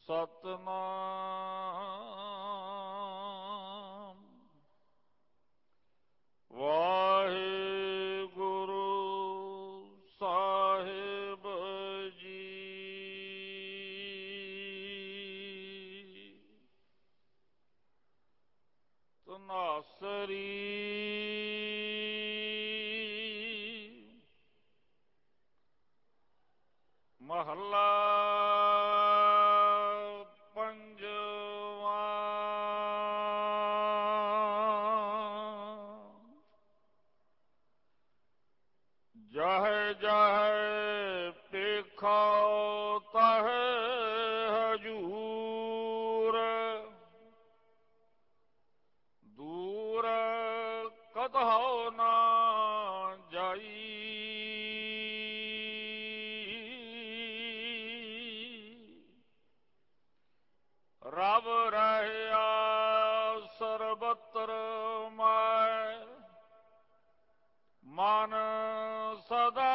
ਸਤਿਨਾਮ ਵਾਹਿਗੁਰੂ ਸਾਹਿਬ ਜੀ। ਧਨਾਸਰੀ ਮਹੱਲਾ ਜਹ ਜਹ ਪੇਖਾਓ ਤਹ ਹਜੂਰ, ਦੂਰ ਕਤਹੁ ਨਾ ਜਾਈ। ਰਬ ਰਹਿਆ ਸਰਬਤਰ ਮਾਇ, ਮਨ ਸਦਾ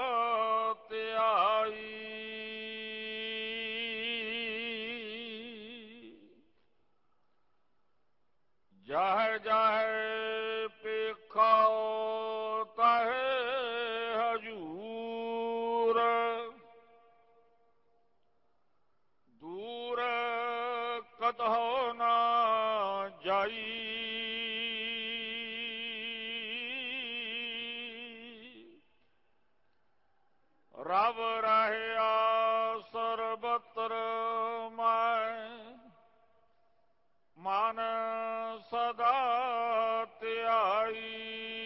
ਧਿਆਈ। ਜਹ ਜਹ ਪੇਖਾਓ ਤਹ ਹਜੂਰ, ਦੂਰ ਕਤਹੁ ਨਾ ਜਾਈ। ਰਬ ਰਹਿਆ ਸਰਬਤਰ ਮਾਇ, ਮਨ ਸਦਾ ਧਿਆਈ।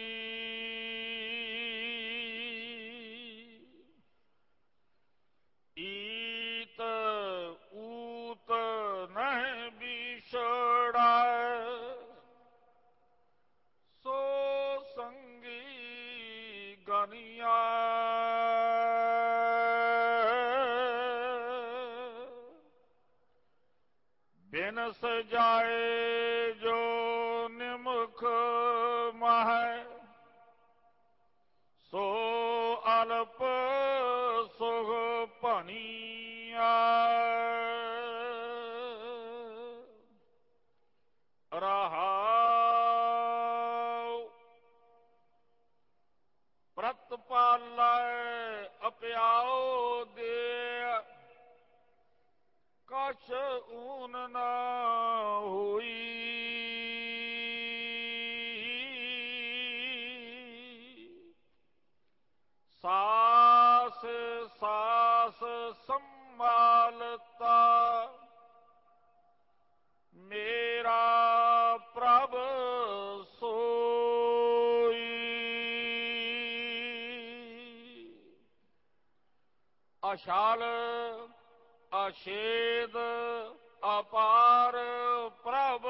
ਈਤ ਊਤ ਨਹਿ ਬਿਛੜਾਇ, ਸੋ ਸੰਗੀ ਗਨਿਆ। ਬਿਨ ਸਜਾਏ ਜੋ ਨਿਮਖ ਮਾਹੈ, ਸੋ ਅਲਪ ਸੁਖ ਭਣੀਆ। ਰਹਾਉ ਪ੍ਰਤਪਾਲੈ ਅਪਿਆਉ ਦੇ, ਕਛ ਊਨ ਨਾ ਹੋਈ। ਸਾਸ ਸਾਸ ਸੰਭਾਲਤਾ, ਮੇਰਾ ਪ੍ਰਭ ਸੋਈ। ਅਛਲ ਅਛੇਦ ਅਪਾਰ ਪ੍ਰਭ,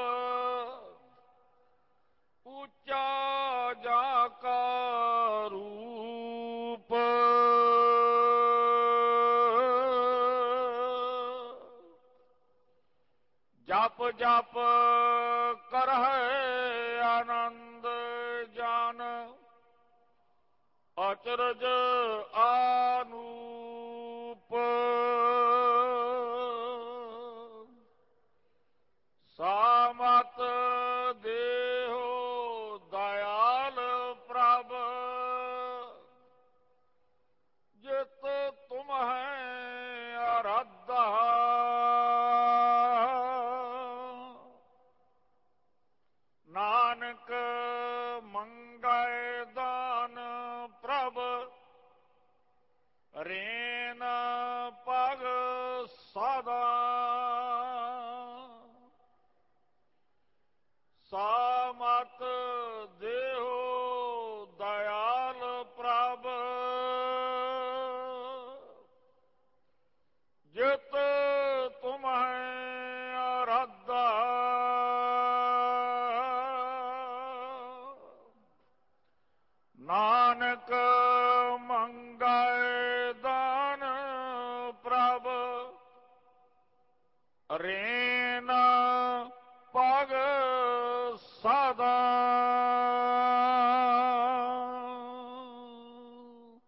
ਉੱਚਾ ਜਾ ਕਾ ਰੂਪ। ਜਪ ਜਪ ਕਰਹਿ ਆਨੰਦ ਜਨ, ਅਚਰਜ ਆਨੂਪ। ਸਾਮਤ ਦੇਹੋ ਦਇਆਲ ਪ੍ਰਭ, ਜਿਤ ਤੁਮਹਿ ਅਰਾਧਾ। ਨਾਨਕ ਮੰਗੈ ਦਾਨ ਪ੍ਰਭ, ਰੇਨ ਪਗ ਸਦਾ। ਸਾਮਤ ਦੇਹੋ ਦਇਆਲ ਪ੍ਰਭ, ਜਿਤ ਤੁਮਹਿ ਅਰਾਧਾ। ਨਾਨਕ ਮੰਗੈ ਦਾਨ ਪ੍ਰਭ, ਰੇਨ ਪਗ ਸਦਾ।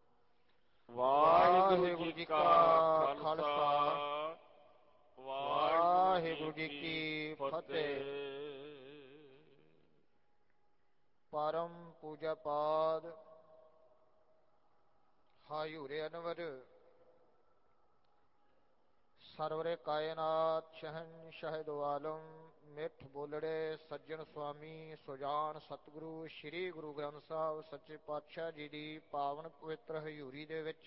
ਵਾਹਿਗੁਰੂ ਜੀ ਕਾ ਖਾਲਸਾ, ਵਾਹਿਗੁਰੂ ਵਾਹਿਗੁਰੂ ਜੀ ਕੀ ਫਤਿਹ। ਪਰਮ ਪੂਜਾ ਪਾਦ ਹਾਯੂਰੇ ਅਨਵਰ ਸਰਵਰੇ ਕਾਇਨਾਤ ਸ਼ਹਿਨਸ਼ਾਹ ਦੋ ਆਲਮ ਮਿੱਠ ਬੋਲੜੇ ਸੱਜਣ ਸੁਆਮੀ ਸੁਜਾਨ ਸਤਿਗੁਰੂ ਸ੍ਰੀ ਗੁਰੂ ਗ੍ਰੰਥ ਸਾਹਿਬ ਸੱਚੇ ਪਾਤਸ਼ਾਹ ਜੀ ਦੀ ਪਾਵਨ ਪਵਿੱਤਰ ਹਜ਼ੂਰੀ ਦੇ ਵਿੱਚ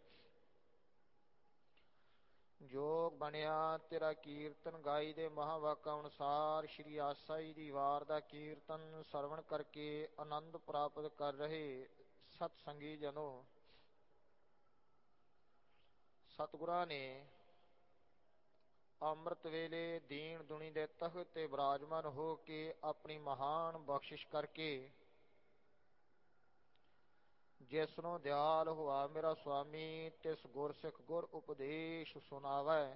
ਜੋਗ ਬਣਿਆ ਤੇਰਾ ਕੀਰਤਨ ਗਾਈ ਦੇ ਮਹਾਵਾਕਾਂ ਅਨੁਸਾਰ ਸ਼੍ਰੀ ਆਸਾਈ ਦੀ ਵਾਰ ਦਾ ਕੀਰਤਨ ਸਰਵਣ ਕਰਕੇ ਆਨੰਦ ਪ੍ਰਾਪਤ ਕਰ ਰਹੇ ਸਤ ਸੰਗੀ ਜਨੋ, ਸਤਿਗੁਰਾਂ ਨੇ ਅੰਮ੍ਰਿਤ ਵੇਲੇ ਦੀਨ ਦੁਨੀ ਦੇ ਤਖਤ ਤੇ ਵਿਰਾਜਮਾਨ ਹੋ ਕੇ ਆਪਣੀ ਮਹਾਨ ਬਖਸ਼ਿਸ਼ ਕਰਕੇ ਜਿਸ ਨੂੰ ਦਿਆਲ ਹੋਆ ਮੇਰਾ ਸੁਆਮੀ ਤਿਸ ਗੁਰਸਿੱਖ ਗੁਰ ਉਪਦੇਸ਼ ਸੁਣਾਵੈ।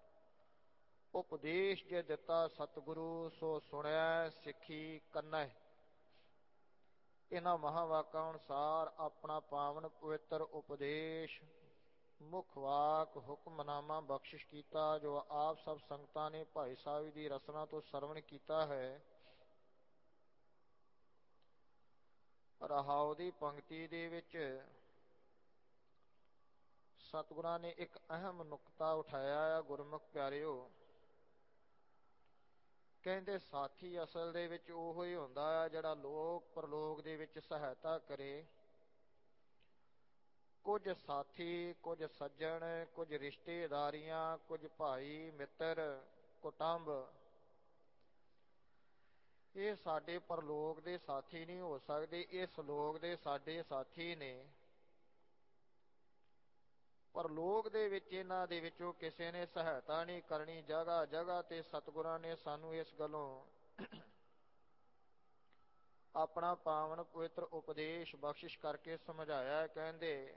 ਉਪਦੇਸ਼ ਜੇ ਦਿੱਤਾ ਸਤਿਗੁਰੂ ਸੋ ਸੁਣਿਆ ਸਿੱਖੀ ਕੰਨੈ। ਇਹਨਾਂ ਮਹਾਵਾਕਾਂ ਅਨੁਸਾਰ ਆਪਣਾ ਪਾਵਨ ਪਵਿੱਤਰ ਉਪਦੇਸ਼ ਮੁੱਖ ਵਾਕ ਹੁਕਮਨਾਮਾ ਬਖਸ਼ਿਸ਼ ਕੀਤਾ ਜੋ ਆਪ ਸਭ ਸੰਗਤਾਂ ਨੇ ਭਾਈ ਸਾਹਿਬ ਦੀ ਰਸਨਾ ਤੋਂ ਸਰਵਣ ਕੀਤਾ ਹੈ। ਰਹਾਉ ਦੀ ਪੰਕਤੀ ਦੇ ਵਿੱਚ ਸਤਿਗੁਰਾਂ ਨੇ ਇੱਕ ਅਹਿਮ ਨੁਕਤਾ ਉਠਾਇਆ ਆ। ਗੁਰਮੁਖ ਪਿਆਰਿਓ, ਕਹਿੰਦੇ ਸਾਥੀ ਅਸਲ ਦੇ ਵਿੱਚ ਉਹੋ ਹੀ ਹੁੰਦਾ ਆ ਜਿਹੜਾ ਲੋਕ ਪਰਲੋਕ ਦੇ ਵਿੱਚ ਸਹਾਇਤਾ ਕਰੇ। ਕੁਝ ਸਾਥੀ, ਕੁਝ ਸੱਜਣ, ਕੁਝ ਰਿਸ਼ਤੇਦਾਰੀਆਂ, ਕੁਝ ਭਾਈ ਮਿੱਤਰ ਕੁਟੰਬ, ਇਹ ਸਾਡੇ ਪਰਲੋਕ ਦੇ ਸਾਥੀ ਨਹੀਂ ਹੋ ਸਕਦੇ। ਇਸ ਲੋਕ ਦੇ ਸਾਡੇ ਸਾਥੀ ਨੇ। ਪਰਲੋਕ ਦੇ ਵਿੱਚ ਇਹਨਾਂ ਦੇ ਵਿੱਚੋਂ ਕਿਸੇ ਨੇ ਸਹਾਇਤਾ ਨਹੀਂ ਕਰਨੀ। ਜਗ੍ਹਾ ਜਗ੍ਹਾ ਤੇ ਸਤਿਗੁਰਾਂ ਨੇ ਸਾਨੂੰ ਇਸ ਗੱਲੋਂ ਆਪਣਾ ਪਾਵਨ ਪਵਿੱਤਰ ਉਪਦੇਸ਼ ਬਖਸ਼ਿਸ਼ ਕਰਕੇ ਸਮਝਾਇਆ। ਕਹਿੰਦੇ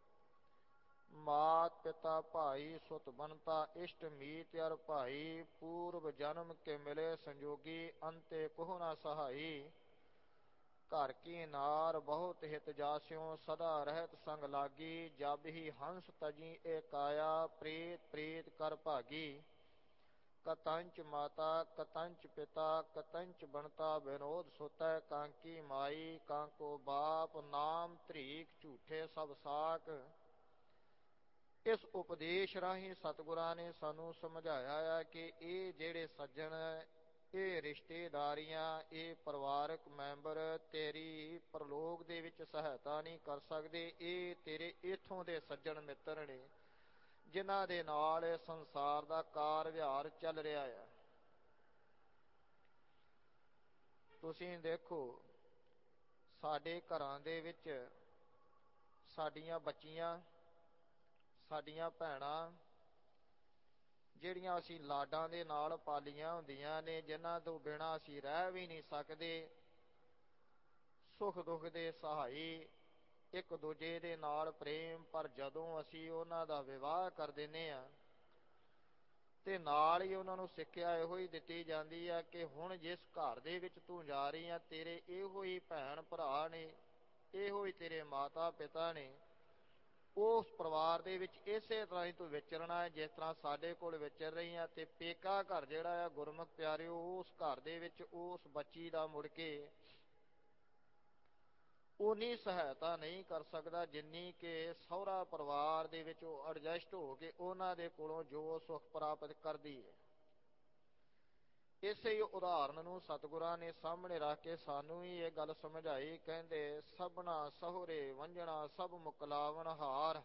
ਮਾਤ ਪਿਤਾ ਭਾਈ ਸੁਤ ਬੰਤਾ ਇਸ਼ਟ ਮੀਤ ਅਰ ਭਾਈ ਪੂਰਵ ਜਨਮ ਕੇ ਮਿਲੇ ਸੰਜੋਗੀ ਅੰਤੇ ਕੋਹ ਨਾ ਸਹਾਈ। ਘਰ ਕੀ ਨਾਰ ਬਹੁਤ ਹਿਤ ਜਾਸਿਓ ਸਦਾ ਰਹਿਤ ਸੰਗ ਲਾਗੀ। ਜਬ ਹੀ ਹੰਸ ਤਜੀ ਏ ਕਾਇਆ ਪ੍ਰੀਤ ਪ੍ਰੀਤ ਕਰ ਭਾਗੀ। ਕਤੰਚ ਮਾਤਾ ਕਤੰਚ ਪਿਤਾ ਕਤੰਚ ਬਣਤਾ ਵਿਨੋਦ ਸੁਤੈ। ਕਾਂਕੀ ਮਾਈ ਕਾਂਕੋ ਬਾਪ ਨਾਮ ਧਰੀਕ ਝੂਠੇ ਸਭ ਸਾਕ। ਇਸ ਉਪਦੇਸ਼ ਰਾਹੀਂ ਸਤਿਗੁਰਾਂ ਨੇ ਸਾਨੂੰ ਸਮਝਾਇਆ ਹੈ ਕਿ ਇਹ ਜਿਹੜੇ ਸੱਜਣ, ਇਹ ਰਿਸ਼ਤੇਦਾਰੀਆਂ, ਇਹ ਪਰਿਵਾਰਕ ਮੈਂਬਰ ਤੇਰੀ ਪਰਲੋਕ ਦੇ ਵਿੱਚ ਸਹਾਇਤਾ ਨਹੀਂ ਕਰ ਸਕਦੇ। ਇਹ ਤੇਰੇ ਇੱਥੋਂ ਦੇ ਸੱਜਣ ਮਿੱਤਰ ਨੇ ਜਿਨ੍ਹਾਂ ਦੇ ਨਾਲ ਸੰਸਾਰ ਦਾ ਕਾਰ ਵਿਹਾਰ ਚੱਲ ਰਿਹਾ ਹੈ। ਤੁਸੀਂ ਦੇਖੋ, ਸਾਡੇ ਘਰਾਂ ਦੇ ਵਿੱਚ ਸਾਡੀਆਂ ਬੱਚੀਆਂ, ਸਾਡੀਆਂ ਭੈਣਾਂ ਜਿਹੜੀਆਂ ਅਸੀਂ ਲਾਡਾਂ ਦੇ ਨਾਲ ਪਾਲੀਆਂ ਹੁੰਦੀਆਂ ਨੇ, ਜਿਨ੍ਹਾਂ ਤੋਂ ਬਿਨਾਂ ਅਸੀਂ ਰਹਿ ਵੀ ਨਹੀਂ ਸਕਦੇ, ਸੁੱਖ ਦੁੱਖ ਦੇ ਸਹਾਈ, ਇੱਕ ਦੂਜੇ ਦੇ ਨਾਲ ਪ੍ਰੇਮ। ਪਰ ਜਦੋਂ ਅਸੀਂ ਉਹਨਾਂ ਦਾ ਵਿਵਾਹ ਕਰ ਦਿੰਦੇ ਹਾਂ ਤੇ ਨਾਲ ਹੀ ਉਹਨਾਂ ਨੂੰ ਸਿੱਖਿਆ ਇਹੋ ਹੀ ਦਿੱਤੀ ਜਾਂਦੀ ਹੈ ਕਿ ਹੁਣ ਜਿਸ ਘਰ ਦੇ ਵਿੱਚ ਤੂੰ ਜਾ ਰਹੀ ਆ, ਤੇਰੇ ਇਹੋ ਹੀ ਭੈਣ ਭਰਾ ਨੇ, ਇਹੋ ਹੀ ਤੇਰੇ ਮਾਤਾ ਪਿਤਾ ਨੇ। ਉਸ ਪਰਿਵਾਰ ਦੇ ਵਿੱਚ ਇਸੇ ਤਰ੍ਹਾਂ ਹੀ ਤੂੰ ਵਿਚਰਨਾ ਹੈ ਜਿਸ ਤਰ੍ਹਾਂ ਸਾਡੇ ਕੋਲ ਵਿਚਰ ਰਹੀ ਆ। ਤੇ ਪੇਕਾ ਘਰ ਜਿਹੜਾ ਆ ਗੁਰਮੁਖ ਪਿਆਰਿਓ, ਉਸ ਘਰ ਦੇ ਵਿੱਚ ਉਸ ਬੱਚੀ ਦਾ ਮੁੜ ਕੇ ਉਨੀ ਸਹਾਇਤਾ ਨਹੀਂ ਕਰ ਸਕਦਾ ਜਿੰਨੀ ਕਿ ਸਹੁਰਾ ਪਰਿਵਾਰ ਦੇ ਵਿੱਚ ਉਹ ਐਡਜਸਟ ਹੋ ਕੇ ਉਹਨਾਂ ਦੇ ਕੋਲੋਂ ਜੋ ਸੁੱਖ ਪ੍ਰਾਪਤ ਕਰਦੀ ਹੈ। ਇਸੇ ਹੀ ਉਦਾਹਰਨ ਨੂੰ ਸਤਿਗੁਰਾਂ ਨੇ ਸਾਹਮਣੇ ਰੱਖ ਕੇ ਸਾਨੂੰ ਹੀ ਇਹ ਗੱਲ ਸਮਝਾਈ। ਕਹਿੰਦੇ ਸਭਨਾ ਸਹੁਰੇ ਵੰਜਣਾ ਸਭ ਮੁਕਲਾਵਣ ਹਾਰ।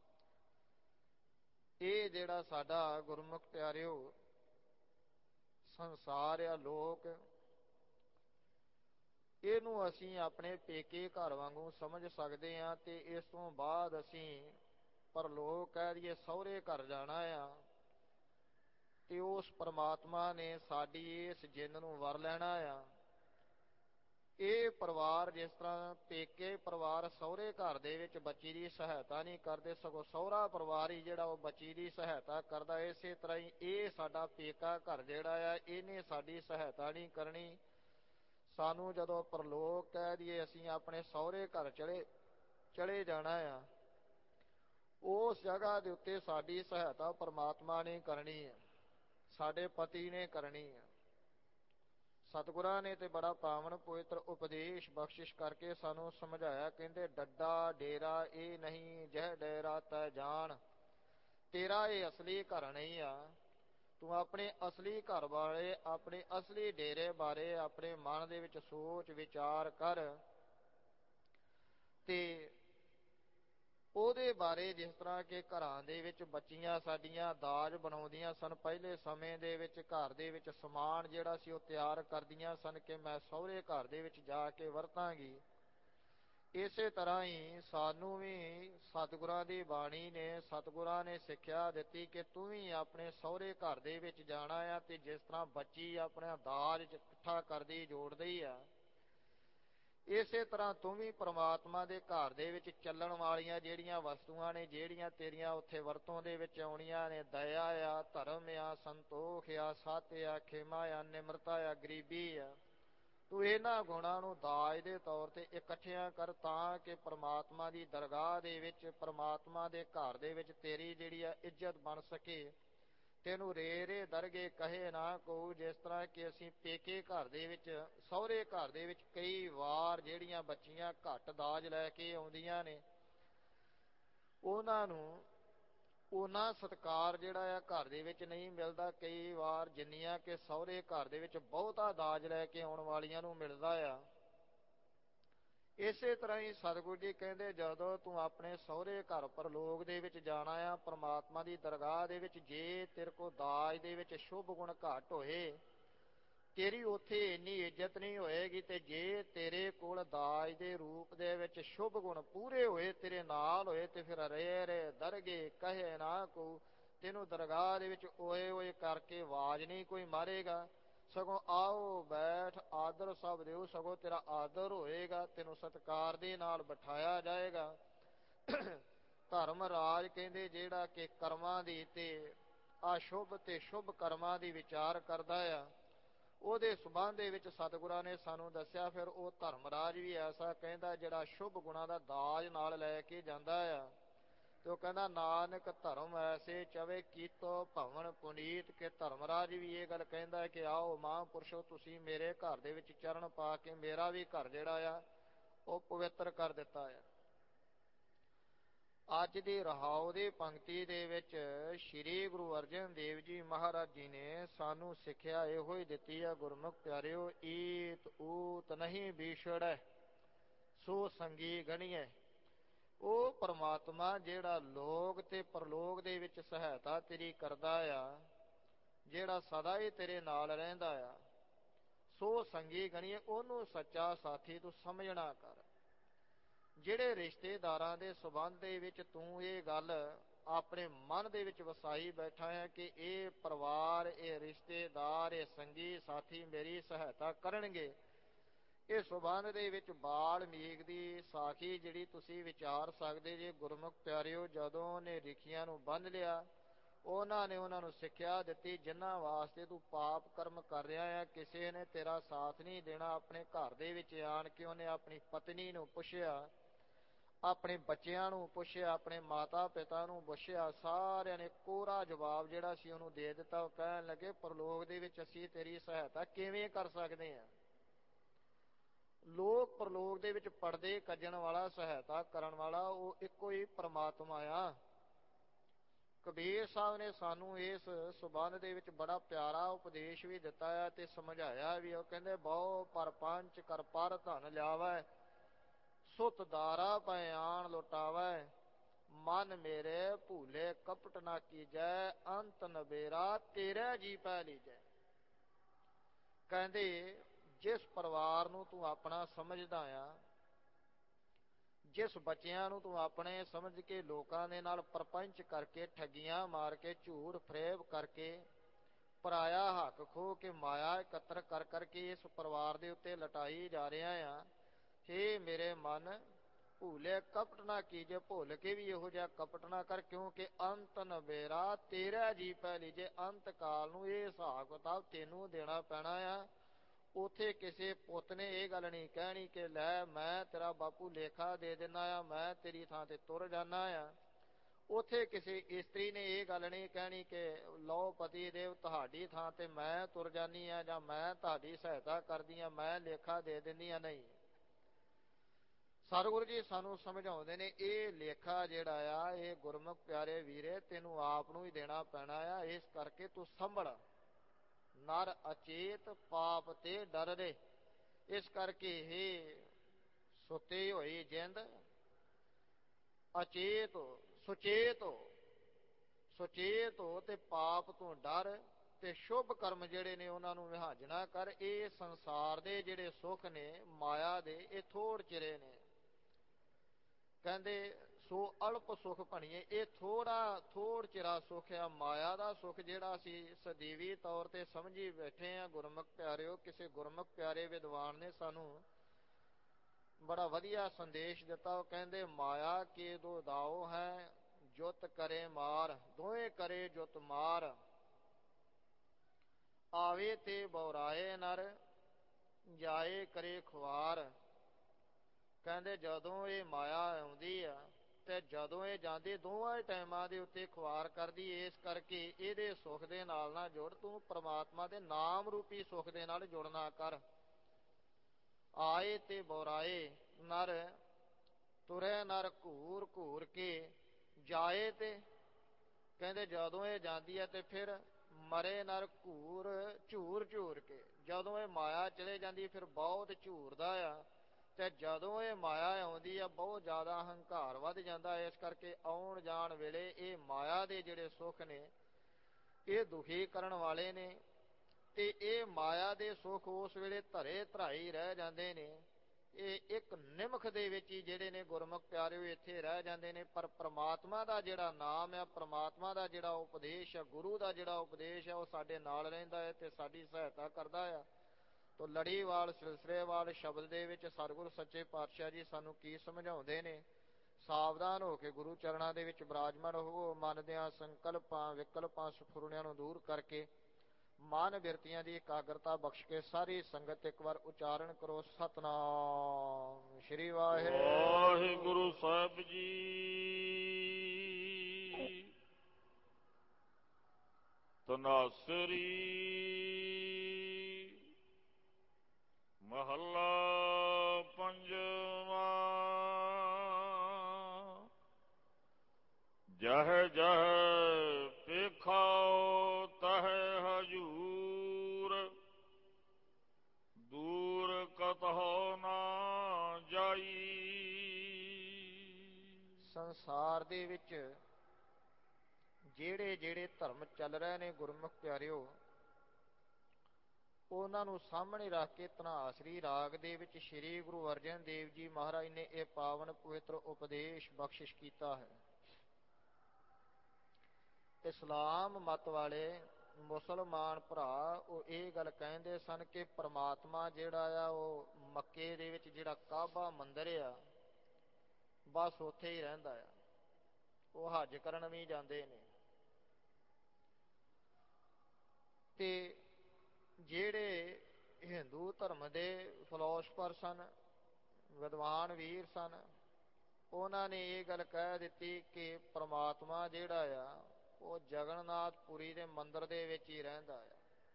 ਇਹ ਜਿਹੜਾ ਸਾਡਾ ਗੁਰਮੁਖ ਪਿਆਰਿਓ ਸੰਸਾਰ ਆ, ਲੋਕ, ਇਹਨੂੰ ਅਸੀਂ ਆਪਣੇ ਪੇਕੇ ਘਰ ਵਾਂਗੂ ਸਮਝ ਸਕਦੇ ਹਾਂ। ਤੇ ਇਸ ਤੋਂ ਬਾਅਦ ਅਸੀਂ ਪਰਲੋਕ ਕਹਿ ਦਈਏ ਸਹੁਰੇ ਘਰ ਜਾਣਾ ਆ, ਤੇ ਉਸ ਪਰਮਾਤਮਾ ਨੇ ਸਾਡੀ ਇਸ ਜਿੰਦ ਨੂੰ ਵਰ ਲੈਣਾ ਆ। ਇਹ ਪਰਿਵਾਰ ਜਿਸ ਤਰ੍ਹਾਂ ਪੇਕੇ ਪਰਿਵਾਰ ਸਹੁਰੇ ਘਰ ਦੇ ਵਿੱਚ ਬੱਚੀ ਦੀ ਸਹਾਇਤਾ ਨਹੀਂ ਕਰਦੇ, ਸਗੋਂ ਸਹੁਰਾ ਪਰਿਵਾਰ ਹੀ ਜਿਹੜਾ ਉਹ ਬੱਚੀ ਦੀ ਸਹਾਇਤਾ ਕਰਦਾ। ਇਸੇ ਤਰ੍ਹਾਂ ਹੀ ਇਹ ਸਾਡਾ ਪੇਕਾ ਘਰ ਜਿਹੜਾ ਆ, ਇਹਨੇ ਸਾਡੀ ਸਹਾਇਤਾ ਨਹੀਂ ਕਰਨੀ। ਸਾਨੂੰ ਜਦੋਂ ਪਰਲੋਕ ਕਹਿ ਦਈਏ ਅਸੀਂ ਆਪਣੇ ਸਹੁਰੇ ਘਰ ਚਲੇ ਜਾਣਾ ਆ, ਉਸ ਜਗ੍ਹਾ ਦੇ ਉੱਤੇ ਸਾਡੀ ਸਹਾਇਤਾ ਪਰਮਾਤਮਾ ਨੇ ਕਰਨੀ ਹੈ। ਸਾਡੇ ਪਤੀ ਨੇ ਕਰਨੀ ਆ। ਸਤਿਗੁਰਾਂ ਨੇ ਤੇ ਬੜਾ ਪਾਵਨ ਪਵਿੱਤਰ ਉਪਦੇਸ਼ ਬਖਸ਼ਿਸ਼ ਕਰਕੇ ਸਾਨੂੰ ਸਮਝਾਇਆ। ਕਹਿੰਦੇ ਡੱਡਾ ਡੇਰਾ ਇਹ ਨਹੀਂ, ਜਹ ਡੇਰਾ ਤੈ ਜਾਣ। ਤੇਰਾ ਇਹ ਅਸਲੀ ਘਰ ਨਹੀਂ ਆ। ਤੂੰ ਆਪਣੇ ਅਸਲੀ ਘਰ ਬਾਰੇ, ਆਪਣੇ ਅਸਲੀ ਡੇਰੇ ਬਾਰੇ ਆਪਣੇ ਮਨ ਦੇ ਵਿੱਚ ਸੋਚ ਵਿਚਾਰ ਕਰ ਤੇ ਉਹਦੇ ਬਾਰੇ। ਜਿਸ ਤਰ੍ਹਾਂ ਕਿ ਘਰਾਂ ਦੇ ਵਿੱਚ ਬੱਚੀਆਂ ਸਾਡੀਆਂ ਦਾਜ ਬਣਾਉਂਦੀਆਂ ਸਨ ਪਹਿਲੇ ਸਮੇਂ ਦੇ ਵਿੱਚ, ਘਰ ਦੇ ਵਿੱਚ ਸਮਾਨ ਜਿਹੜਾ ਸੀ ਉਹ ਤਿਆਰ ਕਰਦੀਆਂ ਸਨ ਕਿ ਮੈਂ ਸਹੁਰੇ ਘਰ ਦੇ ਵਿੱਚ ਜਾ ਕੇ ਵਰਤਾਂਗੀ। ਇਸੇ ਤਰ੍ਹਾਂ ਹੀ ਸਾਨੂੰ ਵੀ ਸਤਿਗੁਰਾਂ ਦੀ ਬਾਣੀ ਨੇ, ਸਤਿਗੁਰਾਂ ਨੇ ਸਿੱਖਿਆ ਦਿੱਤੀ ਕਿ ਤੂੰ ਵੀ ਆਪਣੇ ਸਹੁਰੇ ਘਰ ਦੇ ਵਿੱਚ ਜਾਣਾ ਆ। ਤੇ ਜਿਸ ਤਰ੍ਹਾਂ ਬੱਚੀ ਆਪਣਾ ਦਾਜ ਇਕੱਠਾ ਕਰਦੀ ਜੋੜਦੀ ਆ, ਇਸੇ ਤਰ੍ਹਾਂ ਤੂੰ ਵੀ ਪ੍ਰਮਾਤਮਾ ਦੇ ਘਰ ਦੇ ਵਿੱਚ ਚੱਲਣ ਵਾਲੀਆਂ ਜਿਹੜੀਆਂ ਵਸਤੂਆਂ ਨੇ, ਜਿਹੜੀਆਂ ਤੇਰੀਆਂ ਉੱਥੇ ਵਰਤੋਂ ਦੇ ਵਿੱਚ ਆਉਣੀਆਂ ਨੇ, ਦਇਆ ਆ, ਧਰਮ ਆ, ਸੰਤੋਖ ਆ, ਸੱਤ ਆ, ਖੇਮਾ ਆ, ਨਿਮਰਤਾ ਆ, ਗਰੀਬੀ ਆ, ਤੂੰ ਇਹਨਾਂ ਗੁਣਾਂ ਨੂੰ ਦਾਜ ਦੇ ਤੌਰ ਤੇ ਇਕੱਠਿਆਂ ਕਰ ਤਾਂ ਕਿ ਪ੍ਰਮਾਤਮਾ ਦੀ ਦਰਗਾਹ ਦੇ ਵਿੱਚ, ਪ੍ਰਮਾਤਮਾ ਦੇ ਘਰ ਦੇ ਵਿੱਚ ਤੇਰੀ ਜਿਹੜੀ ਆ ਇੱਜ਼ਤ ਬਣ ਸਕੇ। ਤੈਨੂੰ ਰੇ ਦਰਗੇ ਕਹੇ ਨਾ ਕੋ। ਜਿਸ ਤਰ੍ਹਾਂ ਕਿ ਅਸੀਂ ਪੇਕੇ ਘਰ ਦੇ ਵਿੱਚ, ਸਹੁਰੇ ਘਰ ਦੇ ਵਿੱਚ ਕਈ ਵਾਰ ਜਿਹੜੀਆਂ ਬੱਚੀਆਂ ਘੱਟ ਦਾਜ ਲੈ ਕੇ ਆਉਂਦੀਆਂ ਨੇ, ਉਹਨਾਂ ਨੂੰ ਉਹਨਾਂ ਸਤਿਕਾਰ ਜਿਹੜਾ ਆ ਘਰ ਦੇ ਵਿੱਚ ਨਹੀਂ ਮਿਲਦਾ ਕਈ ਵਾਰ, ਜਿੰਨੀਆਂ ਕਿ ਸਹੁਰੇ ਘਰ ਦੇ ਵਿੱਚ ਬਹੁਤਾ ਦਾਜ ਲੈ ਕੇ ਆਉਣ ਵਾਲੀਆਂ ਨੂੰ ਮਿਲਦਾ ਆ। ਇਸੇ ਤਰ੍ਹਾਂ ਹੀ ਸਤਿਗੁਰੂ ਜੀ ਕਹਿੰਦੇ ਜਦੋਂ ਤੂੰ ਆਪਣੇ ਸਹੁਰੇ ਘਰ ਪਰਲੋਕ ਦੇ ਵਿੱਚ ਜਾਣਾ ਆ, ਪ੍ਰਮਾਤਮਾ ਦੀ ਦਰਗਾਹ ਦੇ ਵਿੱਚ, ਜੇ ਤੇਰੇ ਕੋਲ ਦਾਜ ਦੇ ਵਿੱਚ ਸ਼ੁਭ ਗੁਣ ਘੱਟ ਹੋਏ, ਤੇਰੀ ਉੱਥੇ ਇੰਨੀ ਇੱਜ਼ਤ ਨਹੀਂ ਹੋਏਗੀ। ਤੇ ਜੇ ਤੇਰੇ ਕੋਲ ਦਾਜ ਦੇ ਰੂਪ ਦੇ ਵਿੱਚ ਸ਼ੁਭ ਗੁਣ ਪੂਰੇ ਹੋਏ, ਤੇਰੇ ਨਾਲ ਹੋਏ, ਤੇ ਫਿਰ ਰੇ ਦਰਗੇ ਕਹੇ ਨਾ ਕੋ। ਤੈਨੂੰ ਦਰਗਾਹ ਦੇ ਵਿੱਚ ਓਏ ਓਏ ਕਰਕੇ ਆਵਾਜ਼ ਨਹੀਂ ਕੋਈ ਮਾਰੇਗਾ, ਸਗੋਂ ਆਓ ਬੈਠ ਆਦਰ ਸਭ ਦਿਓ, ਸਗੋਂ ਤੇਰਾ ਆਦਰ ਹੋਏਗਾ, ਤੈਨੂੰ ਸਤਿਕਾਰ ਦੇ ਨਾਲ ਬਿਠਾਇਆ ਜਾਏਗਾ। ਧਰਮ ਰਾਜ ਕਹਿੰਦੇ ਜਿਹੜਾ ਕਿ ਕਰਮਾਂ ਦੀ ਤੇ ਅਸ਼ੁਭ ਤੇ ਸ਼ੁਭ ਕਰਮਾਂ ਦੀ ਵਿਚਾਰ ਕਰਦਾ ਆ, ਉਹਦੇ ਸਬੰਧ ਦੇ ਵਿੱਚ ਸਤਿਗੁਰਾਂ ਨੇ ਸਾਨੂੰ ਦੱਸਿਆ। ਫਿਰ ਉਹ ਧਰਮਰਾਜ ਵੀ ਐਸਾ ਕਹਿੰਦਾ ਜਿਹੜਾ ਸ਼ੁਭ ਗੁਣਾਂ ਦਾ ਦਾਜ ਨਾਲ ਲੈ ਕੇ ਜਾਂਦਾ ਆ। ਤੇ ਉਹ ਕਹਿੰਦਾ ਨਾਨਕ ਧਰਮ ਐਸੇ ਚਵੇ ਕੀਤੋ ਭਵਨ ਪੁਨੀਤ। ਕਿ ਧਰਮਰਾਜ ਵੀ ਇਹ ਗੱਲ ਕਹਿੰਦਾ ਕਿ ਆਓ ਮਹਾਂਪੁਰਸ਼ੋ ਤੁਸੀਂ ਮੇਰੇ ਘਰ ਦੇ ਵਿੱਚ ਚਰਨ ਪਾ ਕੇ ਮੇਰਾ ਵੀ ਘਰ ਜਿਹੜਾ ਆ ਉਹ ਪਵਿੱਤਰ ਕਰ ਦਿੱਤਾ ਆ। ਅੱਜ ਦੀ ਰਹਾਉ ਦੀ ਪੰਕਤੀ ਦੇ ਵਿੱਚ ਸ੍ਰੀ ਗੁਰੂ ਅਰਜਨ ਦੇਵ ਜੀ ਮਹਾਰਾਜ ਜੀ ਨੇ ਸਾਨੂੰ ਸਿੱਖਿਆ ਇਹੋ ਹੀ ਦਿੱਤੀ ਹੈ। ਗੁਰਮੁਖ ਪਿਆਰਿਓ, ਈਤ ਊਤ ਨਹੀਂ ਬੀਛੜੈ ਸੋ ਸੰਗੀ ਗਣੀਐ। ਉਹ ਪਰਮਾਤਮਾ ਜਿਹੜਾ ਲੋਕ ਤੇ ਪਰਲੋਕ ਦੇ ਵਿੱਚ ਸਹਾਇਤਾ ਤੇਰੀ ਕਰਦਾ ਆ, ਜਿਹੜਾ ਸਦਾ ਹੀ ਤੇਰੇ ਨਾਲ ਰਹਿੰਦਾ ਆ, ਸੋ ਸੰਗੀ ਗਣੀਏ, ਉਹਨੂੰ ਸੱਚਾ ਸਾਥੀ ਤੂੰ ਸਮਝਣਾ ਕਰ। ਜਿਹੜੇ ਰਿਸ਼ਤੇਦਾਰਾਂ ਦੇ ਸਬੰਧ ਦੇ ਵਿੱਚ ਤੂੰ ਇਹ ਗੱਲ ਆਪਣੇ ਮਨ ਦੇ ਵਿੱਚ ਵਸਾਈ ਬੈਠਾ ਹੈ ਕਿ ਇਹ ਪਰਿਵਾਰ, ਇਹ ਰਿਸ਼ਤੇਦਾਰ, ਇਹ ਸੰਗੀ ਸਾਥੀ ਮੇਰੀ ਸਹਾਇਤਾ ਕਰਨਗੇ, ਇਹ ਸਬੰਧ ਦੇ ਵਿੱਚ ਵਾਲਮੀਕ ਦੀ ਸਾਖੀ ਜਿਹੜੀ ਤੁਸੀਂ ਵਿਚਾਰ ਸਕਦੇ ਜੇ। ਗੁਰਮੁਖ ਪਿਆਰਿਓ, ਜਦੋਂ ਉਹਨੇ ਰਿਖੀਆਂ ਨੂੰ ਬੰਨ੍ਹ ਲਿਆ, ਉਹਨਾਂ ਨੇ ਉਹਨਾਂ ਨੂੰ ਸਿੱਖਿਆ ਦਿੱਤੀ ਜਿਨ੍ਹਾਂ ਵਾਸਤੇ ਤੂੰ ਪਾਪ ਕਰਮ ਕਰ ਰਿਹਾ ਹੈ, ਕਿਸੇ ਨੇ ਤੇਰਾ ਸਾਥ ਨਹੀਂ ਦੇਣਾ। ਆਪਣੇ ਘਰ ਦੇ ਵਿੱਚ ਆਣ ਕੇ ਉਹਨੇ ਆਪਣੀ ਪਤਨੀ ਨੂੰ ਪੁੱਛਿਆ, ਆਪਣੇ ਬੱਚਿਆਂ ਨੂੰ ਪੁੱਛਿਆ, ਆਪਣੇ ਮਾਤਾ ਪਿਤਾ ਨੂੰ ਪੁੱਛਿਆ, ਸਾਰਿਆਂ ਨੇ ਕੋਰਾ ਜਵਾਬ ਜਿਹੜਾ ਸੀ ਉਹਨੂੰ ਦੇ ਦਿੱਤਾ। ਉਹ ਕਹਿਣ ਲੱਗੇ ਪਰਲੋਕ ਦੇ ਵਿੱਚ ਅਸੀਂ ਤੇਰੀ ਸਹਾਇਤਾ ਕਿਵੇਂ ਕਰ ਸਕਦੇ ਹਾਂ। ਲੋਕ ਪਰਲੋਕ ਦੇ ਵਿੱਚ ਪਰਦੇ ਕੱਜਣ ਵਾਲਾ, ਸਹਾਇਤਾ ਕਰਨ ਵਾਲਾ ਉਹ ਇੱਕੋ ਹੀ ਪਰਮਾਤਮਾ ਆ। ਕਬੀਰ ਸਾਹਿਬ ਨੇ ਸਾਨੂੰ ਇਸ ਸਬੰਧ ਦੇ ਵਿੱਚ ਬੜਾ ਪਿਆਰਾ ਉਪਦੇਸ਼ ਵੀ ਦਿੱਤਾ ਹੈ ਤੇ ਸਮਝਾਇਆ ਵੀ। ਉਹ ਕਹਿੰਦੇ ਬਹੁ ਪਰਪੰਚ ਕਰ ਪਰ ਧਨ ਲਿਆਵੈ, ਸੁਤ ਦਾਰਾ ਪੈ ਆਣ ਲੁਟਾਵੈ, ਮਨ ਮੇਰੇ ਭੂਲੇ ਕਪਟ ਨਾ ਕੀਜੈ, ਅੰਤ ਨਬੇਰਾ ਤੇਰੇ ਜੀ ਪੈ ਲੀਜੈ। ਕਹਿੰਦੇ ਜਿਸ ਪਰਿਵਾਰ ਨੂੰ ਤੂੰ ਆਪਣਾ ਸਮਝਦਾ ਆ, ਜਿਸ ਬੱਚਿਆਂ ਨੂੰ ਤੂੰ ਆਪਣੇ ਸਮਝ ਕੇ ਲੋਕਾਂ ਦੇ ਨਾਲ ਪਰਪੰਚ ਕਰਕੇ, ਠੱਗੀਆਂ ਮਾਰ ਕੇ, ਝੂਠ ਫਰੇਬ ਕਰਕੇ, ਪਰਾਇਆ ਹੱਕ ਖੋਹ ਕੇ, ਮਾਇਆ ਇਕੱਤਰ ਕਰ ਕਰਕੇ ਇਸ ਪਰਿਵਾਰ ਦੇ ਉੱਤੇ ਲਟਾਈ ਜਾ ਰਿਹਾ ਆ, ਹੇ ਮੇਰੇ ਮਨ ਭੂਲੇ ਕਪਟ ਨਾ ਕੀਜੇ, ਭੁੱਲ ਕੇ ਵੀ ਇਹੋ ਜਿਹਾ ਕਪਟ ਨਾ ਕਰ, ਕਿਉਂਕਿ ਅੰਤ ਨਬੇਰਾ ਤੇਰਾ ਜੀ ਪੈ ਲੀਜੇ। ਅੰਤ ਕਾਲ ਨੂੰ ਇਹ ਹਿਸਾਬ ਕਿਤਾਬ ਤੈਨੂੰ ਦੇਣਾ ਪੈਣਾ ਆ। ਉੱਥੇ ਕਿਸੇ ਪੁੱਤ ਨੇ ਇਹ ਗੱਲ ਨਹੀਂ ਕਹਿਣੀ ਕਿ ਲੈ ਮੈਂ ਤੇਰਾ ਬਾਪੂ ਲੇਖਾ ਦੇ ਦਿੰਦਾ ਆ, ਮੈਂ ਤੇਰੀ ਥਾਂ ਤੇ ਤੁਰ ਜਾਂਦਾ ਆ। ਉਥੇ ਕਿਸੇ ਇਸਤਰੀ ਨੇ ਇਹ ਗੱਲ ਨਹੀਂ ਕਹਿਣੀ ਕਿ ਲਓ ਪਤੀ ਦੇਵ ਤੁਹਾਡੀ ਥਾਂ ਤੇ ਮੈਂ ਤੁਰ ਜਾਨੀ ਆ, ਜਾਂ ਮੈਂ ਤੁਹਾਡੀ ਸਹਾਇਤਾ ਕਰਦੀ ਆ, ਮੈਂ ਲੇਖਾ ਦੇ ਦਿੰਦੀ ਆ। ਨਹੀਂ, ਸਤਿਗੁਰੂ ਜੀ ਸਾਨੂੰ ਸਮਝਾਉਂਦੇ ਨੇ ਇਹ ਲੇਖਾ ਜਿਹੜਾ ਆ ਇਹ ਗੁਰਮੁਖ ਪਿਆਰੇ ਵੀਰੇ ਤੈਨੂੰ ਆਪ ਨੂੰ ਹੀ ਦੇਣਾ ਪੈਣਾ ਆ। ਇਸ ਕਰਕੇ ਤੂੰ ਸੰਭਲ, ਨਰ ਅਚੇਤ ਪਾਪ ਤੇ ਡਰਦੇ। ਇਸ ਕਰਕੇ ਇਹ ਸੁੱਤੀ ਹੋਈ ਜਿੰਦ ਅਚੇਤ ਹੋ, ਸੁਚੇਤ ਹੋ, ਸੁਚੇਤ ਹੋ ਤੇ ਪਾਪ ਤੋਂ ਡਰ ਤੇ ਸ਼ੁਭ ਕਰਮ ਜਿਹੜੇ ਨੇ ਉਹਨਾਂ ਨੂੰ ਵਿਹਾਜਣਾ ਕਰ। ਇਹ ਸੰਸਾਰ ਦੇ ਜਿਹੜੇ ਸੁੱਖ ਨੇ ਮਾਇਆ ਦੇ ਇਹ ਥੋੜ ਚਿਰੇ ਨੇ। ਕਹਿੰਦੇ ਸੋ ਅਲਪ ਸੁਖ ਭਣੀਏ, ਇਹ ਥੋੜ ਚਿਰਾ ਸੁੱਖ ਆ। ਮਾਇਆ ਦਾ ਸੁੱਖ ਜਿਹੜਾ ਅਸੀਂ ਸਦੀਵੀ ਤੌਰ ਤੇ ਸਮਝੀ ਬੈਠੇ ਆ। ਗੁਰਮੁਖ ਪਿਆਰਿਓ, ਕਿਸੇ ਗੁਰਮੁਖ ਪਿਆਰੇ ਵਿਦਵਾਨ ਨੇ ਸਾਨੂੰ ਬੜਾ ਵਧੀਆ ਸੰਦੇਸ਼ ਦਿੱਤਾ। ਉਹ ਕਹਿੰਦੇ ਮਾਇਆ ਕੇ ਦੋ ਦਾਓ ਹੈ, ਜੁਤ ਕਰੇ ਮਾਰ, ਦੋਵੇਂ ਕਰੇ ਜੁਤ ਮਾਰ। ਆਵੇ ਤੇ ਬੌਰਾਏ ਨਰ, ਜਾਏ ਕਰੇ ਖੁਆਰ। ਕਹਿੰਦੇ ਜਦੋਂ ਇਹ ਮਾਇਆ ਆਉਂਦੀ ਆ ਤੇ ਜਦੋਂ ਇਹ ਜਾਂਦੀ, ਦੋਵਾਂ ਟਾਈਮਾਂ ਦੇ ਉੱਤੇ ਖੁਆਰ ਕਰਦੀ। ਇਸ ਕਰਕੇ ਇਹਦੇ ਸੁੱਖ ਦੇ ਨਾਲ ਨਾ ਜੁੜ, ਤੂੰ ਪ੍ਰਮਾਤਮਾ ਦੇ ਨਾਮ ਰੂਪੀ ਸੁੱਖ ਦੇ ਨਾਲ ਜੁੜਨਾ ਕਰ। ਆਏ ਤੇ ਬੌਰਾਏ ਨਰ, ਤੁਰੇ ਨਰ ਘੂਰ ਘੂਰ ਕੇ, ਜਾਏ ਤੇ ਕਹਿੰਦੇ ਜਦੋਂ ਇਹ ਜਾਂਦੀ ਹੈ ਤੇ ਫਿਰ ਮਰੇ ਨਰ ਘੂਰ ਝੂਰ ਝੂਰ ਕੇ। ਜਦੋਂ ਇਹ ਮਾਇਆ ਚਲੇ ਜਾਂਦੀ ਫਿਰ ਬਹੁਤ ਝੂਰਦਾ ਆ, ਤੇ ਜਦੋਂ ਇਹ ਮਾਇਆ ਆਉਂਦੀ ਆ ਬਹੁਤ ਜ਼ਿਆਦਾ ਹੰਕਾਰ ਵੱਧ ਜਾਂਦਾ। ਇਸ ਕਰਕੇ ਆਉਣ ਜਾਣ ਵੇਲੇ ਇਹ ਮਾਇਆ ਦੇ ਜਿਹੜੇ ਸੁੱਖ ਨੇ ਇਹ ਦੁਖੀ ਕਰਨ ਵਾਲੇ ਨੇ, ਤੇ ਇਹ ਮਾਇਆ ਦੇ ਸੁੱਖ ਉਸ ਵੇਲੇ ਧਰੇ ਧਰਾਈ ਰਹਿ ਜਾਂਦੇ ਨੇ। ਇਹ ਇੱਕ ਨਿਮਖ ਦੇ ਵਿੱਚ ਹੀ ਜਿਹੜੇ ਨੇ ਗੁਰਮੁਖ ਪਿਆਰਿਓ ਇੱਥੇ ਰਹਿ ਜਾਂਦੇ ਨੇ। ਪਰ ਪ੍ਰਮਾਤਮਾ ਦਾ ਜਿਹੜਾ ਨਾਮ ਆ, ਪ੍ਰਮਾਤਮਾ ਦਾ ਜਿਹੜਾ ਉਪਦੇਸ਼ ਆ, ਗੁਰੂ ਦਾ ਜਿਹੜਾ ਉਪਦੇਸ਼ ਆ, ਉਹ ਸਾਡੇ ਨਾਲ ਰਹਿੰਦਾ ਹੈ ਤੇ ਸਾਡੀ ਸਹਾਇਤਾ ਕਰਦਾ ਆ। ਤੋ ਲੜੀਵਾਲ ਸਿਲਸਿਲੇਵਾਲ ਸ਼ਬਦ ਦੇ ਵਿੱਚ ਸਤਿਗੁਰੂ ਸੱਚੇ ਪਾਤਸ਼ਾਹ ਜੀ ਸਾਨੂੰ ਕੀ ਸਮਝਾਉਂਦੇ ਨੇ। ਸਾਵਧਾਨ ਹੋ ਕੇ ਗੁਰੂ ਚਰਨਾਂ ਦੇ ਵਿੱਚ ਬਿਰਾਜਮਾਨ ਹੋਵੋ। ਮਨ ਦਿਆਂ ਸੰਕਲਪਾਂ ਵਿਕਲਪਾਂ ਸਫੁਰਨਿਆਂ ਨੂੰ ਦੂਰ ਕਰਕੇ ਮਨ ਬਿਰਤੀਆਂ ਦੀ ਇਕਾਗਰਤਾ ਬਖਸ਼ ਕੇ ਸਾਰੀ ਸੰਗਤ ਇੱਕ ਵਾਰ ਉਚਾਰਨ ਕਰੋ ਸਤਿਨਾਮ ਸ਼੍ਰੀ ਵਾਹਿਗੁਰੂ ਸਾਹਿਬ ਜੀ। ਤਨਾਸਰੀ ਮਹੱਲਾ ਪੰਜਵਾਂ। ਜਹ ਜਹ ਪੇਖਾਓ ਤਹ ਹਜੂਰ, ਦੂਰ ਕਤਹੁ ਨਾ ਜਾਈ। ਸੰਸਾਰ ਦੇ ਵਿੱਚ ਜਿਹੜੇ ਜਿਹੜੇ ਧਰਮ ਚੱਲ ਰਹੇ ਨੇ ਗੁਰਮੁਖ ਪਿਆਰਿਓ, ਉਹਨਾਂ ਨੂੰ ਸਾਹਮਣੇ ਰੱਖ ਕੇ ਧਨਾਸਰੀ ਰਾਗ ਦੇ ਵਿੱਚ ਸ੍ਰੀ ਗੁਰੂ ਅਰਜਨ ਦੇਵ ਜੀ ਮਹਾਰਾਜ ਨੇ ਇਹ ਪਾਵਨ ਪਵਿੱਤਰ ਉਪਦੇਸ਼ ਬਖਸ਼ਿਸ਼ ਕੀਤਾ ਹੈ। ਇਸਲਾਮ ਮਤ ਵਾਲੇ ਮੁਸਲਮਾਨ ਭਰਾ ਉਹ ਇਹ ਗੱਲ ਕਹਿੰਦੇ ਸਨ ਕਿ ਪ੍ਰਮਾਤਮਾ ਜਿਹੜਾ ਆ ਉਹ ਮੱਕੇ ਦੇ ਵਿੱਚ ਜਿਹੜਾ ਕਾਬਾ ਮੰਦਿਰ ਆ ਬਸ ਉੱਥੇ ਹੀ ਰਹਿੰਦਾ ਆ। ਉਹ ਹੱਜ ਕਰਨ ਵੀ ਜਾਂਦੇ ਨੇ। ਤੇ ਜਿਹੜੇ ਹਿੰਦੂ ਧਰਮ ਦੇ ਫਿਲਾਸਫਰ ਸਨ, ਵਿਦਵਾਨ ਵੀਰ ਸਨ, ਉਹਨਾਂ ਨੇ ਇਹ ਗੱਲ ਕਹਿ ਦਿੱਤੀ ਕਿ ਪ੍ਰਮਾਤਮਾ ਜਿਹੜਾ ਆ ਉਹ ਜਗਨਨਾਥਪੁਰੀ ਦੇ ਮੰਦਿਰ ਦੇ ਵਿੱਚ ਹੀ ਰਹਿੰਦਾ ਆ।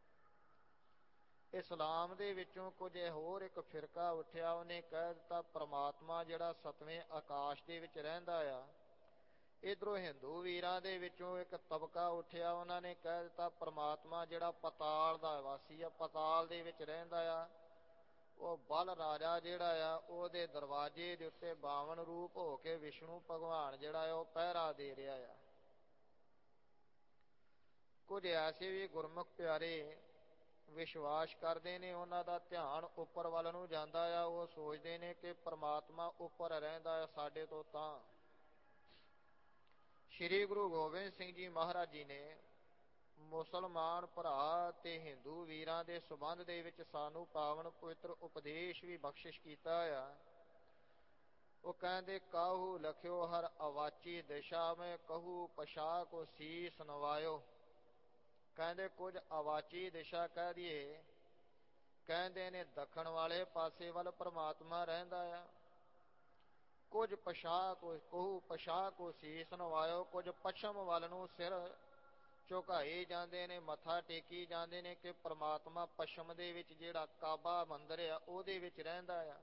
ਇਸਲਾਮ ਦੇ ਵਿੱਚੋਂ ਕੁਝ ਹੋਰ ਇੱਕ ਫਿਰਕਾ ਉੱਠਿਆ, ਉਹਨੇ ਕਹਿ ਦਿੱਤਾ ਪ੍ਰਮਾਤਮਾ ਜਿਹੜਾ ਸਤਵੇਂ ਆਕਾਸ਼ ਦੇ ਵਿੱਚ ਰਹਿੰਦਾ ਆ। ਇੱਧਰੋਂ ਹਿੰਦੂ ਵੀਰਾਂ ਦੇ ਵਿੱਚੋਂ ਇੱਕ ਤਬਕਾ ਉੱਠਿਆ, ਉਹਨਾਂ ਨੇ ਕਹਿ ਦਿੱਤਾ ਪ੍ਰਮਾਤਮਾ ਜਿਹੜਾ ਪਤਾਲ ਦਾ ਵਾਸੀ ਆ, ਪਤਾਲ ਦੇ ਵਿੱਚ ਰਹਿੰਦਾ ਆ। ਉਹ ਬਲ ਰਾਜਾ ਜਿਹੜਾ ਆ ਉਹਦੇ ਦਰਵਾਜ਼ੇ ਦੇ ਉੱਤੇ 52 ਰੂਪ ਹੋ ਕੇ ਵਿਸ਼ਨੂੰ ਭਗਵਾਨ ਜਿਹੜਾ ਆ ਉਹ ਪਹਿਰਾ ਦੇ ਰਿਹਾ ਆ। ਕੁਝ ਐਸੇ ਵੀ ਗੁਰਮੁਖ ਪਿਆਰੇ ਵਿਸ਼ਵਾਸ ਕਰਦੇ ਨੇ, ਉਹਨਾਂ ਦਾ ਧਿਆਨ ਉੱਪਰ ਵੱਲ ਨੂੰ ਜਾਂਦਾ ਆ। ਉਹ ਸੋਚਦੇ ਨੇ ਕਿ ਪ੍ਰਮਾਤਮਾ ਉੱਪਰ ਰਹਿੰਦਾ ਆ ਸਾਡੇ ਤੋਂ। ਤਾਂ ਸ੍ਰੀ ਗੁਰੂ ਗੋਬਿੰਦ ਸਿੰਘ ਜੀ ਮਹਾਰਾਜ ਜੀ ਨੇ ਮੁਸਲਮਾਨ ਭਰਾ ਤੇ ਹਿੰਦੂ ਵੀਰਾਂ ਦੇ ਸੰਬੰਧ ਦੇ ਵਿੱਚ ਸਾਨੂੰ ਪਾਵਨ ਪਵਿੱਤਰ ਉਪਦੇਸ਼ ਵੀ ਬਖਸ਼ਿਸ਼ ਕੀਤਾ ਆ। ਉਹ ਕਹਿੰਦੇ ਕਾਹੂ ਲਖਿਓ ਹਰ ਅਵਾਚੀ ਦਿਸ਼ਾ ਮੈਂ, ਕਹੂ ਪਛਾ ਕੋ ਸੀਸ ਨਵਾਇਓ। ਕਹਿੰਦੇ ਕੁਝ ਅਵਾਚੀ ਦਿਸ਼ਾ ਕਹਿ ਦਈਏ, ਕਹਿੰਦੇ ਨੇ ਦੱਖਣ ਵਾਲੇ ਪਾਸੇ ਵੱਲ ਪ੍ਰਮਾਤਮਾ ਰਹਿੰਦਾ ਆ। ਕੁਝ ਪਛਾਹ ਕਹੂ ਪਛਾਹ ਕੋ ਸੀਸ ਨਵਾਇਓ, ਕੁਝ ਪਛਮ ਵੱਲ ਨੂੰ ਸਿਰ ਝੁਕਾਏ ਜਾਂਦੇ ਨੇ, ਮੱਥਾ ਟੇਕੀ ਜਾਂਦੇ ਨੇ ਕਿ ਪ੍ਰਮਾਤਮਾ ਪਛਮ ਦੇ ਵਿੱਚ ਜਿਹੜਾ ਕਾਬਾ ਮੰਦਰ ਆ ਉਹਦੇ ਵਿੱਚ ਰਹਿੰਦਾ ਆ।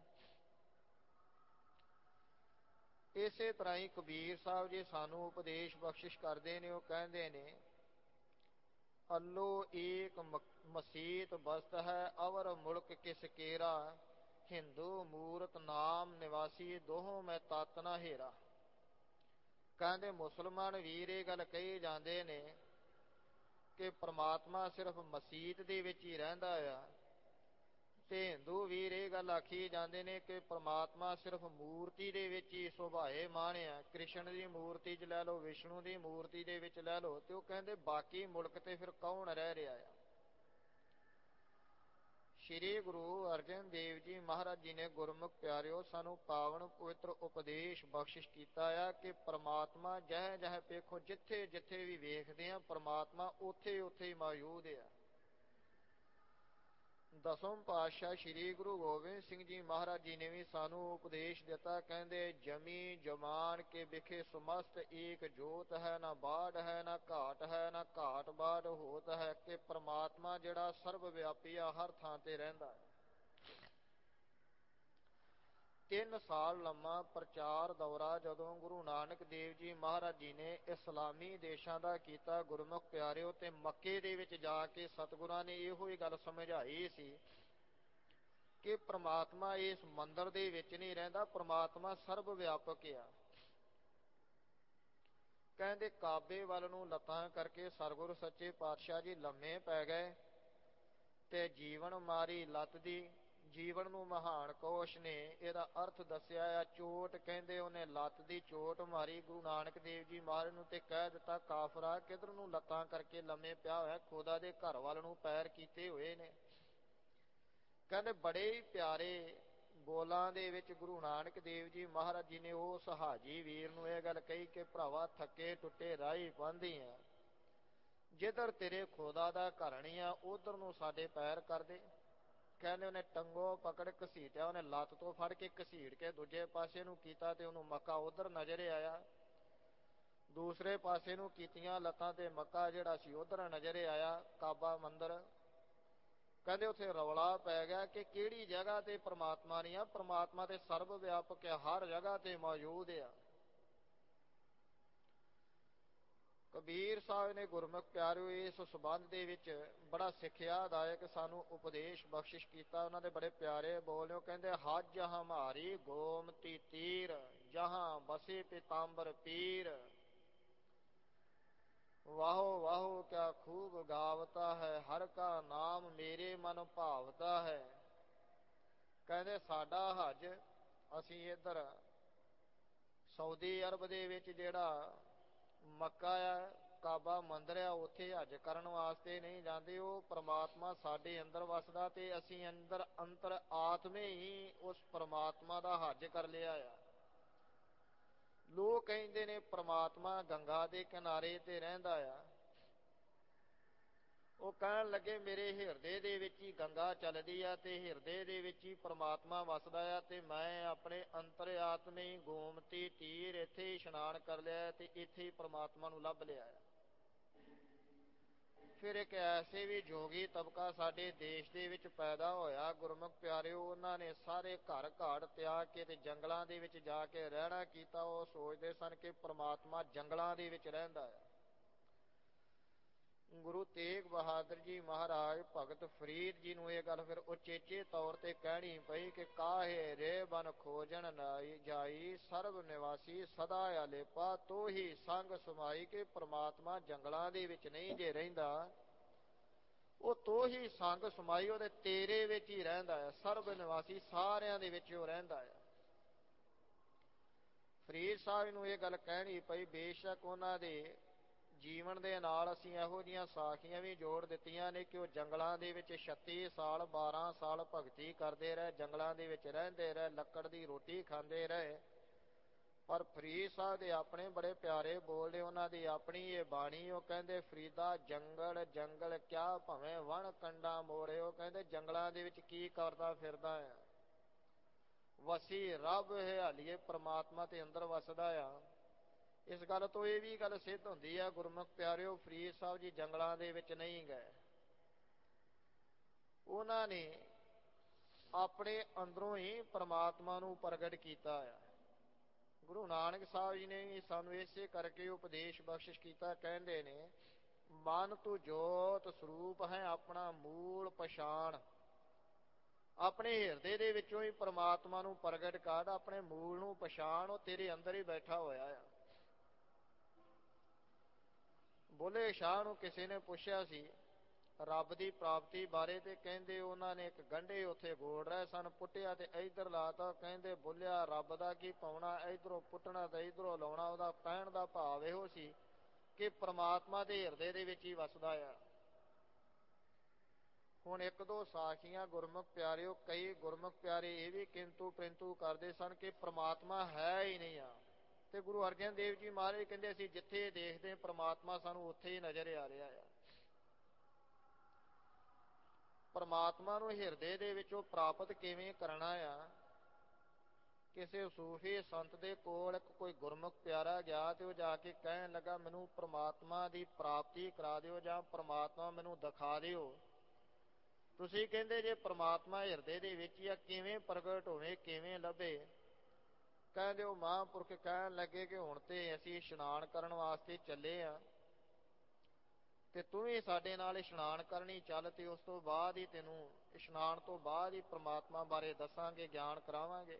ਇਸੇ ਤਰ੍ਹਾਂ ਹੀ ਕਬੀਰ ਸਾਹਿਬ ਜੀ ਸਾਨੂੰ ਉਪਦੇਸ਼ ਬਖਸ਼ਿਸ਼ ਕਰਦੇ ਨੇ। ਉਹ ਕਹਿੰਦੇ ਨੇ, ਅੱਲੋ ਏਕ ਮਸੀਤ ਬਸਤ ਹੈ, ਅਵਰ ਮੁਲਕ ਕਿਸ ਕੇਰਾ, ਹਿੰਦੂ ਮੂਰਤ ਨਾਮ ਨਿਵਾਸੀ, ਦੋਹੋਂ ਮੈਂ ਤਤ ਨਾ ਹੇਰਾ। ਕਹਿੰਦੇ ਮੁਸਲਮਾਨ ਵੀਰ ਇਹ ਗੱਲ ਕਹੀ ਜਾਂਦੇ ਨੇ ਕਿ ਪ੍ਰਮਾਤਮਾ ਸਿਰਫ ਮਸੀਤ ਦੇ ਵਿੱਚ ਹੀ ਰਹਿੰਦਾ ਆ, ਤੇ ਹਿੰਦੂ ਵੀਰ ਇਹ ਗੱਲ ਆਖੀ ਜਾਂਦੇ ਨੇ ਕਿ ਪ੍ਰਮਾਤਮਾ ਸਿਰਫ ਮੂਰਤੀ ਦੇ ਵਿੱਚ ਹੀ ਸੁਭਾਏ ਮਾਣ ਆ। ਕ੍ਰਿਸ਼ਨ ਦੀ ਮੂਰਤੀ 'ਚ ਲੈ ਲਓ, ਵਿਸ਼ਨੂੰ ਦੀ ਮੂਰਤੀ ਦੇ ਵਿੱਚ ਲੈ ਲਓ, ਤੇ ਉਹ ਕਹਿੰਦੇ ਬਾਕੀ ਮੁਲਕ ਤੇ ਫਿਰ ਕੌਣ ਰਹਿ ਰਿਹਾ ਆ। ਸ਼੍ਰੀ ਗੁਰੂ ਅਰਜਨ ਦੇਵ ਜੀ ਮਹਾਰਾਜ ਜੀ ਨੇ ਗੁਰਮੁਖ ਪਿਆਰਿਓ ਸਾਨੂੰ ਪਾਵਨ ਪਵਿੱਤਰ ਉਪਦੇਸ਼ ਬਖਸ਼ਿਸ਼ ਕੀਤਾ ਆ ਕਿ ਪ੍ਰਮਾਤਮਾ ਜਹ ਜਹ ਵੇਖੋ, ਜਿੱਥੇ ਜਿੱਥੇ ਵੀ ਵੇਖਦੇ ਆ ਪ੍ਰਮਾਤਮਾ ਉੱਥੇ ਉੱਥੇ ਹੀ ਮੌਜੂਦ ਆ। ਦਸਮ ਪਾਤਸ਼ਾਹ ਸ਼੍ਰੀ ਗੁਰੂ ਗੋਬਿੰਦ ਸਿੰਘ ਜੀ ਮਹਾਰਾਜ ਜੀ ਨੇ ਵੀ ਸਾਨੂੰ ਉਪਦੇਸ਼ ਦਿੱਤਾ। ਕਹਿੰਦੇ ਜਮੀ ਜਮਾਨ ਕੇ ਵਿਖੇ ਸਮਸਤ ਏਕ ਜੋਤ ਹੈ, ਨਾ ਬਾੜ ਹੈ ਨਾ ਘਾਟ ਹੈ, ਨਾ ਘਾਟ ਬਾੜ ਹੋਤ ਹੈ। ਕਿ ਪ੍ਰਮਾਤਮਾ ਜਿਹੜਾ ਸਰਬ ਵਿਆਪੀ ਆ, ਹਰ ਥਾਂ ਤੇ ਰਹਿੰਦਾ ਹੈ। 3 ਸਾਲ ਲੰਮਾ ਪ੍ਰਚਾਰ ਦੌਰਾ ਜਦੋਂ ਗੁਰੂ ਨਾਨਕ ਦੇਵ ਜੀ ਮਹਾਰਾਜ ਜੀ ਨੇ ਇਸਲਾਮੀ ਦੇਸ਼ਾਂ ਦਾ ਕੀਤਾ ਗੁਰਮੁਖ ਪਿਆਰਿਓ, ਤੇ ਮੱਕੇ ਦੇ ਵਿੱਚ ਜਾ ਕੇ ਸਤਿਗੁਰਾਂ ਨੇ ਇਹੋ ਹੀ ਗੱਲ ਸਮਝਾਈ ਸੀ ਕਿ ਪ੍ਰਮਾਤਮਾ ਇਸ ਮੰਦਰ ਦੇ ਵਿੱਚ ਨਹੀਂ ਰਹਿੰਦਾ, ਪ੍ਰਮਾਤਮਾ ਸਰਬ ਵਿਆਪਕ ਆ। ਕਹਿੰਦੇ ਕਾਬੇ ਵੱਲ ਨੂੰ ਲੱਤਾਂ ਕਰਕੇ ਸਤਿਗੁਰ ਸੱਚੇ ਪਾਤਸ਼ਾਹ ਜੀ ਲੰਮੇ ਪੈ ਗਏ ਤੇ ਜੀਵਨ ਮਾਰੀ ਲੱਤ ਦੀ। ਜੀਵਨ ਨੂੰ ਮਹਾਨ ਕੋਸ਼ ਨੇ ਇਹਦਾ ਅਰਥ ਦੱਸਿਆ ਆ ਚੋਟ। ਕਹਿੰਦੇ ਉਹਨੇ ਲੱਤ ਦੀ ਚੋਟ ਮਾਰੀ ਗੁਰੂ ਨਾਨਕ ਦੇਵ ਜੀ ਮਹਾਰਾਜ ਨੂੰ, ਤੇ ਕਹਿ ਦਿੱਤਾ ਕਾਫਰਾ ਕਿੱਧਰ ਨੂੰ ਲੱਤਾਂ ਕਰਕੇ ਲੰਮੇ ਪਿਆ ਹੋਇਆ, ਖੁਦਾ ਦੇ ਘਰ ਵੱਲ ਨੂੰ ਪੈਰ ਕੀਤੇ ਹੋਏ ਨੇ। ਕਹਿੰਦੇ ਬੜੇ ਹੀ ਪਿਆਰੇ ਬੋਲਾਂ ਦੇ ਵਿੱਚ ਗੁਰੂ ਨਾਨਕ ਦੇਵ ਜੀ ਮਹਾਰਾਜ ਜੀ ਨੇ ਉਸ ਹਾਜੀ ਵੀਰ ਨੂੰ ਇਹ ਗੱਲ ਕਹੀ ਕਿ ਭਰਾਵਾ ਥੱਕੇ ਟੁੱਟੇ ਰਾਹੀ ਪਾਂਦੀ ਆ, ਜਿੱਧਰ ਤੇਰੇ ਖੁਦਾ ਦਾ ਘਰ ਨਹੀਂ ਆ ਉਧਰ ਨੂੰ ਸਾਡੇ ਪੈਰ ਕਰਦੇ। ਕਹਿੰਦੇ ਉਹਨੇ ਟੰਗੋਂ ਪਕੜ ਘਸੀਟਿਆ, ਉਹਨੇ ਲੱਤ ਤੋਂ ਫੜ ਕੇ ਘਸੀਟ ਕੇ ਦੂਜੇ ਪਾਸੇ ਨੂੰ ਕੀਤਾ ਤੇ ਉਹਨੂੰ ਮੱਕਾ ਉਧਰ ਨਜ਼ਰ ਆਇਆ। ਦੂਸਰੇ ਪਾਸੇ ਨੂੰ ਕੀਤੀਆਂ ਲੱਤਾਂ ਤੇ ਮੱਕਾ ਜਿਹੜਾ ਸੀ ਉਧਰ ਨਜ਼ਰ ਆਇਆ, ਕਾਬਾ ਮੰਦਰ। ਕਹਿੰਦੇ ਉੱਥੇ ਰੌਲਾ ਪੈ ਗਿਆ ਕਿ ਕਿਹੜੀ ਜਗ੍ਹਾ ਤੇ ਪ੍ਰਮਾਤਮਾ ਨਹੀਂ ਆ। ਪ੍ਰਮਾਤਮਾ ਤੇ ਸਰਬ ਵਿਆਪਕ ਆ, ਹਰ ਜਗ੍ਹਾ ਤੇ ਮੌਜੂਦ ਆ। ਕਬੀਰ ਸਾਹਿਬ ਨੇ ਗੁਰਮੁਖ ਪਿਆਰਿਓ ਇਸ ਸੰਬੰਧ ਦੇ ਵਿੱਚ ਬੜਾ ਸਿੱਖਿਆਦਾਇਕ ਸਾਨੂੰ ਉਪਦੇਸ਼ ਬਖਸ਼ਿਸ਼ ਕੀਤਾ। ਉਹਨਾਂ ਦੇ ਬੜੇ ਪਿਆਰੇ ਬੋਲ। ਕਹਿੰਦੇ ਹਜ ਹਮਾਰੀ ਗੋਮਤੀ ਤੀਰ, ਜਹਾਂ ਬਸੇ ਪੀਤਾੰਬਰ ਪੀਰ, ਵਾਹੋ ਵਾਹੋ ਕਿਆ ਖੂਬ ਗਾਵਤਾ ਹੈ, ਹਰ ਕਾ ਨਾਮ ਮੇਰੇ ਮਨ ਭਾਵਤਾ ਹੈ। ਕਹਿੰਦੇ ਸਾਡਾ ਹਜ, ਅਸੀਂ ਇੱਧਰ ਸਾਊਦੀ ਅਰਬ ਦੇ ਵਿੱਚ ਜਿਹੜਾ ਮੱਕਾ ਆ, ਕਾਬਾ ਮੰਦਰ ਆ, ਉੱਥੇ ਹਜ ਕਰਨ ਵਾਸਤੇ ਨਹੀਂ ਜਾਂਦੇ। ਉਹ ਪ੍ਰਮਾਤਮਾ ਸਾਡੇ ਅੰਦਰ ਵਸਦਾ ਤੇ ਅਸੀਂ ਅੰਤਰ ਆਤਮੇ ਹੀ ਉਸ ਪ੍ਰਮਾਤਮਾ ਦਾ ਹਜ ਕਰ ਲਿਆ ਆ। ਲੋਕ ਕਹਿੰਦੇ ਨੇ ਪ੍ਰਮਾਤਮਾ ਗੰਗਾ ਦੇ ਕਿਨਾਰੇ ਤੇ ਰਹਿੰਦਾ ਆ। ਉਹ ਕਹਿਣ ਲੱਗੇ ਮੇਰੇ ਹਿਰਦੇ ਦੇ ਵਿੱਚ ਹੀ ਗੰਗਾ ਚੱਲਦੀ ਆ ਤੇ ਹਿਰਦੇ ਦੇ ਵਿੱਚ ਹੀ ਪ੍ਰਮਾਤਮਾ ਵਸਦਾ ਆ, ਤੇ ਮੈਂ ਆਪਣੇ ਅੰਤਰ ਆਤਮੇ ਹੀ ਗੋਮਤੀ ਤੀਰ ਇੱਥੇ ਹੀ ਇਸ਼ਨਾਨ ਕਰ ਲਿਆ ਤੇ ਇੱਥੇ ਹੀ ਪ੍ਰਮਾਤਮਾ ਨੂੰ ਲੱਭ ਲਿਆ ਆ। ਫਿਰ ਇੱਕ ਐਸੇ ਵੀ ਜੋਗੀ ਤਬਕਾ ਸਾਡੇ ਦੇਸ਼ ਦੇ ਵਿੱਚ ਪੈਦਾ ਹੋਇਆ ਗੁਰਮੁਖ ਪਿਆਰਿਓ, ਉਹਨਾਂ ਨੇ ਸਾਰੇ ਘਰ ਘਾੜ ਤਿਆਗ ਕੇ ਤੇ ਜੰਗਲਾਂ ਦੇ ਵਿੱਚ ਜਾ ਕੇ ਰਹਿਣਾ ਕੀਤਾ। ਉਹ ਸੋਚਦੇ ਸਨ ਕਿ ਪ੍ਰਮਾਤਮਾ ਜੰਗਲਾਂ ਦੇ ਵਿੱਚ ਰਹਿੰਦਾ ਹੈ। ਗੁਰੂ ਤੇਗ ਬਹਾਦਰ ਜੀ ਮਹਾਰਾਜ ਭਗਤ ਫਰੀਦ ਜੀ ਨੂੰ ਇਹ ਗੱਲ ਫਿਰ ਉਚੇਚੇ ਤੌਰ ਤੇ ਕਹਿਣੀ ਪਈ ਕਿ ਕਾਹੇ ਰੇ ਬਨ ਖੋਜਣ ਜਾਈ, ਸਰਬ ਨਿਵਾਸੀ ਸਦਾ ਆਲੇਪਾ, ਤੋ ਹੀ ਸੰਗ ਸਮਾਈ। ਕਿ ਪ੍ਰਮਾਤਮਾ ਜੰਗਲਾਂ ਦੇ ਵਿੱਚ ਨਹੀਂ ਜੇ ਰਹਿੰਦਾ, ਉਹ ਤੋ ਹੀ ਸੰਗ ਸਮਾਈ, ਉਹਦੇ ਤੇਰੇ ਵਿੱਚ ਹੀ ਰਹਿੰਦਾ ਹੈ। ਸਰਬ ਨਿਵਾਸੀ, ਸਾਰਿਆਂ ਦੇ ਵਿੱਚ ਉਹ ਰਹਿੰਦਾ ਹੈ। ਫਰੀਦ ਸਾਹਿਬ ਨੂੰ ਇਹ ਗੱਲ ਕਹਿਣੀ ਪਈ। ਬੇਸ਼ੱਕ ਉਹਨਾਂ ਦੇ ਜੀਵਨ ਦੇ ਨਾਲ ਅਸੀਂ ਇਹੋ ਜਿਹੀਆਂ ਸਾਖੀਆਂ ਵੀ ਜੋੜ ਦਿੱਤੀਆਂ ਨੇ ਕਿ ਉਹ ਜੰਗਲਾਂ ਦੇ ਵਿੱਚ 36 ਸਾਲ 12 ਸਾਲ ਭਗਤੀ ਕਰਦੇ ਰਹੇ, ਜੰਗਲਾਂ ਦੇ ਵਿੱਚ ਰਹਿੰਦੇ ਰਹੇ, ਲੱਕੜ ਦੀ ਰੋਟੀ ਖਾਂਦੇ ਰਹੇ। ਪਰ ਫਰੀਦ ਸਾਹਿਬ ਦੇ ਆਪਣੇ ਬੜੇ ਪਿਆਰੇ ਬੋਲਦੇ, ਉਹਨਾਂ ਦੀ ਆਪਣੀ ਇਹ ਬਾਣੀ। ਉਹ ਕਹਿੰਦੇ ਫਰੀਦਾ ਜੰਗਲ ਜੰਗਲ ਕਿਆ ਭਵੇਂ ਵਣ ਕੰਡਾ ਮੋਰੇ। ਉਹ ਕਹਿੰਦੇ ਜੰਗਲਾਂ ਦੇ ਵਿੱਚ ਕੀ ਕਰਦਾ ਫਿਰਦਾ ਹੈ, ਵਸੀ ਰੱਬ ਹਾਲੀਏ ਪ੍ਰਮਾਤਮਾ ਤੇ ਅੰਦਰ ਵਸਦਾ ਆ। ਇਸ ਗੱਲ ਤੋਂ ਇਹ ਵੀ ਗੱਲ ਸਿੱਧ ਹੁੰਦੀ ਆ, ਗੁਰਮੁਖ ਪਿਆਰਿਓ, ਫਰੀਦ ਸਾਹਿਬ ਜੀ ਜੰਗਲਾਂ ਦੇ ਵਿੱਚ ਨਹੀਂ ਗਏ। ਉਹਨਾਂ ਨੇ ਆਪਣੇ ਅੰਦਰੋਂ ਹੀ ਪ੍ਰਮਾਤਮਾ ਨੂੰ ਪ੍ਰਗਟ ਕੀਤਾ ਆ। ਗੁਰੂ ਨਾਨਕ ਸਾਹਿਬ ਜੀ ਨੇ ਸਾਨੂੰ ਇਸੇ ਕਰਕੇ ਉਪਦੇਸ਼ ਬਖਸ਼ਿਸ਼ ਕੀਤਾ। ਕਹਿੰਦੇ ਨੇ, ਮਨ ਤੂੰ ਜੋਤ ਸਰੂਪ ਹੈ ਆਪਣਾ ਮੂਲ ਪਛਾਣ। ਆਪਣੇ ਹਿਰਦੇ ਦੇ ਵਿੱਚੋਂ ਹੀ ਪ੍ਰਮਾਤਮਾ ਨੂੰ ਪ੍ਰਗਟ ਕਰ, ਆਪਣੇ ਮੂਲ ਨੂੰ ਪਛਾਣ, ਉਹ ਤੇਰੇ ਅੰਦਰ ਹੀ ਬੈਠਾ ਹੋਇਆ ਆ। ਬੁੱਲ੍ਹੇ ਸ਼ਾਹ ਨੂੰ ਕਿਸੇ ਨੇ ਪੁੱਛਿਆ ਸੀ ਰੱਬ ਦੀ ਪ੍ਰਾਪਤੀ ਬਾਰੇ, ਤੇ ਕਹਿੰਦੇ ਉਹਨਾਂ ਨੇ ਇੱਕ ਗੰਢੇ ਉੱਥੇ ਗੋੜ ਰਹੇ ਸਨ, ਪੁੱਟਿਆ ਤੇ ਇੱਧਰ ਲਾਤਾ। ਕਹਿੰਦੇ ਬੋਲਿਆ ਰੱਬ ਦਾ ਕੀ ਪਾਉਣਾ, ਇੱਧਰੋਂ ਪੁੱਟਣਾ ਤੇ ਇੱਧਰੋਂ ਲਾਉਣਾ। ਉਹਦਾ ਕਹਿਣ ਦਾ ਭਾਵ ਇਹੋ ਸੀ ਕਿ ਪ੍ਰਮਾਤਮਾ ਦੇ ਹਿਰਦੇ ਦੇ ਵਿੱਚ ਹੀ ਵਸਦਾ ਆ। ਹੁਣ ਇੱਕ ਦੋ ਸਾਖੀਆਂ ਗੁਰਮੁਖ ਪਿਆਰਿਓ, ਕਈ ਗੁਰਮੁਖ ਪਿਆਰੇ ਇਹ ਵੀ ਕਿੰਤੂ ਪ੍ਰੰਤੂ ਕਰਦੇ ਸਨ ਕਿ ਪ੍ਰਮਾਤਮਾ ਹੈ ਹੀ ਨਹੀਂ ਆ। ਤੇ ਗੁਰੂ ਅਰਜਨ ਦੇਵ ਜੀ ਮਹਾਰਾਜ ਕਹਿੰਦੇ, ਅਸੀਂ ਜਿੱਥੇ ਦੇਖਦੇ ਪ੍ਰਮਾਤਮਾ ਸਾਨੂੰ ਉੱਥੇ ਹੀ ਨਜ਼ਰ ਆ ਰਿਹਾ ਆ। ਪ੍ਰਮਾਤਮਾ ਨੂੰ ਹਿਰਦੇ ਦੇ ਵਿੱਚੋਂ ਪ੍ਰਾਪਤ ਕਿਵੇਂ ਕਰਨਾ ਆ? ਕਿਸੇ ਸੂਫੀ ਸੰਤ ਦੇ ਕੋਲ ਇੱਕ ਕੋਈ ਗੁਰਮੁਖ ਪਿਆਰਾ ਗਿਆ ਤੇ ਉਹ ਜਾ ਕੇ ਕਹਿਣ ਲੱਗਾ, ਮੈਨੂੰ ਪ੍ਰਮਾਤਮਾ ਦੀ ਪ੍ਰਾਪਤੀ ਕਰਾ ਦਿਓ ਜਾਂ ਪ੍ਰਮਾਤਮਾ ਮੈਨੂੰ ਦਿਖਾ ਦਿਓ। ਤੁਸੀਂ ਕਹਿੰਦੇ ਜੇ ਪ੍ਰਮਾਤਮਾ ਹਿਰਦੇ ਦੇ ਵਿੱਚ ਹੀ ਆ, ਕਿਵੇਂ ਪ੍ਰਗਟ ਹੋਵੇ, ਕਿਵੇਂ ਲੱਭੇ? ਕਹਿੰਦੇ ਉਹ ਮਹਾਂਪੁਰਖ ਕਹਿਣ ਲੱਗੇ ਕਿ ਹੁਣ ਤੇ ਅਸੀਂ ਇਸ਼ਨਾਨ ਕਰਨ ਵਾਸਤੇ ਚੱਲੇ ਆ, ਤੇ ਤੂੰ ਵੀ ਸਾਡੇ ਨਾਲ ਇਸ਼ਨਾਨ ਕਰਨੀ ਚੱਲ, ਤੇ ਉਸ ਤੋਂ ਬਾਅਦ ਹੀ ਤੈਨੂੰ ਇਸ਼ਨਾਨ ਤੋਂ ਬਾਅਦ ਹੀ ਪ੍ਰਮਾਤਮਾ ਬਾਰੇ ਦੱਸਾਂਗੇ, ਗਿਆਨ ਕਰਾਵਾਂਗੇ।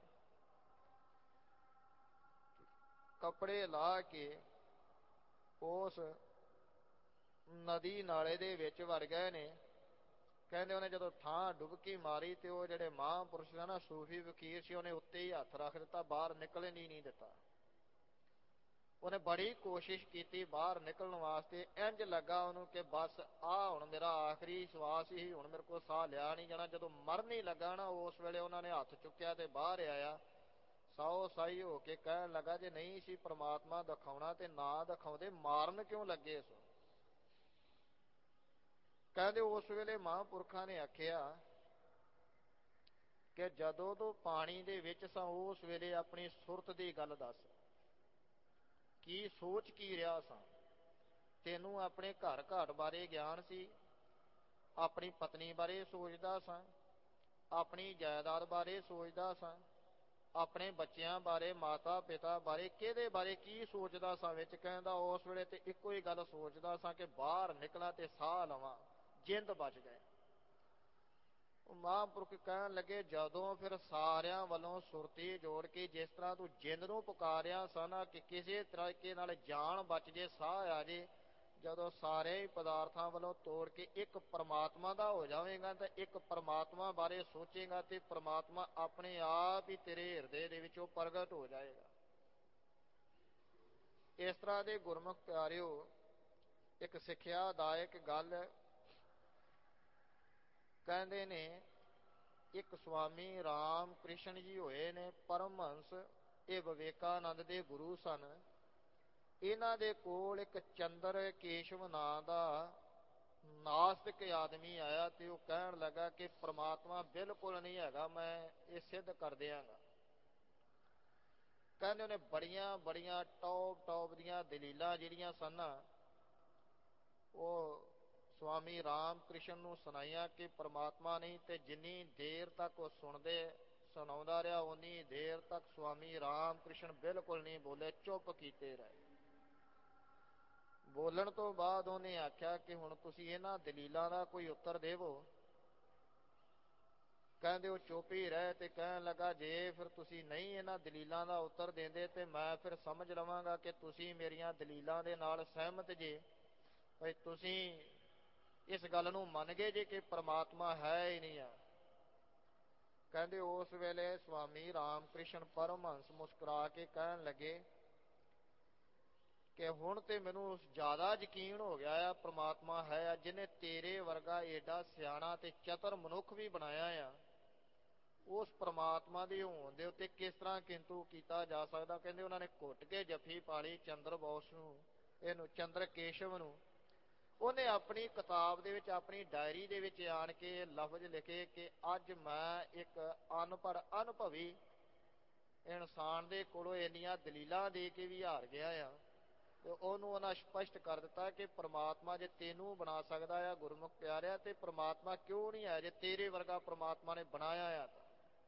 ਕੱਪੜੇ ਲਾ ਕੇ ਉਸ ਨਦੀ ਨਾਲੇ ਦੇ ਵਿੱਚ ਵੜ ਗਏ ਨੇ। ਕਹਿੰਦੇ ਉਹਨੇ ਜਦੋਂ ਥਾਂ ਡੁਬਕੀ ਮਾਰੀ ਤੇ ਉਹ ਜਿਹੜੇ ਮਹਾਂਪੁਰਸ਼ ਸੀ ਨਾ, ਸੂਫੀ ਫਕੀਰ ਸੀ, ਉਹਨੇ ਉੱਤੇ ਹੀ ਹੱਥ ਰੱਖ ਦਿੱਤਾ, ਬਾਹਰ ਨਿਕਲਣ ਹੀ ਨਹੀਂ ਦਿੱਤਾ। ਉਹਨੇ ਬੜੀ ਕੋਸ਼ਿਸ਼ ਕੀਤੀ ਬਾਹਰ ਨਿਕਲਣ ਵਾਸਤੇ, ਇੰਝ ਲੱਗਾ ਉਹਨੂੰ ਕਿ ਬਸ ਆਹ ਹੁਣ ਮੇਰਾ ਆਖਰੀ ਸਵਾਸ ਹੀ, ਹੁਣ ਮੇਰੇ ਕੋਲ ਸਾਹ ਲਿਆ ਨਹੀਂ ਜਾਣਾ। ਜਦੋਂ ਮਰਨ ਹੀ ਲੱਗਾ ਨਾ, ਉਸ ਵੇਲੇ ਉਹਨਾਂ ਨੇ ਹੱਥ ਚੁੱਕਿਆ ਤੇ ਬਾਹਰ ਆਇਆ, ਸਾਓ ਸਾਈ ਹੋ ਕੇ ਕਹਿਣ ਲੱਗਾ, ਜੇ ਨਹੀਂ ਸੀ ਪ੍ਰਮਾਤਮਾ ਦਿਖਾਉਣਾ ਤੇ ਨਾ ਦਿਖਾਉਂਦੇ, ਮਾਰਨ ਕਿਉਂ ਲੱਗੇ ਸੋ? ਕਹਿੰਦੇ ਉਸ ਵੇਲੇ ਮਹਾਂਪੁਰਖਾਂ ਨੇ ਆਖਿਆ ਕਿ ਜਦੋਂ ਤੋਂ ਪਾਣੀ ਦੇ ਵਿੱਚ ਸਾਂ ਉਸ ਵੇਲੇ ਆਪਣੀ ਸੁਰਤ ਦੀ ਗੱਲ ਦੱਸ, ਕੀ ਸੋਚ ਕੀ ਰਿਹਾ ਸਾਂ? ਤੈਨੂੰ ਆਪਣੇ ਘਰ ਘਾਟ ਬਾਰੇ ਗਿਆਨ ਸੀ, ਆਪਣੀ ਪਤਨੀ ਬਾਰੇ ਸੋਚਦਾ ਸਾਂ, ਆਪਣੀ ਜਾਇਦਾਦ ਬਾਰੇ ਸੋਚਦਾ ਸਾਂ, ਆਪਣੇ ਬੱਚਿਆਂ ਬਾਰੇ, ਮਾਤਾ ਪਿਤਾ ਬਾਰੇ, ਕਿਹਦੇ ਬਾਰੇ ਕੀ ਸੋਚਦਾ ਸਾਂ ਵਿੱਚ? ਕਹਿੰਦਾ ਉਸ ਵੇਲੇ ਤੇ ਇੱਕੋ ਹੀ ਗੱਲ ਸੋਚਦਾ ਸਾਂ ਕਿ ਬਾਹਰ ਨਿਕਲਾਂ ਤੇ ਸਾਹ ਲਵਾਂ, ਜਿੰਦ ਬਚ ਗਏ। ਉਹ ਮਹਾਂਪੁਰਖ ਕਹਿਣ ਲੱਗੇ, ਜਦੋਂ ਫਿਰ ਸਾਰਿਆਂ ਵੱਲੋਂ ਸੁਰਤੀ ਜੋੜ ਕੇ ਜਿਸ ਤਰ੍ਹਾਂ ਤੂੰ ਜਿੰਦ ਨੂੰ ਪੁਕਾਰਿਆ ਸਾਂ ਨਾ ਕਿ ਕਿਸੇ ਤਰੀਕੇ ਨਾਲ ਜਾਨ ਬਚ ਜੇ, ਸਾਹ ਆ ਜੇ, ਜਦੋਂ ਸਾਰੇ ਹੀ ਪਦਾਰਥਾਂ ਵੱਲੋਂ ਤੋੜ ਕੇ ਇੱਕ ਪਰਮਾਤਮਾ ਦਾ ਹੋ ਜਾਵੇਗਾ ਤਾਂ ਇੱਕ ਪਰਮਾਤਮਾ ਬਾਰੇ ਸੋਚੇਗਾ ਤੇ ਪਰਮਾਤਮਾ ਆਪਣੇ ਆਪ ਹੀ ਤੇਰੇ ਹਿਰਦੇ ਦੇ ਵਿੱਚੋਂ ਪ੍ਰਗਟ ਹੋ ਜਾਏਗਾ। ਇਸ ਤਰ੍ਹਾਂ ਦੇ ਗੁਰਮੁਖ ਪਿਆਰਿਓ, ਇੱਕ ਸਿੱਖਿਆਦਾਇਕ ਗੱਲ ਕਹਿੰਦੇ ਨੇ, ਇੱਕ ਸਵਾਮੀ ਰਾਮ ਕ੍ਰਿਸ਼ਨ ਜੀ ਹੋਏ ਨੇ ਪਰਮਹੰਸ, ਇਹ ਵਿਵੇਕਾਨੰਦ ਦੇ ਗੁਰੂ ਸਨ। ਇਹਨਾਂ ਦੇ ਕੋਲ ਇੱਕ ਚੰਦਰ ਕੇਸ਼ਵ ਨਾਂ ਦਾ ਨਾਸਤਿਕ ਆਦਮੀ ਆਇਆ ਤੇ ਉਹ ਕਹਿਣ ਲੱਗਾ ਕਿ ਪ੍ਰਮਾਤਮਾ ਬਿਲਕੁਲ ਨਹੀਂ ਹੈਗਾ, ਮੈਂ ਇਹ ਸਿੱਧ ਕਰ ਦਿਆਂਗਾ। ਕਹਿੰਦੇ ਉਹਨੇ ਬੜੀਆਂ ਬੜੀਆਂ ਟੌਪ ਦੀਆਂ ਦਲੀਲਾਂ ਜਿਹੜੀਆਂ ਸਨ ਉਹ ਸਵਾਮੀ ਰਾਮ ਕ੍ਰਿਸ਼ਨ ਨੂੰ ਸੁਣਾਈਆਂ ਕਿ ਪ੍ਰਮਾਤਮਾ ਨਹੀਂ, ਤੇ ਜਿੰਨੀ ਦੇਰ ਤੱਕ ਉਹ ਸੁਣਾਉਂਦਾ ਰਿਹਾ ਉਨੀ ਦੇਰ ਤੱਕ ਸਵਾਮੀ ਰਾਮ ਕ੍ਰਿਸ਼ਨ ਬਿਲਕੁਲ ਨਹੀਂ ਬੋਲੇ, ਚੁੱਪ ਕੀਤੇ ਰਹੇ। ਬੋਲਣ ਤੋਂ ਬਾਅਦ ਉਹਨੇ ਆਖਿਆ ਕਿ ਹੁਣ ਤੁਸੀਂ ਇਹਨਾਂ ਦਲੀਲਾਂ ਦਾ ਕੋਈ ਉੱਤਰ ਦੇਵੋ। ਕਹਿੰਦੇ ਉਹ ਚੁੱਪ ਹੀ ਰਹੇ ਤੇ ਕਹਿਣ ਲੱਗਾ, ਜੇ ਫਿਰ ਤੁਸੀਂ ਨਹੀਂ ਇਹਨਾਂ ਦਲੀਲਾਂ ਦਾ ਉੱਤਰ ਦਿੰਦੇ ਤੇ ਮੈਂ ਫਿਰ ਸਮਝ ਲਵਾਂਗਾ ਕਿ ਤੁਸੀਂ ਮੇਰੀਆਂ ਦਲੀਲਾਂ ਦੇ ਨਾਲ ਸਹਿਮਤ ਜੇ, ਭਈ ਤੁਸੀਂ ਇਸ ਗੱਲ ਨੂੰ ਮੰਨ ਗਏ ਜੇ ਕਿ ਪ੍ਰਮਾਤਮਾ ਹੈ ਹੀ ਨਹੀਂ ਆ। ਕਹਿੰਦੇ ਉਸ ਵੇਲੇ ਸਵਾਮੀ ਰਾਮ ਕ੍ਰਿਸ਼ਨ ਪਰਮਹੰਸ ਮੁਸਕਰਾ ਕੇ ਕਹਿਣ ਲੱਗੇ ਕਿ ਹੁਣ ਤੇ ਮੈਨੂੰ ਜ਼ਿਆਦਾ ਯਕੀਨ ਹੋ ਗਿਆ ਆ ਪ੍ਰਮਾਤਮਾ ਹੈ ਆ, ਜਿਹਨੇ ਤੇਰੇ ਵਰਗਾ ਏਡਾ ਸਿਆਣਾ ਤੇ ਚਤਰ ਮਨੁੱਖ ਵੀ ਬਣਾਇਆ ਆ, ਉਸ ਪ੍ਰਮਾਤਮਾ ਦੇ ਹੋਣ ਦੇ ਉੱਤੇ ਕਿਸ ਤਰ੍ਹਾਂ ਕਿੰਤੂ ਕੀਤਾ ਜਾ ਸਕਦਾ? ਕਹਿੰਦੇ ਉਹਨਾਂ ਨੇ ਘੁੱਟ ਕੇ ਜੱਫੀ ਪਾਲੀ ਚੰਦਰ ਬੋਸ ਨੂੰ, ਇਹਨੂੰ ਚੰਦਰ ਕੇਸ਼ਵ ਨੂੰ। ਉਹਨੇ ਆਪਣੀ ਕਿਤਾਬ ਦੇ ਵਿੱਚ, ਆਪਣੀ ਡਾਇਰੀ ਦੇ ਵਿੱਚ ਆਣ ਕੇ ਲਫ਼ਜ਼ ਲਿਖੇ ਕਿ ਅੱਜ ਮੈਂ ਇੱਕ ਅਨਪੜ੍ਹ ਅਨੁਭਵੀ ਇਨਸਾਨ ਦੇ ਕੋਲੋਂ ਇੰਨੀਆਂ ਦਲੀਲਾਂ ਦੇ ਕੇ ਵੀ ਹਾਰ ਗਿਆ ਆ, ਤੇ ਉਹਨੂੰ ਉਹਨਾਂ ਸਪਸ਼ਟ ਕਰ ਦਿੱਤਾ ਕਿ ਪ੍ਰਮਾਤਮਾ ਜੇ ਤੈਨੂੰ ਬਣਾ ਸਕਦਾ ਆ ਗੁਰਮੁਖ ਪਿਆਰਿਆ, ਤੇ ਪ੍ਰਮਾਤਮਾ ਕਿਉਂ ਨਹੀਂ ਹੈ ਜੇ ਤੇਰੇ ਵਰਗਾ ਪ੍ਰਮਾਤਮਾ ਨੇ ਬਣਾਇਆ ਆ। ਤਾਂ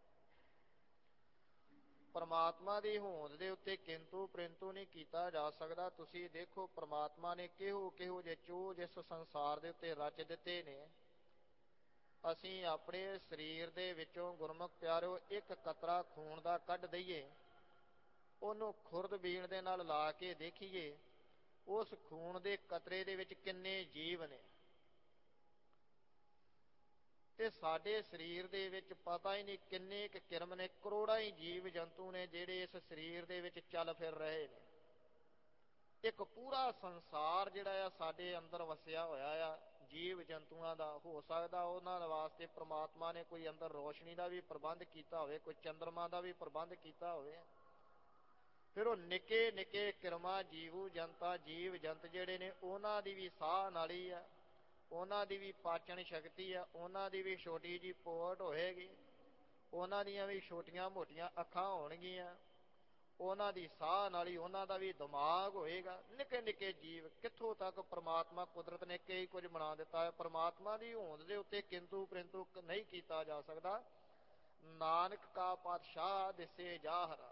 ਪ੍ਰਮਾਤਮਾ ਦੀ ਹੋਂਦ ਦੇ ਉੱਤੇ ਕਿੰਤੂ ਪ੍ਰੰਤੂ ਨਹੀਂ ਕੀਤਾ ਜਾ ਸਕਦਾ। ਤੁਸੀਂ ਦੇਖੋ ਪ੍ਰਮਾਤਮਾ ਨੇ ਕਿਹੋ ਕਿਹੋ ਜਿਹੇ ਚੋਜ ਇਸ ਸੰਸਾਰ ਦੇ ਉੱਤੇ ਰਚ ਦਿੱਤੇ ਨੇ। ਅਸੀਂ ਆਪਣੇ ਸਰੀਰ ਦੇ ਵਿੱਚੋਂ ਗੁਰਮੁਖ ਪਿਆਰਿਓ ਇੱਕ ਕਤਰਾ ਖੂਨ ਦਾ ਕੱਢ ਦਈਏ, ਉਹਨੂੰ ਖੁਰਦਬੀਨ ਦੇ ਨਾਲ ਲਾ ਕੇ ਦੇਖੀਏ, ਉਸ ਖੂਨ ਦੇ ਕਤਰੇ ਦੇ ਵਿੱਚ ਕਿੰਨੇ ਜੀਵ ਨੇ। ਤੇ ਸਾਡੇ ਸਰੀਰ ਦੇ ਵਿੱਚ ਪਤਾ ਹੀ ਨਹੀਂ ਕਿੰਨੇ ਕੁ ਕਿਰਮ ਨੇ, ਕਰੋੜਾਂ ਹੀ ਜੀਵ ਜੰਤੂ ਨੇ ਜਿਹੜੇ ਇਸ ਸਰੀਰ ਦੇ ਵਿੱਚ ਚੱਲ ਫਿਰ ਰਹੇ ਨੇ। ਇੱਕ ਪੂਰਾ ਸੰਸਾਰ ਜਿਹੜਾ ਆ ਸਾਡੇ ਅੰਦਰ ਵਸਿਆ ਹੋਇਆ ਆ ਜੀਵ ਜੰਤੂਆਂ ਦਾ। ਹੋ ਸਕਦਾ ਉਹਨਾਂ ਵਾਸਤੇ ਪ੍ਰਮਾਤਮਾ ਨੇ ਕੋਈ ਅੰਦਰ ਰੋਸ਼ਨੀ ਦਾ ਵੀ ਪ੍ਰਬੰਧ ਕੀਤਾ ਹੋਵੇ, ਕੋਈ ਚੰਦਰਮਾ ਦਾ ਵੀ ਪ੍ਰਬੰਧ ਕੀਤਾ ਹੋਵੇ। ਫਿਰ ਉਹ ਨਿੱਕੇ ਨਿੱਕੇ ਕਿਰਮਾਂ ਜੀਵ ਜੰਤ ਜਿਹੜੇ ਨੇ, ਉਹਨਾਂ ਦੀ ਵੀ ਸਾਹ ਨਾਲੀ ਆ, ਉਹਨਾਂ ਦੀ ਵੀ ਪਾਚਨ ਸ਼ਕਤੀ ਆ, ਉਹਨਾਂ ਦੀ ਵੀ ਛੋਟੀ ਜਿਹੀ ਪੋਟ ਹੋਏਗੀ, ਉਹਨਾਂ ਦੀਆਂ ਵੀ ਛੋਟੀਆਂ ਮੋਟੀਆਂ ਅੱਖਾਂ ਹੋਣਗੀਆਂ, ਉਹਨਾਂ ਦੀ ਸਾਹ ਨਾਲੀ, ਉਹਨਾਂ ਦਾ ਵੀ ਦਿਮਾਗ ਹੋਏਗਾ। ਨਿੱਕੇ ਨਿੱਕੇ ਜੀਵ, ਕਿੱਥੋਂ ਤੱਕ ਪ੍ਰਮਾਤਮਾ ਕੁਦਰਤ ਨੇ ਕਈ ਕੁਝ ਬਣਾ ਦਿੱਤਾ ਹੈ। ਪ੍ਰਮਾਤਮਾ ਦੀ ਹੋਂਦ ਦੇ ਉੱਤੇ ਕਿੰਤੂ ਪ੍ਰੰਤੂ ਨਹੀਂ ਕੀਤਾ ਜਾ ਸਕਦਾ। ਨਾਨਕ ਕਾ ਪਾਤਸ਼ਾਹ ਦਿਸੇ ਜਾਹਰਾ,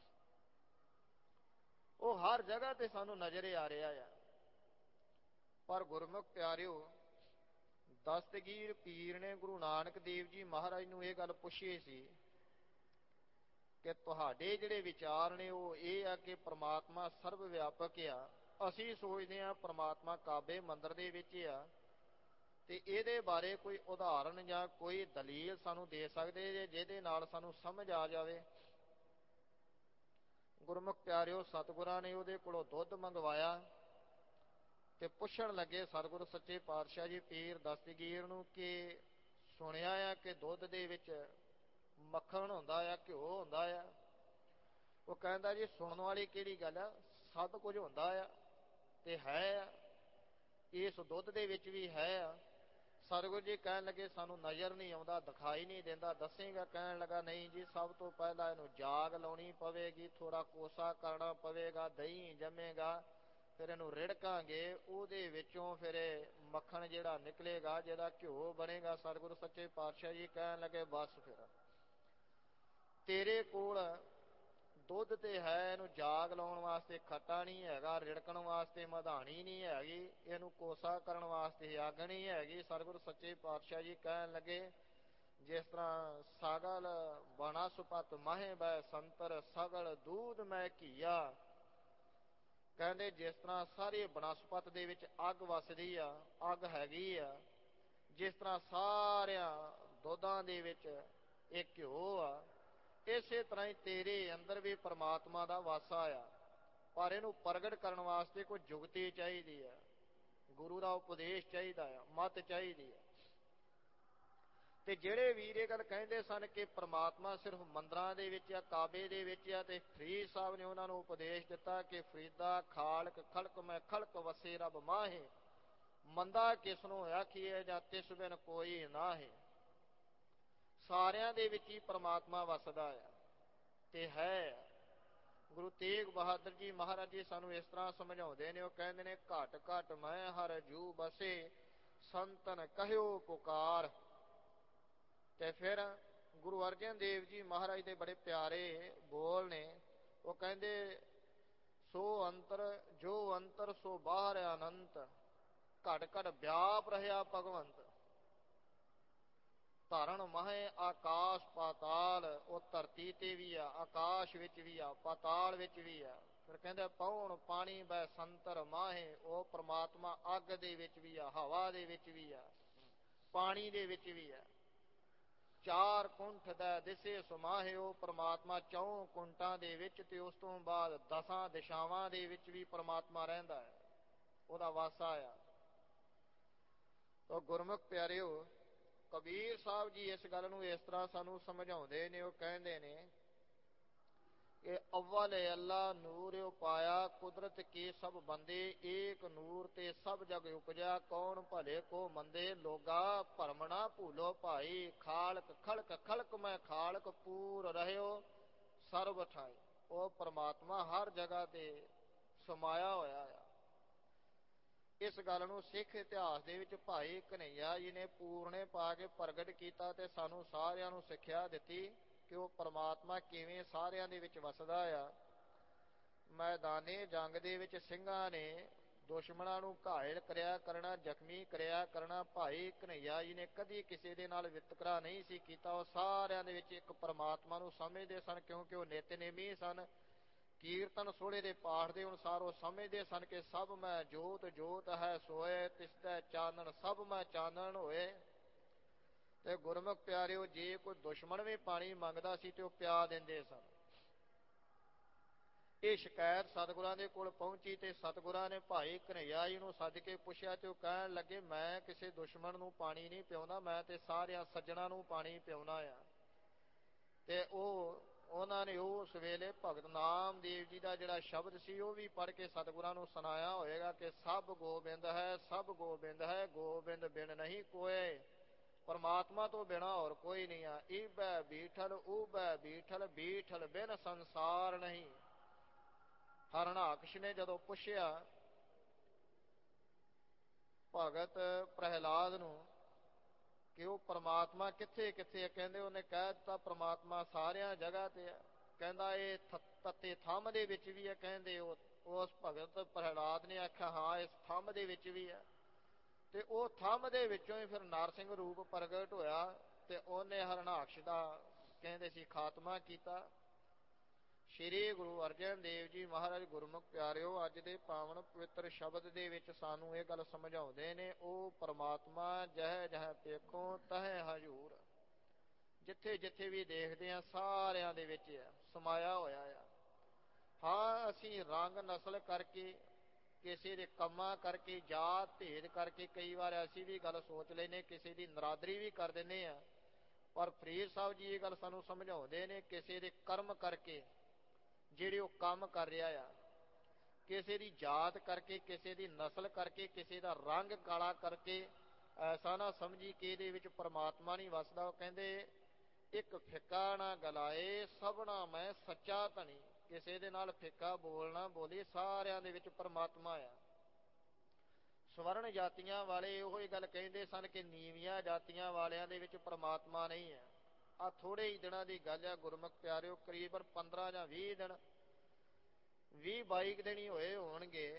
ਉਹ ਹਰ ਜਗ੍ਹਾ ਤੇ ਸਾਨੂੰ ਨਜ਼ਰ ਆ ਰਿਹਾ ਆ। ਪਰ ਗੁਰਮੁਖ ਪਿਆਰਿਓ, ਦਸਤਗੀਰ ਪੀਰ ਨੇ ਗੁਰੂ ਨਾਨਕ ਦੇਵ ਜੀ ਮਹਾਰਾਜ ਨੂੰ ਇਹ ਗੱਲ ਪੁੱਛੀ ਸੀ ਕਿ ਤੁਹਾਡੇ ਜਿਹੜੇ ਵਿਚਾਰ ਨੇ ਉਹ ਇਹ ਆ ਕਿ ਪ੍ਰਮਾਤਮਾ ਸਰਬ ਵਿਆਪਕ ਆ। ਅਸੀਂ ਸੋਚਦੇ ਹਾਂ ਪ੍ਰਮਾਤਮਾ ਕਾਬੇ ਮੰਦਰ ਦੇ ਵਿੱਚ ਆ, ਤੇ ਇਹਦੇ ਬਾਰੇ ਕੋਈ ਉਦਾਹਰਨ ਜਾਂ ਕੋਈ ਦਲੀਲ ਸਾਨੂੰ ਦੇ ਸਕਦੇ ਜੇ ਜਿਹਦੇ ਨਾਲ ਸਾਨੂੰ ਸਮਝ ਆ ਜਾਵੇ। ਗੁਰਮੁਖ ਪਿਆਰਿਓ, ਸਤਿਗੁਰਾਂ ਨੇ ਉਹਦੇ ਕੋਲੋਂ ਦੁੱਧ ਮੰਗਵਾਇਆ ਤੇ ਪੁੱਛਣ ਲੱਗੇ ਸਤਿਗੁਰ ਸੱਚੇ ਪਾਤਸ਼ਾਹ ਜੀ ਪੀਰ ਦਸਤਗੀਰ ਨੂੰ ਕਿ ਸੁਣਿਆ ਆ ਕਿ ਦੁੱਧ ਦੇ ਵਿੱਚ ਮੱਖਣ ਹੁੰਦਾ ਆ, ਘਿਓ ਹੁੰਦਾ ਆ। ਉਹ ਕਹਿੰਦਾ ਜੀ ਸੁਣਨ ਵਾਲੀ ਕਿਹੜੀ ਗੱਲ ਆ, ਸਭ ਕੁਝ ਹੁੰਦਾ ਆ ਤੇ ਹੈ ਆ, ਇਸ ਦੁੱਧ ਦੇ ਵਿੱਚ ਵੀ ਹੈ ਆ। ਸਤਿਗੁਰੂ ਜੀ ਕਹਿਣ ਲੱਗੇ ਸਾਨੂੰ ਨਜ਼ਰ ਨਹੀਂ ਆਉਂਦਾ, ਦਿਖਾਈ ਨਹੀਂ ਦਿੰਦਾ, ਦੱਸੇਗਾ? ਕਹਿਣ ਲੱਗਾ ਨਹੀਂ ਜੀ, ਸਭ ਤੋਂ ਪਹਿਲਾਂ ਇਹਨੂੰ ਜਾਗ ਲਾਉਣੀ ਪਵੇਗੀ, ਥੋੜਾ ਕੋਸਾ ਕਰਨਾ ਪਵੇਗਾ, ਦਹੀਂ ਜੰਮੇਗਾ, ਫਿਰ ਇਹਨੂੰ ਰਿੜਕਾਂਗੇ, ਉਹਦੇ ਵਿੱਚੋਂ ਫਿਰ ਇਹ ਮੱਖਣ ਜਿਹੜਾ ਨਿਕਲੇਗਾ, ਜਿਹਦਾ ਘਿਓ ਬਣੇਗਾ। ਸਤਿਗੁਰੂ ਸੱਚੇ ਪਾਤਸ਼ਾਹ ਜੀ ਕਹਿਣ ਲੱਗੇ ਬਸ ਫਿਰ ਤੇਰੇ ਕੋਲ ਦੁੱਧ ਤੇ ਹੈ, ਇਹਨੂੰ ਜਾਗ ਲਾਉਣ ਵਾਸਤੇ ਖੱਟਾ ਨਹੀਂ ਹੈਗਾ, ਰਿੜਕਣ ਵਾਸਤੇ ਮਧਾਣੀ ਨਹੀਂ ਹੈਗੀ, ਇਹਨੂੰ ਕੋਸਾ ਕਰਨ ਵਾਸਤੇ ਅੱਗ ਨਹੀਂ ਹੈਗੀ। ਸਤਿਗੁਰੂ ਸੱਚੇ ਪਾਤਸ਼ਾਹ ਜੀ ਕਹਿਣ ਲੱਗੇ ਜਿਸ ਤਰ੍ਹਾਂ ਸਾਗਲ ਬਨਸਪਤ ਮਾਹੇ ਬੈ ਸੰਤਰ ਸਗਲ ਦੂਧ ਮੈਂ ਘੀਆ, ਕਹਿੰਦੇ ਜਿਸ ਤਰ੍ਹਾਂ ਸਾਰੇ ਬਨਸਪਤ ਦੇ ਵਿੱਚ ਅੱਗ ਵਸਦੀ ਆ, ਅੱਗ ਹੈਗੀ ਆ, ਜਿਸ ਤਰ੍ਹਾਂ ਸਾਰਿਆਂ ਦੁੱਧਾਂ ਦੇ ਵਿੱਚ ਇਹ ਘਿਓ ਆ, ਇਸੇ ਤਰ੍ਹਾਂ ਹੀ ਤੇਰੇ ਅੰਦਰ ਵੀ ਪ੍ਰਮਾਤਮਾ ਦਾ ਵਾਸਾ ਆ। ਪਰ ਇਹਨੂੰ ਪ੍ਰਗਟ ਕਰਨ ਵਾਸਤੇ ਕੋਈ ਜੁਗਤੀ ਚਾਹੀਦੀ ਆ, ਗੁਰੂ ਦਾ ਉਪਦੇਸ਼ ਚਾਹੀਦਾ ਆ, ਮੱਤ ਚਾਹੀਦੀ ਆ। ਤੇ ਜਿਹੜੇ ਵੀਰ ਇਹ ਗੱਲ ਕਹਿੰਦੇ ਸਨ ਕਿ ਪ੍ਰਮਾਤਮਾ ਸਿਰਫ ਮੰਦਰਾਂ ਦੇ ਵਿੱਚ ਆ, ਕਾਬੇ ਦੇ ਵਿੱਚ ਆ, ਤੇ ਫਰੀਦ ਸਾਹਿਬ ਨੇ ਉਹਨਾਂ ਨੂੰ ਉਪਦੇਸ਼ ਦਿੱਤਾ ਕਿ ਫਰੀਦਾ ਖਾਲਕ ਖਲਕ ਮੈਂ ਖਲਕ ਵਸੇ ਰੱਬ ਮਾਹੇ, ਮੰਦਾ ਕਿਸ ਨੂੰ ਆਖੀਏ ਜਾਂ ਤਿਸ ਬਿਨ ਕੋਈ ਨਾਹੇ। ਸਾਰਿਆਂ ਦੇ ਵਿੱਚ ਹੀ ਪ੍ਰਮਾਤਮਾ ਵਸਦਾ ਆ ਤੇ ਹੈ। ਗੁਰੂ ਤੇਗ ਬਹਾਦਰ ਜੀ ਮਹਾਰਾਜ ਜੀ ਸਾਨੂੰ ਇਸ ਤਰ੍ਹਾਂ ਸਮਝਾਉਂਦੇ ਨੇ, ਉਹ ਕਹਿੰਦੇ ਨੇ ਘਟ ਘਟ ਮੈਂ ਹਰ ਜੂ ਬਸੇ, ਸੰਤਨ ਕਹਿਓ ਪੁਕਾਰ। ਤੇ ਫਿਰ ਗੁਰੂ ਅਰਜਨ ਦੇਵ ਜੀ ਮਹਾਰਾਜ ਦੇ ਬੜੇ ਪਿਆਰੇ ਬੋਲ ਨੇ, ਉਹ ਕਹਿੰਦੇ ਸੋ ਅੰਤਰ ਜੋ ਅੰਤਰ ਸੋ ਬਾਹਰ ਅਨੰਤ, ਘਟ ਘਟ ਵਿਆਪ ਰਿਹਾ ਭਗਵੰਤ। ਧਰਨ ਮਹੇ ਆਕਾਸ਼ ਪਾਤਾਲ, ਉਹ ਧਰਤੀ ਤੇ ਵੀ ਆ, ਆਕਾਸ਼ ਵਿੱਚ ਵੀ ਆ, ਪਾਤਾਲ ਵਿੱਚ ਵੀ ਆ। ਫਿਰ ਕਹਿੰਦੇ ਪੌਣ ਪਾਣੀ ਬੈ ਸੰਤਰ ਮਾਹੇ, ਉਹ ਪ੍ਰਮਾਤਮਾ ਅੱਗ ਦੇ ਵਿੱਚ ਵੀ ਆ, ਹਵਾ ਦੇ ਵਿੱਚ ਵੀ ਆ, ਪਾਣੀ ਦੇ ਵਿੱਚ ਵੀ ਆ। ਚਾਰ ਕੁੰਠ ਦਾ ਦਿਸੇ ਸਮਾਹੇ, ਉਹ ਪ੍ਰਮਾਤਮਾ ਚੌਂ ਕੁੰਟਾਂ ਦੇ ਵਿੱਚ ਤੇ ਉਸ ਤੋਂ ਬਾਅਦ 10 ਦਿਸ਼ਾਵਾਂ ਦੇ ਵਿੱਚ ਵੀ ਪ੍ਰਮਾਤਮਾ ਰਹਿੰਦਾ ਹੈ, ਉਹਦਾ ਵਾਸਾ ਆ। ਉਹ ਗੁਰਮੁਖ ਪਿਆਰਿਓ, ਕਬੀਰ ਸਾਹਿਬ ਜੀ ਇਸ ਗੱਲ ਨੂੰ ਇਸ ਤਰ੍ਹਾਂ ਸਾਨੂੰ ਸਮਝਾਉਂਦੇ ਨੇ, ਉਹ ਕਹਿੰਦੇ ਨੇ ਕਿ ਅਵਲ ਅੱਲਾ ਨੂਰ ਉਪਾਇਆ, ਕੁਦਰਤ ਕੇ ਸਭ ਬੰਦੇ, ਏਕ ਨੂਰ ਤੇ ਸਭ ਜਗ ਉਪਜਾ, ਕੌਣ ਭਲੇ ਕੋ ਮੰਦੇ, ਲੋਗਾ ਭਰਮ ਨਾ ਭੂਲੋ ਭਾਈ, ਖਾਲਕ ਖਲਕ ਖਲਕ ਮੈਂ ਖਾਲਕ, ਪੂਰ ਰਹਿਓ ਸਰਬ ਠਾਈ। ਉਹ ਪਰਮਾਤਮਾ ਹਰ ਜਗ੍ਹਾ ਤੇ ਸਮਾਇਆ ਹੋਇਆ ਆ। ਇਸ ਗੱਲ ਨੂੰ ਸਿੱਖ ਇਤਿਹਾਸ ਦੇ ਵਿੱਚ ਭਾਈ ਕਨ੍ਹਈਆ ਜੀ ਨੇ ਪੂਰਨੇ ਪਾ ਕੇ ਪ੍ਰਗਟ ਕੀਤਾ ਤੇ ਸਾਨੂੰ ਸਾਰਿਆਂ ਨੂੰ ਸਿੱਖਿਆ ਦਿੱਤੀ ਕਿ ਉਹ ਪਰਮਾਤਮਾ ਕਿਵੇਂ ਸਾਰਿਆਂ ਦੇ ਵਿੱਚ ਵਸਦਾ ਆ। ਮੈਦਾਨੇ ਜੰਗ ਦੇ ਵਿੱਚ ਸਿੰਘਾਂ ਨੇ ਦੁਸ਼ਮਣਾਂ ਨੂੰ ਘਾਇਲ ਕਰਿਆ ਕਰਨਾ, ਜ਼ਖਮੀ ਕਰਿਆ ਕਰਨਾ। ਭਾਈ ਕਨ੍ਹਈਆ ਜੀ ਨੇ ਕਦੀ ਕਿਸੇ ਦੇ ਨਾਲ ਵਿਤਕਰਾ ਨਹੀਂ ਸੀ ਕੀਤਾ। ਉਹ ਸਾਰਿਆਂ ਦੇ ਵਿੱਚ ਇੱਕ ਪਰਮਾਤਮਾ ਨੂੰ ਸਮਝਦੇ ਸਨ, ਕਿਉਂਕਿ ਉਹ ਨਿਤਨੇਮੀ ਸਨ। ਕੀਰਤਨ ਸੋਹਲੇ ਦੇ ਪਾਠ ਦੇ ਅਨੁਸਾਰ ਉਹ ਸਮਝਦੇ ਸਨ ਕਿ ਸਭ ਮੈਂ ਜੋਤ ਜੋਤ ਹੈ ਸੋਏ, ਤਿਸਦਾ ਚਾਨਣ ਸਭ ਮੈਂ ਚਾਨਣ ਹੋਏ। ਤੇ ਗੁਰਮੁਖ ਪਿਆਰਿਓ, ਜੇ ਕੋਈ ਦੁਸ਼ਮਣ ਵੀ ਪਾਣੀ ਮੰਗਦਾ ਸੀ ਤੇ ਉਹ ਪਿਆ ਦਿੰਦੇ ਸਨ। ਇਹ ਸ਼ਿਕਾਇਤ ਸਤਿਗੁਰਾਂ ਦੇ ਕੋਲ ਪਹੁੰਚੀ ਤੇ ਸਤਿਗੁਰਾਂ ਨੇ ਭਾਈ ਕਨ੍ਹਈਆ ਜੀ ਨੂੰ ਸੱਦ ਕੇ ਪੁੱਛਿਆ ਤੇ ਉਹ ਕਹਿਣ ਲੱਗੇ, ਮੈਂ ਕਿਸੇ ਦੁਸ਼ਮਣ ਨੂੰ ਪਾਣੀ ਨਹੀਂ ਪਿਆਉਂਦਾ, ਮੈਂ ਤੇ ਸਾਰਿਆਂ ਸੱਜਣਾਂ ਨੂੰ ਪਾਣੀ ਪਿਆਉਣਾ ਆ। ਤੇ ਉਹਨਾਂ ਨੇ ਉਸ ਵੇਲੇ ਭਗਤ ਨਾਮਦੇਵ ਜੀ ਦਾ ਜਿਹੜਾ ਸ਼ਬਦ ਸੀ ਉਹ ਵੀ ਪੜ੍ਹ ਕੇ ਸਤਿਗੁਰਾਂ ਨੂੰ ਸੁਣਾਇਆ ਹੋਏਗਾ ਕਿ ਸਭ ਗੋਬਿੰਦ ਹੈ, ਸਭ ਗੋਬਿੰਦ ਹੈ, ਗੋਬਿੰਦ ਬਿਨ ਨਹੀਂ ਕੋਏ। ਪਰਮਾਤਮਾ ਤੋਂ ਬਿਨਾਂ ਹੋਰ ਕੋਈ ਨਹੀਂ ਆ। ਈਬੈ ਬੀਠਲ ਊਬੈ ਬੀਠਲ, ਬੀਠਲ ਬਿਨ ਸੰਸਾਰ ਨਹੀਂ। ਹਰਨਾਕਸ਼ ਨੇ ਜਦੋਂ ਪੁੱਛਿਆ ਭਗਤ ਪ੍ਰਹਿਲਾਦ ਨੂੰ ਕਿ ਉਹ ਪਰਮਾਤਮਾ ਕਿੱਥੇ ਕਿੱਥੇ ਹੈ, ਕਹਿੰਦੇ ਉਹਨੇ ਕਹਿ ਦਿੱਤਾ ਪਰਮਾਤਮਾ ਸਾਰਿਆਂ ਜਗ੍ਹਾ ਤੇ ਹੈ। ਕਹਿੰਦਾ ਇਹ ਤੱਤੇ ਥੰਮ ਦੇ ਵਿੱਚ ਵੀ ਹੈ। ਕਹਿੰਦੇ ਉਸ ਭਗਤ ਪ੍ਰਹਿਲਾਦ ਨੇ ਆਖਿਆ ਹਾਂ ਇਸ ਥੰਮ ਦੇ ਵਿੱਚ ਵੀ ਹੈ। ਤੇ ਉਹ ਥੰਮ ਦੇ ਵਿੱਚੋਂ ਹੀ ਫਿਰ ਨਰਸਿੰਘ ਰੂਪ ਪ੍ਰਗਟ ਹੋਇਆ ਤੇ ਉਹਨੇ ਹਰਨਾਕਸ਼ ਦਾ ਕਹਿੰਦੇ ਸੀ ਖਾਤਮਾ ਕੀਤਾ। ਸ਼੍ਰੀ ਗੁਰੂ ਅਰਜਨ ਦੇਵ ਜੀ ਮਹਾਰਾਜ ਗੁਰਮੁਖ ਪਿਆਰਿਓ, ਅੱਜ ਦੇ ਪਾਵਨ ਪਵਿੱਤਰ ਸ਼ਬਦ ਦੇ ਵਿੱਚ ਸਾਨੂੰ ਇਹ ਗੱਲ ਸਮਝਾਉਂਦੇ ਨੇ, ਉਹ ਪਰਮਾਤਮਾ ਜਹ ਜਹ ਦੇਖੋ ਤਹ ਹਜ਼ੂਰ। ਜਿੱਥੇ ਜਿੱਥੇ ਵੀ ਦੇਖਦੇ ਹਾਂ ਸਾਰਿਆਂ ਦੇ ਵਿੱਚ ਹੈ, ਸਮਾਇਆ ਹੋਇਆ ਆ। ਹਾਂ, ਅਸੀਂ ਰੰਗ ਨਸਲ ਕਰਕੇ, ਕਿਸੇ ਦੇ ਕੰਮਾਂ ਕਰਕੇ, ਜਾਤ ਭੇਦ ਕਰਕੇ ਕਈ ਵਾਰ ਅਸੀਂ ਵੀ ਗੱਲ ਸੋਚ ਲੈਂਦੇ, ਕਿਸੇ ਦੀ ਨਰਾਦਰੀ ਵੀ ਕਰ ਦਿੰਦੇ ਹਾਂ। ਪਰ ਫਰੀਦ ਸਾਹਿਬ ਜੀ ਇਹ ਗੱਲ ਸਾਨੂੰ ਸਮਝਾਉਂਦੇ ਨੇ, ਕਿਸੇ ਦੇ ਕਰਮ ਕਰਕੇ ਜਿਹੜੇ ਉਹ ਕੰਮ ਕਰ ਰਿਹਾ ਆ, ਕਿਸੇ ਦੀ ਜਾਤ ਕਰਕੇ, ਕਿਸੇ ਦੀ ਨਸਲ ਕਰਕੇ, ਕਿਸੇ ਦਾ ਰੰਗ ਕਾਲਾ ਕਰਕੇ ਐਸਾ ਨਾ ਸਮਝੀ ਕਿ ਇਹਦੇ ਵਿੱਚ ਪਰਮਾਤਮਾ ਨਹੀਂ ਵਸਦਾ। ਉਹ ਕਹਿੰਦੇ ਇੱਕ ਫਿੱਕਾ ਨਾ ਗਲਾਏ ਸਭਨਾ ਮੈਂ ਸੱਚਾ ਧਨੀ। ਕਿਸੇ ਦੇ ਨਾਲ ਫਿੱਕਾ ਬੋਲਣਾ ਬੋਲੀ, ਸਾਰਿਆਂ ਦੇ ਵਿੱਚ ਪਰਮਾਤਮਾ ਆ। ਸਵਰਨ ਜਾਤੀਆਂ ਵਾਲੇ ਉਹੋ ਹੀ ਗੱਲ ਕਹਿੰਦੇ ਸਨ ਕਿ ਨੀਵੀਆਂ ਜਾਤੀਆਂ ਵਾਲਿਆਂ ਦੇ ਵਿੱਚ ਪਰਮਾਤਮਾ ਨਹੀਂ ਹੈ। ਆਹ ਥੋੜੇ ਹੀ ਦਿਨਾਂ ਦੀ ਗੱਲ ਆ ਗੁਰਮੁਖ ਪਿਆਰਿਓ, ਕਰੀਬਨ 15 ਜਾਂ 20 ਦਿਨ, 20-22 ਦਿਨ ਹੀ ਹੋਏ ਹੋਣਗੇ।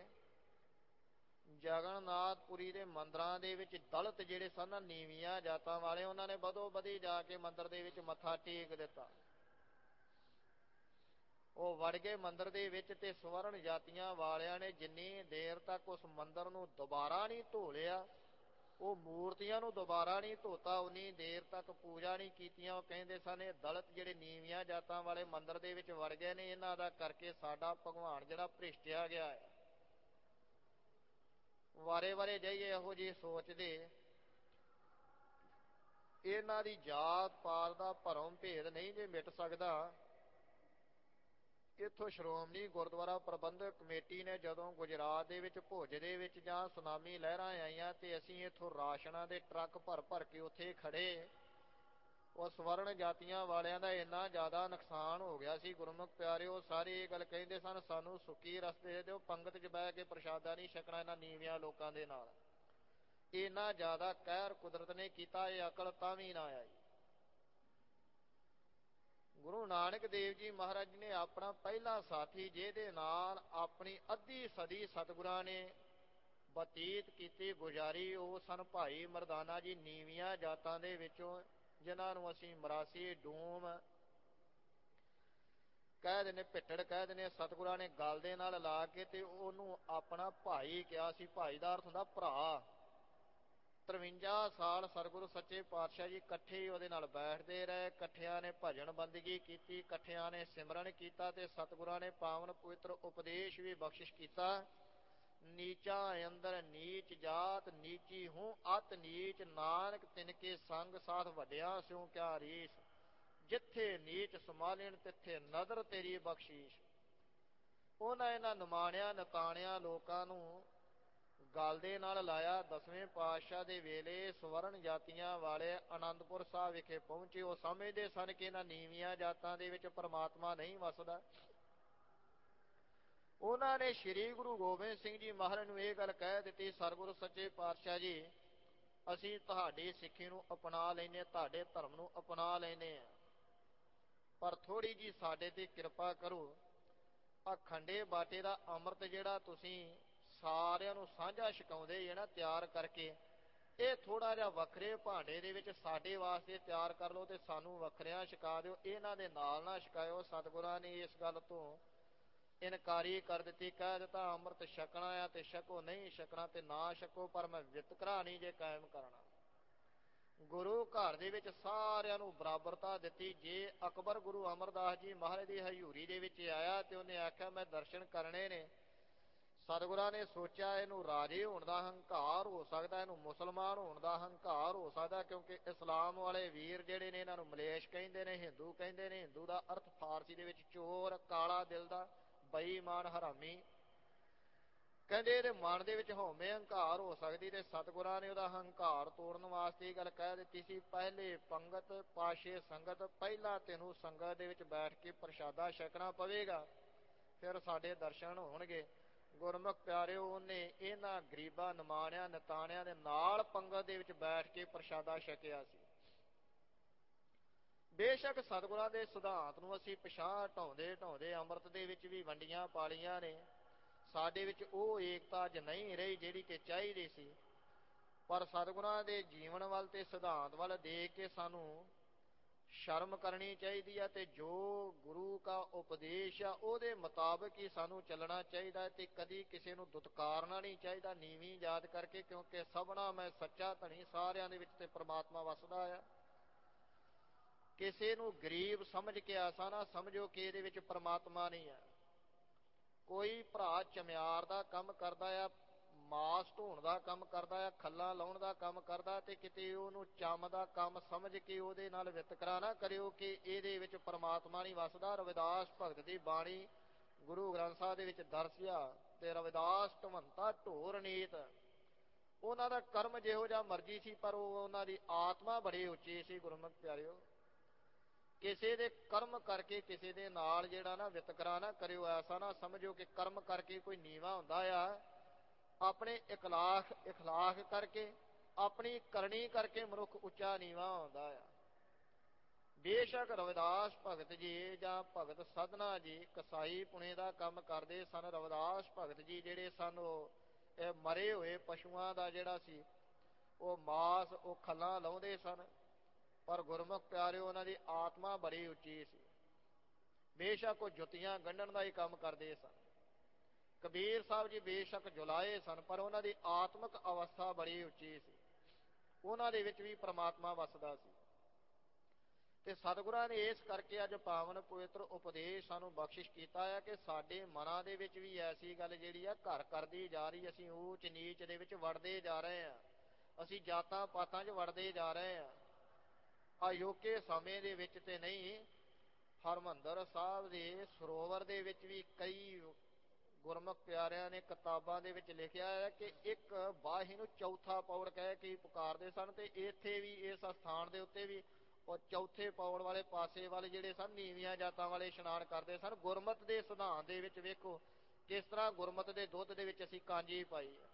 ਜਗਨਨਾਥਪੁਰੀ ਦੇ ਮੰਦਰਾਂ ਦੇ ਵਿੱਚ ਦਲਿਤ ਜਿਹੜੇ ਸਨ ਨੀਵੀਆਂ ਜਾਤਾਂ ਵਾਲੇ, ਉਹਨਾਂ ਨੇ ਬਦੋ ਬਦੀ ਜਾ ਕੇ ਮੰਦਰ ਦੇ ਵਿੱਚ ਮੱਥਾ ਟੇਕ ਦਿੱਤਾ। ਉਹ ਵੜ ਗਏ ਮੰਦਰ ਦੇ ਵਿੱਚ ਤੇ ਸਵਰਨ ਜਾਤੀਆਂ ਵਾਲਿਆਂ ਨੇ ਜਿੰਨੀ ਦੇਰ ਤੱਕ ਉਸ ਮੰਦਰ ਨੂੰ ਦੁਬਾਰਾ ਨਹੀਂ ਧੋ ਲਿਆ, ਉਹ ਮੂਰਤੀਆਂ ਨੂੰ ਦੁਬਾਰਾ ਨਹੀਂ ਧੋਤਾ, ਉਨੀ ਦੇਰ ਤੱਕ ਪੂਜਾ ਨਹੀਂ ਕੀਤੀਆਂ। ਉਹ ਕਹਿੰਦੇ ਸਨ ਇਹ ਦਲਿਤ ਜਿਹੜੇ ਨੀਵੀਆਂ ਜਾਤਾਂ ਵਾਲੇ ਮੰਦਰ ਦੇ ਵਿੱਚ ਵੜ ਗਏ ਨੇ, ਇਹਨਾਂ ਦਾ ਕਰਕੇ ਸਾਡਾ ਭਗਵਾਨ ਜਿਹੜਾ ਭ੍ਰਿਸ਼ਟਿਆ ਗਿਆ ਹੈ। ਵਾਰੇ ਵਾਰੇ ਜਾਈਏ ਇਹੋ ਜਿਹੀ ਸੋਚਦੇ, ਇਹਨਾਂ ਦੀ ਜਾਤ ਪਾਤ ਦਾ ਭਰਮ ਭੇਦ ਨਹੀਂ ਜੇ ਮਿਟ ਸਕਦਾ। ਇੱਥੋਂ ਸ਼੍ਰੋਮਣੀ ਗੁਰਦੁਆਰਾ ਪ੍ਰਬੰਧਕ ਕਮੇਟੀ ਨੇ ਜਦੋਂ ਗੁਜਰਾਤ ਦੇ ਵਿੱਚ ਭੁੱਜ ਦੇ ਵਿੱਚ ਜਾਂ ਸੁਨਾਮੀ ਲਹਿਰਾਂ ਆਈਆਂ ਤੇ ਅਸੀਂ ਇੱਥੋਂ ਰਾਸ਼ਨਾਂ ਦੇ ਟਰੱਕ ਭਰ ਭਰ ਕੇ ਉੱਥੇ ਖੜੇ। ਉਹ ਸਵਰਨ ਜਾਤੀਆਂ ਵਾਲਿਆਂ ਦਾ ਇੰਨਾ ਜ਼ਿਆਦਾ ਨੁਕਸਾਨ ਹੋ ਗਿਆ ਸੀ ਗੁਰਮੁਖ ਪਿਆਰਿਓ, ਸਾਰੇ ਇਹ ਗੱਲ ਕਹਿੰਦੇ ਸਨ ਸਾਨੂੰ ਸੁੱਕੀ ਰਸਤੇ ਦੇ ਦਿਓ, ਪੰਗਤ 'ਚ ਬਹਿ ਕੇ ਪ੍ਰਸ਼ਾਦਾ ਨਹੀਂ ਛਕਣਾ ਇਹਨਾਂ ਨੀਵਿਆਂ ਲੋਕਾਂ ਦੇ ਨਾਲ। ਇੰਨਾ ਜ਼ਿਆਦਾ ਕਹਿਰ ਕੁਦਰਤ ਨੇ ਕੀਤਾ, ਇਹ ਅਕਲ ਤਾਂ ਵੀ ਨਾ ਆਈ। ਗੁਰੂ ਨਾਨਕ ਦੇਵ ਜੀ ਮਹਾਰਾਜ ਨੇ ਆਪਣਾ ਪਹਿਲਾ ਸਾਥੀ ਜਿਹਦੇ ਨਾਲ ਆਪਣੀ ਅੱਧੀ ਸਦੀ ਸਤਿਗੁਰਾਂ ਨੇ ਬਤੀਤ ਕੀਤੀ, ਗੁਜ਼ਾਰੀ, ਉਹ ਸਨ ਭਾਈ ਮਰਦਾਨਾ ਜੀ, ਨੀਵੀਆਂ ਜਾਤਾਂ ਦੇ ਵਿੱਚੋਂ, ਜਿਨ੍ਹਾਂ ਨੂੰ ਅਸੀਂ ਮਰਾਸੀ ਡੂਮ ਕਹਿ ਦਿੰਦੇ, ਭਿੱਟੜ ਕਹਿ ਦਿੰਦੇ। ਸਤਿਗੁਰਾਂ ਨੇ ਗਲ ਦੇ ਨਾਲ ਲਾ ਕੇ ਤੇ ਉਹਨੂੰ ਆਪਣਾ ਭਾਈ ਕਿਹਾ ਸੀ। ਭਾਈ ਦਾ ਅਰਥ ਹੁੰਦਾ ਭਰਾ। 53 ਸਾਲ ਸਤਿਗੁਰੂ ਸੱਚੇ ਪਾਤਸ਼ਾਹ ਜੀ ਇਕੱਠੇ ਹੀ ਉਹਦੇ ਨਾਲ ਬੈਠਦੇ ਰਹੇ, ਇਕੱਠਿਆਂ ਨੇ ਭਜਨ ਬੰਦਗੀ ਕੀਤੀ, ਇਕੱਠਿਆਂ ਨੇ ਸਿਮਰਨ ਕੀਤਾ ਤੇ ਸਤਿਗੁਰਾਂ ਨੇ ਪਾਵਨ ਪਵਿੱਤਰ ਉਪਦੇਸ਼ ਵੀ ਬਖਸ਼ਿਸ਼ ਕੀਤਾ। ਨੀਚਾ ਅੰਦਰ ਨੀਚ ਜਾਤ, ਨੀਚੀ ਹੂੰ ਅਤ ਨੀਚ, ਨਾਨਕ ਤਿਨਕੇ ਸੰਗ ਸਾਥ ਵੱਡਿਆ ਸਿਉ ਕਿਆ ਰੀਸ। ਜਿੱਥੇ ਨੀਚ ਸੰਭਾਲਣ ਤਿੱਥੇ ਨਦਰ ਤੇਰੀ ਬਖਸ਼ੀਸ਼। ਉਹਨਾਂ ਨਿਮਾਣਿਆਂ ਨਤਾਣਿਆਂ ਲੋਕਾਂ ਨੂੰ ਗਲ ਦੇ ਨਾਲ ਲਾਇਆ। 10ਵੇਂ ਪਾਤਸ਼ਾਹ ਦੇ ਵੇਲੇ ਸਵਰਨ ਜਾਤੀਆਂ ਵਾਲੇ ਆਨੰਦਪੁਰ ਸਾਹਿਬ ਵਿਖੇ ਪਹੁੰਚੇ। ਉਹ ਸਮਝਦੇ ਸਨ ਕਿ ਇਹਨਾਂ ਨੀਵੀਆਂ ਜਾਤਾਂ ਦੇ ਵਿੱਚ ਪਰਮਾਤਮਾ ਨਹੀਂ ਵਸਦਾ। ਉਹਨਾਂ ਨੇ ਸ੍ਰੀ ਗੁਰੂ ਗੋਬਿੰਦ ਸਿੰਘ ਜੀ ਮਹਾਰਾਜ ਨੂੰ ਇਹ ਗੱਲ ਕਹਿ ਦਿੱਤੀ, ਸਤਿਗੁਰੂ ਸੱਚੇ ਪਾਤਸ਼ਾਹ ਜੀ, ਅਸੀਂ ਤੁਹਾਡੀ ਸਿੱਖੀ ਨੂੰ ਅਪਣਾ ਲੈਂਦੇ, ਤੁਹਾਡੇ ਧਰਮ ਨੂੰ ਅਪਣਾ ਲੈਂਦੇ ਹਾਂ, ਪਰ ਥੋੜ੍ਹੀ ਜਿਹੀ ਸਾਡੇ ਤੇ ਕਿਰਪਾ ਕਰੋ। ਆ ਖੰਡੇ ਬਾਟੇ ਦਾ ਅੰਮ੍ਰਿਤ ਜਿਹੜਾ ਤੁਸੀਂ ਸਾਰਿਆਂ ਨੂੰ ਸਾਂਝਾ ਛਕਾਉਂਦੇ ਜੇ ਨਾ ਤਿਆਰ ਕਰਕੇ, ਇਹ ਥੋੜ੍ਹਾ ਜਿਹਾ ਵੱਖਰੇ ਭਾਂਡੇ ਦੇ ਵਿੱਚ ਸਾਡੇ ਵਾਸਤੇ ਤਿਆਰ ਕਰ ਲਓ ਤੇ ਸਾਨੂੰ ਵੱਖਰਿਆਂ ਛਕਾ ਦਿਓ, ਇਹਨਾਂ ਦੇ ਨਾਲ ਨਾ ਛਕਾਇਓ। ਸਤਿਗੁਰਾਂ ਨੇ ਇਸ ਗੱਲ ਤੋਂ ਇਨਕਾਰੀ ਕਰ ਦਿੱਤੀ, ਕਹਿ ਦਿੱਤਾ ਅੰਮ੍ਰਿਤ ਛਕਣਾ ਆ ਤੇ ਛਕੋ, ਨਹੀਂ ਛਕਣਾ ਤੇ ਨਾ ਛਕੋ, ਪਰ ਮੈਂ ਵਿਤਕਰਾ ਨਹੀਂ ਜੇ ਕਾਇਮ ਕਰਨਾ। ਗੁਰੂ ਘਰ ਦੇ ਵਿੱਚ ਸਾਰਿਆਂ ਨੂੰ ਬਰਾਬਰਤਾ ਦਿੱਤੀ। ਜੇ ਅਕਬਰ ਗੁਰੂ ਅਮਰਦਾਸ ਜੀ ਮਹਾਰਾਜ ਦੀ ਹਜ਼ੂਰੀ ਦੇ ਵਿੱਚ ਆਇਆ ਤੇ ਉਹਨੇ ਆਖਿਆ ਮੈਂ ਦਰਸ਼ਨ ਕਰਨੇ ਨੇ, ਸਤਿਗੁਰਾਂ ਨੇ ਸੋਚਿਆ ਇਹਨੂੰ ਰਾਜੇ ਹੋਣ ਦਾ ਹੰਕਾਰ ਹੋ ਸਕਦਾ, ਇਹਨੂੰ ਮੁਸਲਮਾਨ ਹੋਣ ਦਾ ਹੰਕਾਰ ਹੋ ਸਕਦਾ, ਕਿਉਂਕਿ ਇਸਲਾਮ ਵਾਲੇ ਵੀਰ ਜਿਹੜੇ ਨੇ ਇਹਨਾਂ ਨੂੰ ਮਲੇਸ਼ ਕਹਿੰਦੇ ਨੇ, ਹਿੰਦੂ ਕਹਿੰਦੇ ਨੇ। ਹਿੰਦੂ ਦਾ ਅਰਥ ਫਾਰਸੀ ਦੇ ਵਿੱਚ ਚੋਰ, ਕਾਲਾ ਦਿਲ ਦਾ, ਬੇਈਮਾਨ, ਹਰਾਮੀ। ਕਹਿੰਦੇ ਇਹਦੇ ਮਨ ਦੇ ਵਿੱਚ ਹਉਮੈ ਹੰਕਾਰ ਹੋ ਸਕਦੀ, ਤੇ ਸਤਿਗੁਰਾਂ ਨੇ ਉਹਦਾ ਹੰਕਾਰ ਤੋੜਨ ਵਾਸਤੇ ਇਹ ਗੱਲ ਕਹਿ ਦਿੱਤੀ ਸੀ, ਪਹਿਲੇ ਪੰਗਤ ਪਾਸ਼ੇ ਸੰਗਤ, ਪਹਿਲਾਂ ਤੈਨੂੰ ਸੰਗਤ ਦੇ ਵਿੱਚ ਬੈਠ ਕੇ ਪ੍ਰਸ਼ਾਦਾ ਛਕਣਾ ਪਵੇਗਾ, ਫਿਰ ਸਾਡੇ ਦਰਸ਼ਨ ਹੋਣਗੇ। ਗੁਰਮੁਖ ਪਿਆਰਿਓ, ਉਹਨੇ ਇਹਨਾਂ ਗਰੀਬਾਂ ਨਿਮਾਣਿਆਂ ਨਿਤਾਣਿਆਂ ਦੇ ਨਾਲ ਪੰਗਤ ਦੇ ਵਿੱਚ ਬੈਠ ਕੇ ਪ੍ਰਸ਼ਾਦਾ ਛਕਿਆ ਸੀ। ਬੇਸ਼ੱਕ ਸਤਿਗੁਰਾਂ ਦੇ ਸਿਧਾਂਤ ਨੂੰ ਅਸੀਂ ਪਿਛਾਂਹ ਢਾਉਂਦੇ ਢਾਉਂਦੇ ਅੰਮ੍ਰਿਤ ਦੇ ਵਿੱਚ ਵੀ ਵੰਡੀਆਂ ਪਾਲੀਆਂ ਨੇ, ਸਾਡੇ ਵਿੱਚ ਉਹ ਏਕਤਾ ਅੱਜ ਨਹੀਂ ਰਹੀ ਜਿਹੜੀ ਕਿ ਚਾਹੀਦੀ ਸੀ। ਪਰ ਸਤਿਗੁਰਾਂ ਦੇ ਜੀਵਨ ਵੱਲ ਤੇ ਸਿਧਾਂਤ ਵੱਲ ਦੇਖ ਕੇ ਸਾਨੂੰ ਸ਼ਰਮ ਕਰਨੀ ਚਾਹੀਦੀ ਹੈ, ਤੇ ਜੋ ਗੁਰੂ ਕਾ ਉਪਦੇਸ਼ ਆ ਉਹਦੇ ਮੁਤਾਬਕ ਹੀ ਸਾਨੂੰ ਚੱਲਣਾ ਚਾਹੀਦਾ ਹੈ, ਤੇ ਕਦੀ ਕਿਸੇ ਨੂੰ ਦੁਤਕਾਰਨਾ ਨਹੀਂ ਚਾਹੀਦਾ ਨੀਵੀਂ ਯਾਦ ਕਰਕੇ, ਕਿਉਂਕਿ ਸਭਨਾ ਮੈਂ ਸੱਚਾ ਧਣੀ, ਸਾਰਿਆਂ ਦੇ ਵਿੱਚ ਤੇ ਪ੍ਰਮਾਤਮਾ ਵਸਦਾ ਆ। ਕਿਸੇ ਨੂੰ ਗਰੀਬ ਸਮਝ ਕੇ ਐਸਾ ਨਾ ਸਮਝੋ ਕਿ ਇਹਦੇ ਵਿੱਚ ਪਰਮਾਤਮਾ ਨਹੀਂ ਹੈ। ਕੋਈ ਭਰਾ ਚਮਿਆਰ ਦਾ ਕੰਮ ਕਰਦਾ ਆ, ਮਾਸ ਢੋਣ ਦਾ ਕੰਮ ਕਰਦਾ ਆ, ਖੱਲਾਂ ਲਾਉਣ ਦਾ ਕੰਮ ਕਰਦਾ, ਤੇ ਕਿਤੇ ਉਹਨੂੰ ਚੰਮ ਦਾ ਕੰਮ ਸਮਝ ਕੇ ਉਹਦੇ ਨਾਲ ਵਿਤਕਰਾ ਨਾ ਕਰਿਓ ਕਿ ਇਹਦੇ ਵਿੱਚ ਪਰਮਾਤਮਾ ਨਹੀਂ ਵਸਦਾ। ਰਵਿਦਾਸ ਭਗਤ ਦੀ ਬਾਣੀ ਗੁਰੂ ਗ੍ਰੰਥ ਸਾਹਿਬ ਦੇ ਵਿੱਚ ਦਰਸਿਆ, ਤੇ ਰਵਿਦਾਸ ਢਵੰਤਾ ਢੋਰ ਨੀਤ, ਉਹਨਾਂ ਦਾ ਕਰਮ ਜਿਹੋ ਜਿਹਾ ਮਰਜ਼ੀ ਸੀ, ਪਰ ਉਹਨਾਂ ਦੀ ਆਤਮਾ ਬੜੀ ਉੱਚੀ ਸੀ। ਗੁਰਮੁਖ ਪਿਆਰਿਓ, ਕਿਸੇ ਦੇ ਕਰਮ ਕਰਕੇ ਕਿਸੇ ਦੇ ਨਾਲ ਜਿਹੜਾ ਨਾ ਵਿਤਕਰਾ ਨਾ ਕਰਿਓ, ਐਸਾ ਨਾ ਸਮਝੋ ਕਿ ਕਰਮ ਕਰਕੇ ਕੋਈ ਨੀਵਾਂ ਹੁੰਦਾ ਆ। ਆਪਣੇ ਇਖਲਾਕ ਕਰਕੇ, ਆਪਣੀ ਕਰਨੀ ਕਰਕੇ ਮਨੁੱਖ ਉੱਚਾ ਨੀਵਾਂ ਹੁੰਦਾ ਆ। ਬੇਸ਼ੱਕ ਰਵਿਦਾਸ ਭਗਤ ਜੀ ਜਾਂ ਭਗਤ ਸਾਧਨਾ ਜੀ ਕਸਾਈ ਪੁਣੇ ਦਾ ਕੰਮ ਕਰਦੇ ਸਨ। ਰਵਿਦਾਸ ਭਗਤ ਜੀ ਜਿਹੜੇ ਸਨ ਉਹ ਇਹ ਮਰੇ ਹੋਏ ਪਸ਼ੂਆਂ ਦਾ ਜਿਹੜਾ ਸੀ ਉਹ ਮਾਸ, ਉਹ ਖੱਲਾਂ ਲਾਉਂਦੇ ਸਨ। ਪਰ ਗੁਰਮੁਖ ਪਿਆਰਿਓ, ਉਹਨਾਂ ਦੀ ਆਤਮਾ ਬੜੀ ਉੱਚੀ ਸੀ। ਬੇਸ਼ੱਕ ਉਹ ਜੁੱਤੀਆਂ ਗੰਢਣ ਦਾ ਹੀ ਕੰਮ ਕਰਦੇ ਸਨ। ਕਬੀਰ ਸਾਹਿਬ ਜੀ ਬੇਸ਼ੱਕ ਜੁਲਾਏ ਸਨ, ਪਰ ਉਹਨਾਂ ਦੀ ਆਤਮਿਕ ਅਵਸਥਾ ਬੜੀ ਉੱਚੀ ਸੀ, ਉਹਨਾਂ ਦੇ ਵਿੱਚ ਵੀ ਪ੍ਰਮਾਤਮਾ ਵਸਦਾ ਸੀ। ਤੇ ਸਤਿਗੁਰਾਂ ਨੇ ਇਸ ਕਰਕੇ ਅੱਜ ਪਾਵਨ ਪਵਿੱਤਰ ਉਪਦੇਸ਼ ਸਾਨੂੰ ਬਖਸ਼ਿਸ਼ ਕੀਤਾ ਹੈ ਕਿ ਸਾਡੇ ਮਨਾਂ ਦੇ ਵਿੱਚ ਵੀ ਐਸੀ ਗੱਲ ਜਿਹੜੀ ਆ ਘਰ ਕਰਦੀ ਜਾ ਰਹੀ। ਅਸੀਂ ਊਚ ਨੀਚ ਦੇ ਵਿੱਚ ਵੜਦੇ ਜਾ ਰਹੇ ਹਾਂ, ਅਸੀਂ ਜਾਤਾਂ ਪਾਤਾਂ 'ਚ ਵੜਦੇ ਜਾ ਰਹੇ ਹਾਂ। ਅਜੋਕੇ ਸਮੇਂ ਦੇ ਵਿੱਚ ਤੇ ਨਹੀਂ, ਹਰਿਮੰਦਰ ਸਾਹਿਬ ਦੇ ਸਰੋਵਰ ਦੇ ਵਿੱਚ ਵੀ ਕਈ ਗੁਰਮੁਖ ਪਿਆਰਿਆਂ ਨੇ ਕਿਤਾਬਾਂ ਦੇ ਵਿੱਚ ਲਿਖਿਆ ਹੈ ਕਿ ਇੱਕ ਬਾਹੀ ਨੂੰ ਚੌਥਾ ਪੌੜ ਕਹਿ ਕੇ ਪੁਕਾਰਦੇ ਸਨ, ਤੇ ਇੱਥੇ ਵੀ ਇਸ ਸਥਾਨ ਦੇ ਉੱਤੇ ਵੀ ਉਹ ਚੌਥੇ ਪੌੜ ਵਾਲੇ ਪਾਸੇ ਵਾਲੇ ਜਿਹੜੇ ਸਨ ਨੀਵੀਆਂ ਜਾਤਾਂ ਵਾਲੇ ਇਸ਼ਨਾਨ ਕਰਦੇ ਸਨ। ਗੁਰਮਤ ਦੇ ਸਿਧਾਂਤ ਦੇ ਵਿੱਚ ਵੇਖੋ ਕਿਸ ਤਰ੍ਹਾਂ ਗੁਰਮਤ ਦੇ ਦੁੱਧ ਦੇ ਵਿੱਚ ਅਸੀਂ ਕਾਂਜੀ ਪਾਈ ਹੈ।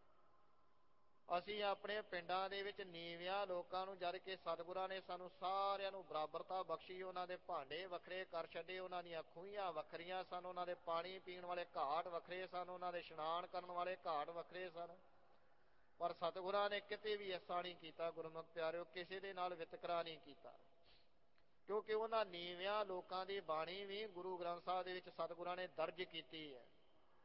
ਅਸੀਂ ਆਪਣੇ ਪਿੰਡਾਂ ਦੇ ਵਿੱਚ ਨੀਵਿਆਂ ਲੋਕਾਂ ਨੂੰ, ਜਦ ਕਿ ਸਤਿਗੁਰਾਂ ਨੇ ਸਾਨੂੰ ਸਾਰਿਆਂ ਨੂੰ ਬਰਾਬਰਤਾ ਬਖਸ਼ੀ, ਉਹਨਾਂ ਦੇ ਭਾਂਡੇ ਵੱਖਰੇ ਕਰ ਛੱਡੇ, ਉਹਨਾਂ ਦੀਆਂ ਖੂਹੀਆਂ ਵੱਖਰੀਆਂ ਸਨ, ਉਹਨਾਂ ਦੇ ਪਾਣੀ ਪੀਣ ਵਾਲੇ ਘਾਟ ਵੱਖਰੇ ਸਨ, ਉਹਨਾਂ ਦੇ ਇਸ਼ਨਾਨ ਕਰਨ ਵਾਲੇ ਘਾਟ ਵੱਖਰੇ ਸਨ। ਪਰ ਸਤਿਗੁਰਾਂ ਨੇ ਕਿਤੇ ਵੀ ਐਸਾ ਨਹੀਂ ਕੀਤਾ। ਗੁਰਮੁਖ ਪਿਆਰਿਓ, ਕਿਸੇ ਦੇ ਨਾਲ ਵਿਤਕਰਾ ਨਹੀਂ ਕੀਤਾ, ਕਿਉਂਕਿ ਉਹਨਾਂ ਨੀਵਿਆਂ ਲੋਕਾਂ ਦੀ ਬਾਣੀ ਵੀ ਗੁਰੂ ਗ੍ਰੰਥ ਸਾਹਿਬ ਦੇ ਵਿੱਚ ਸਤਿਗੁਰਾਂ ਨੇ ਦਰਜ ਕੀਤੀ ਹੈ।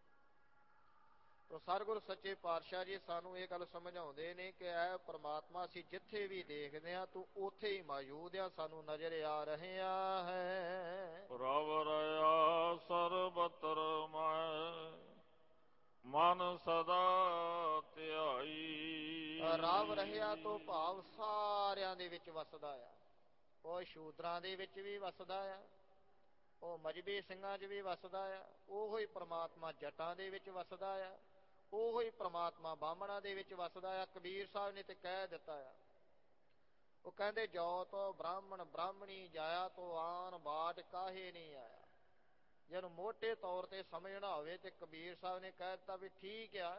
ਤੋ ਸਤਿਗੁਰ ਸੱਚੇ ਪਾਤਸ਼ਾਹ ਜੀ ਸਾਨੂੰ ਇਹ ਗੱਲ ਸਮਝਾਉਂਦੇ ਨੇ ਕਿ ਇਹ ਪਰਮਾਤਮਾ ਅਸੀਂ ਜਿੱਥੇ ਵੀ ਦੇਖਦੇ ਹਾਂ ਤੂੰ ਉੱਥੇ ਹੀ ਮੌਜੂਦ ਆ, ਸਾਨੂੰ ਨਜ਼ਰ ਆ ਰਿਹਾ ਹੈ। ਪ੍ਰਭ ਰਹਾ ਸਰਬਤਰ ਮੈਂ, ਮਨ ਸਦਾ ਧਿਆਈ। ਰਵ ਰਹਿਆ ਤੋਂ ਭਾਵ ਸਾਰਿਆਂ ਦੇ ਵਿੱਚ ਵਸਦਾ ਆ। ਉਹ ਸ਼ੂਦਰਾਂ ਦੇ ਵਿੱਚ ਵੀ ਵਸਦਾ ਆ, ਉਹ ਮਜਬੀ ਸਿੰਘਾਂ 'ਚ ਵੀ ਵਸਦਾ ਆ, ਉਹੋ ਹੀ ਪਰਮਾਤਮਾ ਜੱਟਾਂ ਦੇ ਵਿੱਚ ਵਸਦਾ ਆ, ਉਹੋ ਹੀ ਪ੍ਰਮਾਤਮਾ ਬਾਹਮਣਾਂ ਦੇ ਵਿੱਚ ਵਸਦਾ ਆ। ਕਬੀਰ ਸਾਹਿਬ ਨੇ ਤੇ ਕਹਿ ਦਿੱਤਾ ਆ, ਉਹ ਕਹਿੰਦੇ ਜੋ ਤੋ ਬ੍ਰਾਹਮਣ ਬ੍ਰਾਹਮਣੀ ਜਾਇਆ ਤੋ ਆਨ ਬਾਟ ਕਾਹੇ ਨਹੀਂ ਆਇਆ। ਜਿਹਨੂੰ ਮੋਟੇ ਤੌਰ ਤੇ ਸਮਝਣਾ ਹੋਵੇ ਤੇ ਕਬੀਰ ਸਾਹਿਬ ਨੇ ਕਹਿ ਦਿੱਤਾ ਵੀ ਠੀਕ ਆ,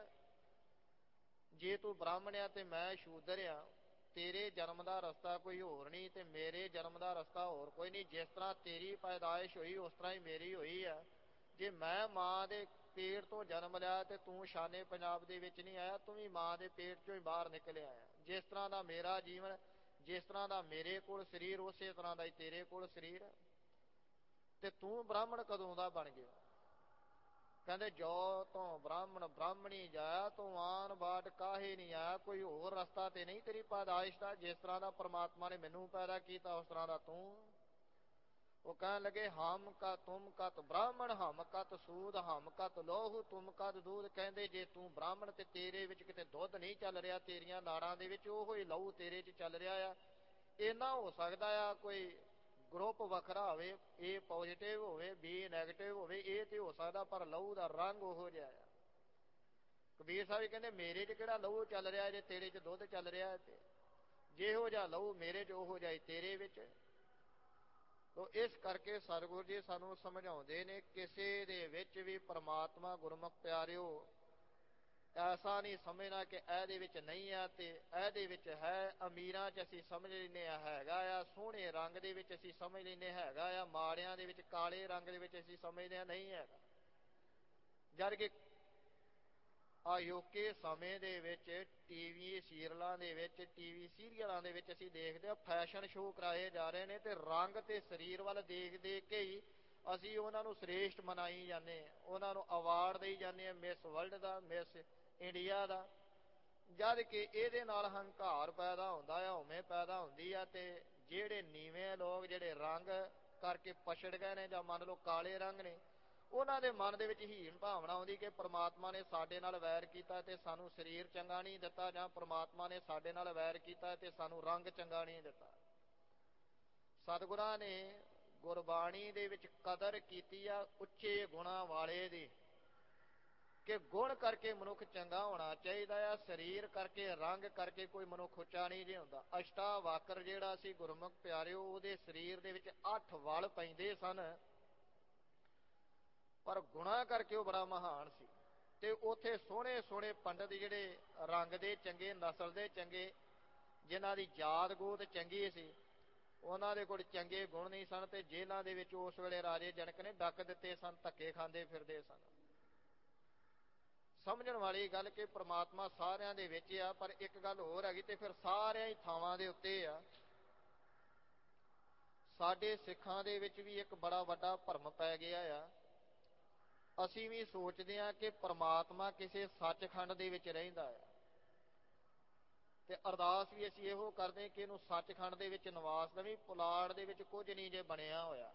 ਜੇ ਤੂੰ ਬ੍ਰਾਹਮਣ ਆ ਤੇ ਮੈਂ ਸ਼ੂਦਰ ਆ, ਤੇਰੇ ਜਨਮ ਦਾ ਰਸਤਾ ਕੋਈ ਹੋਰ ਨਹੀਂ ਤੇ ਮੇਰੇ ਜਨਮ ਦਾ ਰਸਤਾ ਹੋਰ ਕੋਈ ਨਹੀਂ। ਜਿਸ ਤਰ੍ਹਾਂ ਤੇਰੀ ਪੈਦਾਇਸ਼ ਹੋਈ ਉਸ ਤਰ੍ਹਾਂ ਹੀ ਮੇਰੀ ਹੋਈ ਆ। ਜੇ ਮੈਂ ਮਾਂ ਦੇ ਪੇਟ ਤੋਂ ਜਨਮ ਲਿਆ ਤੇ ਤੂੰ ਸ਼ਾਨੇ ਪੰਜਾਬ ਦੇ ਵਿੱਚ ਨਹੀਂ ਆਇਆ, ਤੂੰ ਵੀ ਮਾਂ ਦੇ ਪੇਟ ਚੋਂ ਹੀ ਬਾਹਰ ਨਿਕਲਿਆ ਆ। ਜਿਸ ਤਰ੍ਹਾਂ ਦਾ ਮੇਰਾ ਜੀਵਨ, ਜਿਸ ਤਰ੍ਹਾਂ ਦਾ ਮੇਰੇ ਕੋਲ ਸਰੀਰ, ਉਸੇ ਤਰ੍ਹਾਂ ਦਾ ਹੀ ਤੇਰੇ ਕੋਲ ਸਰੀਰ। ਤੇ ਤੂੰ ਬ੍ਰਾਹਮਣ ਕਦੋਂ ਦਾ ਬਣ ਗਿਆ? ਕਹਿੰਦੇ ਜੋ ਤੋਂ ਬ੍ਰਾਹਮਣ ਬ੍ਰਾਹਮਣੀ ਜਾਇਆ ਤੂੰ ਆਨ ਬਾਟ ਕਾਹੇ ਨਹੀਂ ਆਇਆ। ਕੋਈ ਹੋਰ ਰਸਤਾ ਤੇ ਨਹੀਂ ਤੇਰੀ ਪੈਦਾਇਸ਼ ਦਾ। ਜਿਸ ਤਰ੍ਹਾਂ ਦਾ ਪ੍ਰਮਾਤਮਾ ਨੇ ਮੈਨੂੰ ਪੈਦਾ ਕੀਤਾ ਉਸ ਤਰ੍ਹਾਂ ਦਾ ਤੂੰ। ਉਹ ਕਹਿਣ ਲੱਗੇ ਹਮ ਕਾ ਤੁਮ ਕਤ ਬ੍ਰਾਹਮਣ ਹਮ ਕਤ ਸੂਦ ਹਮ ਕਤ ਲੋਹੂ ਤੁਮ ਕਤ ਦੂਧ। ਕਹਿੰਦੇ ਜੇ ਤੂੰ ਬ੍ਰਾਹਮਣ ਤੇ ਤੇਰੇ ਵਿੱਚ ਕਿਤੇ ਦੁੱਧ ਨਹੀਂ ਚੱਲ ਰਿਹਾ, ਤੇਰੀਆਂ ਨਾੜਾਂ ਦੇ ਵਿੱਚ ਉਹੋ ਹੀ ਲਹੂ ਤੇਰੇ 'ਚ ਚੱਲ ਰਿਹਾ ਆ। ਇੰਨਾ ਹੋ ਸਕਦਾ ਆ ਕੋਈ ਗਰੁੱਪ ਵੱਖਰਾ ਹੋਵੇ, A ਪੋਜ਼ਿਟਿਵ ਹੋਵੇ B ਨੈਗੇਟਿਵ ਹੋਵੇ, ਇਹ ਤੇ ਹੋ ਸਕਦਾ, ਪਰ ਲਹੂ ਦਾ ਰੰਗ ਉਹੋ ਜਿਹਾ ਆ। ਕਬੀਰ ਸਾਹਿਬ ਕਹਿੰਦੇ ਮੇਰੇ 'ਚ ਕਿਹੜਾ ਲਹੂ ਚੱਲ ਰਿਹਾ ਜੇ ਤੇਰੇ 'ਚ ਦੁੱਧ ਚੱਲ ਰਿਹਾ। ਤੇ ਜਿਹੋ ਜਿਹਾ ਲਹੂ ਮੇਰੇ 'ਚ ਉਹੋ ਜਿਹਾ ਹੀ ਤੇਰੇ ਵਿੱਚ। ਤੋ ਇਸ ਕਰਕੇ ਸਤਿਗੁਰੂ ਜੀ ਸਾਨੂੰ ਸਮਝਾਉਂਦੇ ਨੇ, ਕਿਸੇ ਦੇ ਵਿੱਚ ਵੀ ਪ੍ਰਮਾਤਮਾ ਗੁਰਮੁਖ ਪਿਆਰਿਓ ਐਸਾ ਨਹੀਂ ਸਮਝਣਾ ਕਿ ਇਹਦੇ ਵਿੱਚ ਨਹੀਂ ਆ ਤੇ ਇਹਦੇ ਵਿੱਚ ਹੈ। ਅਮੀਰਾਂ 'ਚ ਅਸੀਂ ਸਮਝ ਲੈਂਦੇ ਆ ਹੈਗਾ ਆ, ਸੋਹਣੇ ਰੰਗ ਦੇ ਵਿੱਚ ਅਸੀਂ ਸਮਝ ਲੈਂਦੇ ਹੈਗਾ ਆ, ਮਾੜਿਆਂ ਦੇ ਵਿੱਚ ਕਾਲੇ ਰੰਗ ਦੇ ਵਿੱਚ ਅਸੀਂ ਸਮਝਦੇ ਹਾਂ ਨਹੀਂ ਹੈਗਾ। ਜਦ ਕਿ ਅਜੋਕੇ ਸਮੇਂ ਦੇ ਵਿੱਚ ਟੀਵੀ ਸੀਰੀਅਲਾਂ ਦੇ ਵਿੱਚ, ਟੀਵੀ ਸੀਰੀਅਲਾਂ ਦੇ ਵਿੱਚ ਅਸੀਂ ਦੇਖਦੇ ਹਾਂ ਫੈਸ਼ਨ ਸ਼ੋਅ ਕਰਾਏ ਜਾ ਰਹੇ ਨੇ ਤੇ ਰੰਗ ਤੇ ਸਰੀਰ ਵੱਲ ਦੇਖ ਦੇਖ ਕੇ ਹੀ ਅਸੀਂ ਉਹਨਾਂ ਨੂੰ ਸ੍ਰੇਸ਼ਟ ਮਨਾਈ ਜਾਂਦੇ ਹਾਂ, ਉਹਨਾਂ ਨੂੰ ਅਵਾਰਡ ਦੇਈ ਜਾਂਦੇ ਹਾਂ, ਮਿਸ ਵਰਲਡ ਦਾ, ਮਿਸ ਇੰਡੀਆ ਦਾ। ਜਦ ਕਿ ਇਹਦੇ ਨਾਲ ਹੰਕਾਰ ਪੈਦਾ ਹੁੰਦਾ ਆ, ਉਵੇਂ ਪੈਦਾ ਹੁੰਦੀ ਆ। ਤੇ ਜਿਹੜੇ ਨੀਵੇਂ ਲੋਕ ਜਿਹੜੇ ਰੰਗ ਕਰਕੇ ਪਛੜ ਗਏ ਨੇ ਜਾਂ ਮੰਨ ਲਓ ਕਾਲੇ ਰੰਗ ਨੇ, ਉਹਨਾਂ ਦੇ ਮਨ ਦੇ ਵਿੱਚ ਹੀਣ ਭਾਵਨਾ ਆਉਂਦੀ ਕਿ ਪ੍ਰਮਾਤਮਾ ਨੇ ਸਾਡੇ ਨਾਲ ਵੈਰ ਕੀਤਾ ਤੇ ਸਾਨੂੰ ਸਰੀਰ ਚੰਗਾ ਨਹੀਂ ਦਿੱਤਾ, ਜਾਂ ਪ੍ਰਮਾਤਮਾ ਨੇ ਸਾਡੇ ਨਾਲ ਵੈਰ ਕੀਤਾ ਤੇ ਸਾਨੂੰ ਰੰਗ ਚੰਗਾ ਨਹੀਂ ਦਿੱਤਾ। ਸਤਿਗੁਰਾਂ ਨੇ ਗੁਰਬਾਣੀ ਦੇ ਵਿੱਚ ਕਦਰ ਕੀਤੀ ਆ ਉੱਚੇ ਗੁਣਾਂ ਵਾਲੇ ਦੀ, ਕਿ ਗੁਣ ਕਰਕੇ ਮਨੁੱਖ ਚੰਗਾ ਹੋਣਾ ਚਾਹੀਦਾ ਆ, ਸਰੀਰ ਕਰਕੇ ਰੰਗ ਕਰਕੇ ਕੋਈ ਮਨੁੱਖ ਉੱਚਾ ਨਹੀਂ ਜੇ ਹੁੰਦਾ। ਅਸ਼ਟਾਵਾਕਰ ਜਿਹੜਾ ਸੀ ਗੁਰਮੁਖ ਪਿਆਰਿਓ, ਉਹਦੇ ਸਰੀਰ ਦੇ ਵਿੱਚ 8 ਵਲ ਪੈਂਦੇ ਸਨ, ਪਰ ਗੁਣਾ ਕਰਕੇ ਉਹ ਬੜਾ ਮਹਾਨ ਸੀ। ਤੇ ਉੱਥੇ ਸੋਹਣੇ ਸੋਹਣੇ ਪੰਡਤ ਜਿਹੜੇ ਰੰਗ ਦੇ ਚੰਗੇ, ਨਸਲ ਦੇ ਚੰਗੇ, ਜਿਨ੍ਹਾਂ ਦੀ ਜਾਤ ਗੋਤ ਚੰਗੀ ਸੀ, ਉਹਨਾਂ ਦੇ ਕੋਲ ਚੰਗੇ ਗੁਣ ਨਹੀਂ ਸਨ ਤੇ ਜੇਲ੍ਹਾਂ ਦੇ ਵਿੱਚ ਉਸ ਵੇਲੇ ਰਾਜੇ ਜਨਕ ਨੇ ਡੱਕ ਦਿੱਤੇ ਸਨ, ਧੱਕੇ ਖਾਂਦੇ ਫਿਰਦੇ ਸਨ। ਸਮਝਣ ਵਾਲੀ ਗੱਲ ਕਿ ਪ੍ਰਮਾਤਮਾ ਸਾਰਿਆਂ ਦੇ ਵਿੱਚ ਆ, ਪਰ ਇੱਕ ਗੱਲ ਹੋਰ ਹੈਗੀ ਤੇ ਫਿਰ ਸਾਰਿਆਂ ਹੀ ਥਾਵਾਂ ਦੇ ਉੱਤੇ ਆ। ਸਾਡੇ ਸਿੱਖਾਂ ਦੇ ਵਿੱਚ ਵੀ ਇੱਕ ਬੜਾ ਵੱਡਾ ਭਰਮ ਪੈ ਗਿਆ ਆ। ਅਸੀਂ ਵੀ ਸੋਚਦੇ ਹਾਂ ਕਿ ਪ੍ਰਮਾਤਮਾ ਕਿਸੇ ਸੱਚਖੰਡ ਦੇ ਵਿੱਚ ਰਹਿੰਦਾ ਆ, ਤੇ ਅਰਦਾਸ ਵੀ ਅਸੀਂ ਇਹੋ ਕਰਦੇ ਕਿ ਇਹਨੂੰ ਸੱਚਖੰਡ ਦੇ ਵਿੱਚ ਨਿਵਾਸ ਦੇਵੀਂ, ਪੁਲਾੜ ਦੇ ਵਿੱਚ ਕੁਝ ਨਹੀਂ ਜੇ ਬਣਿਆ ਹੋਇਆ।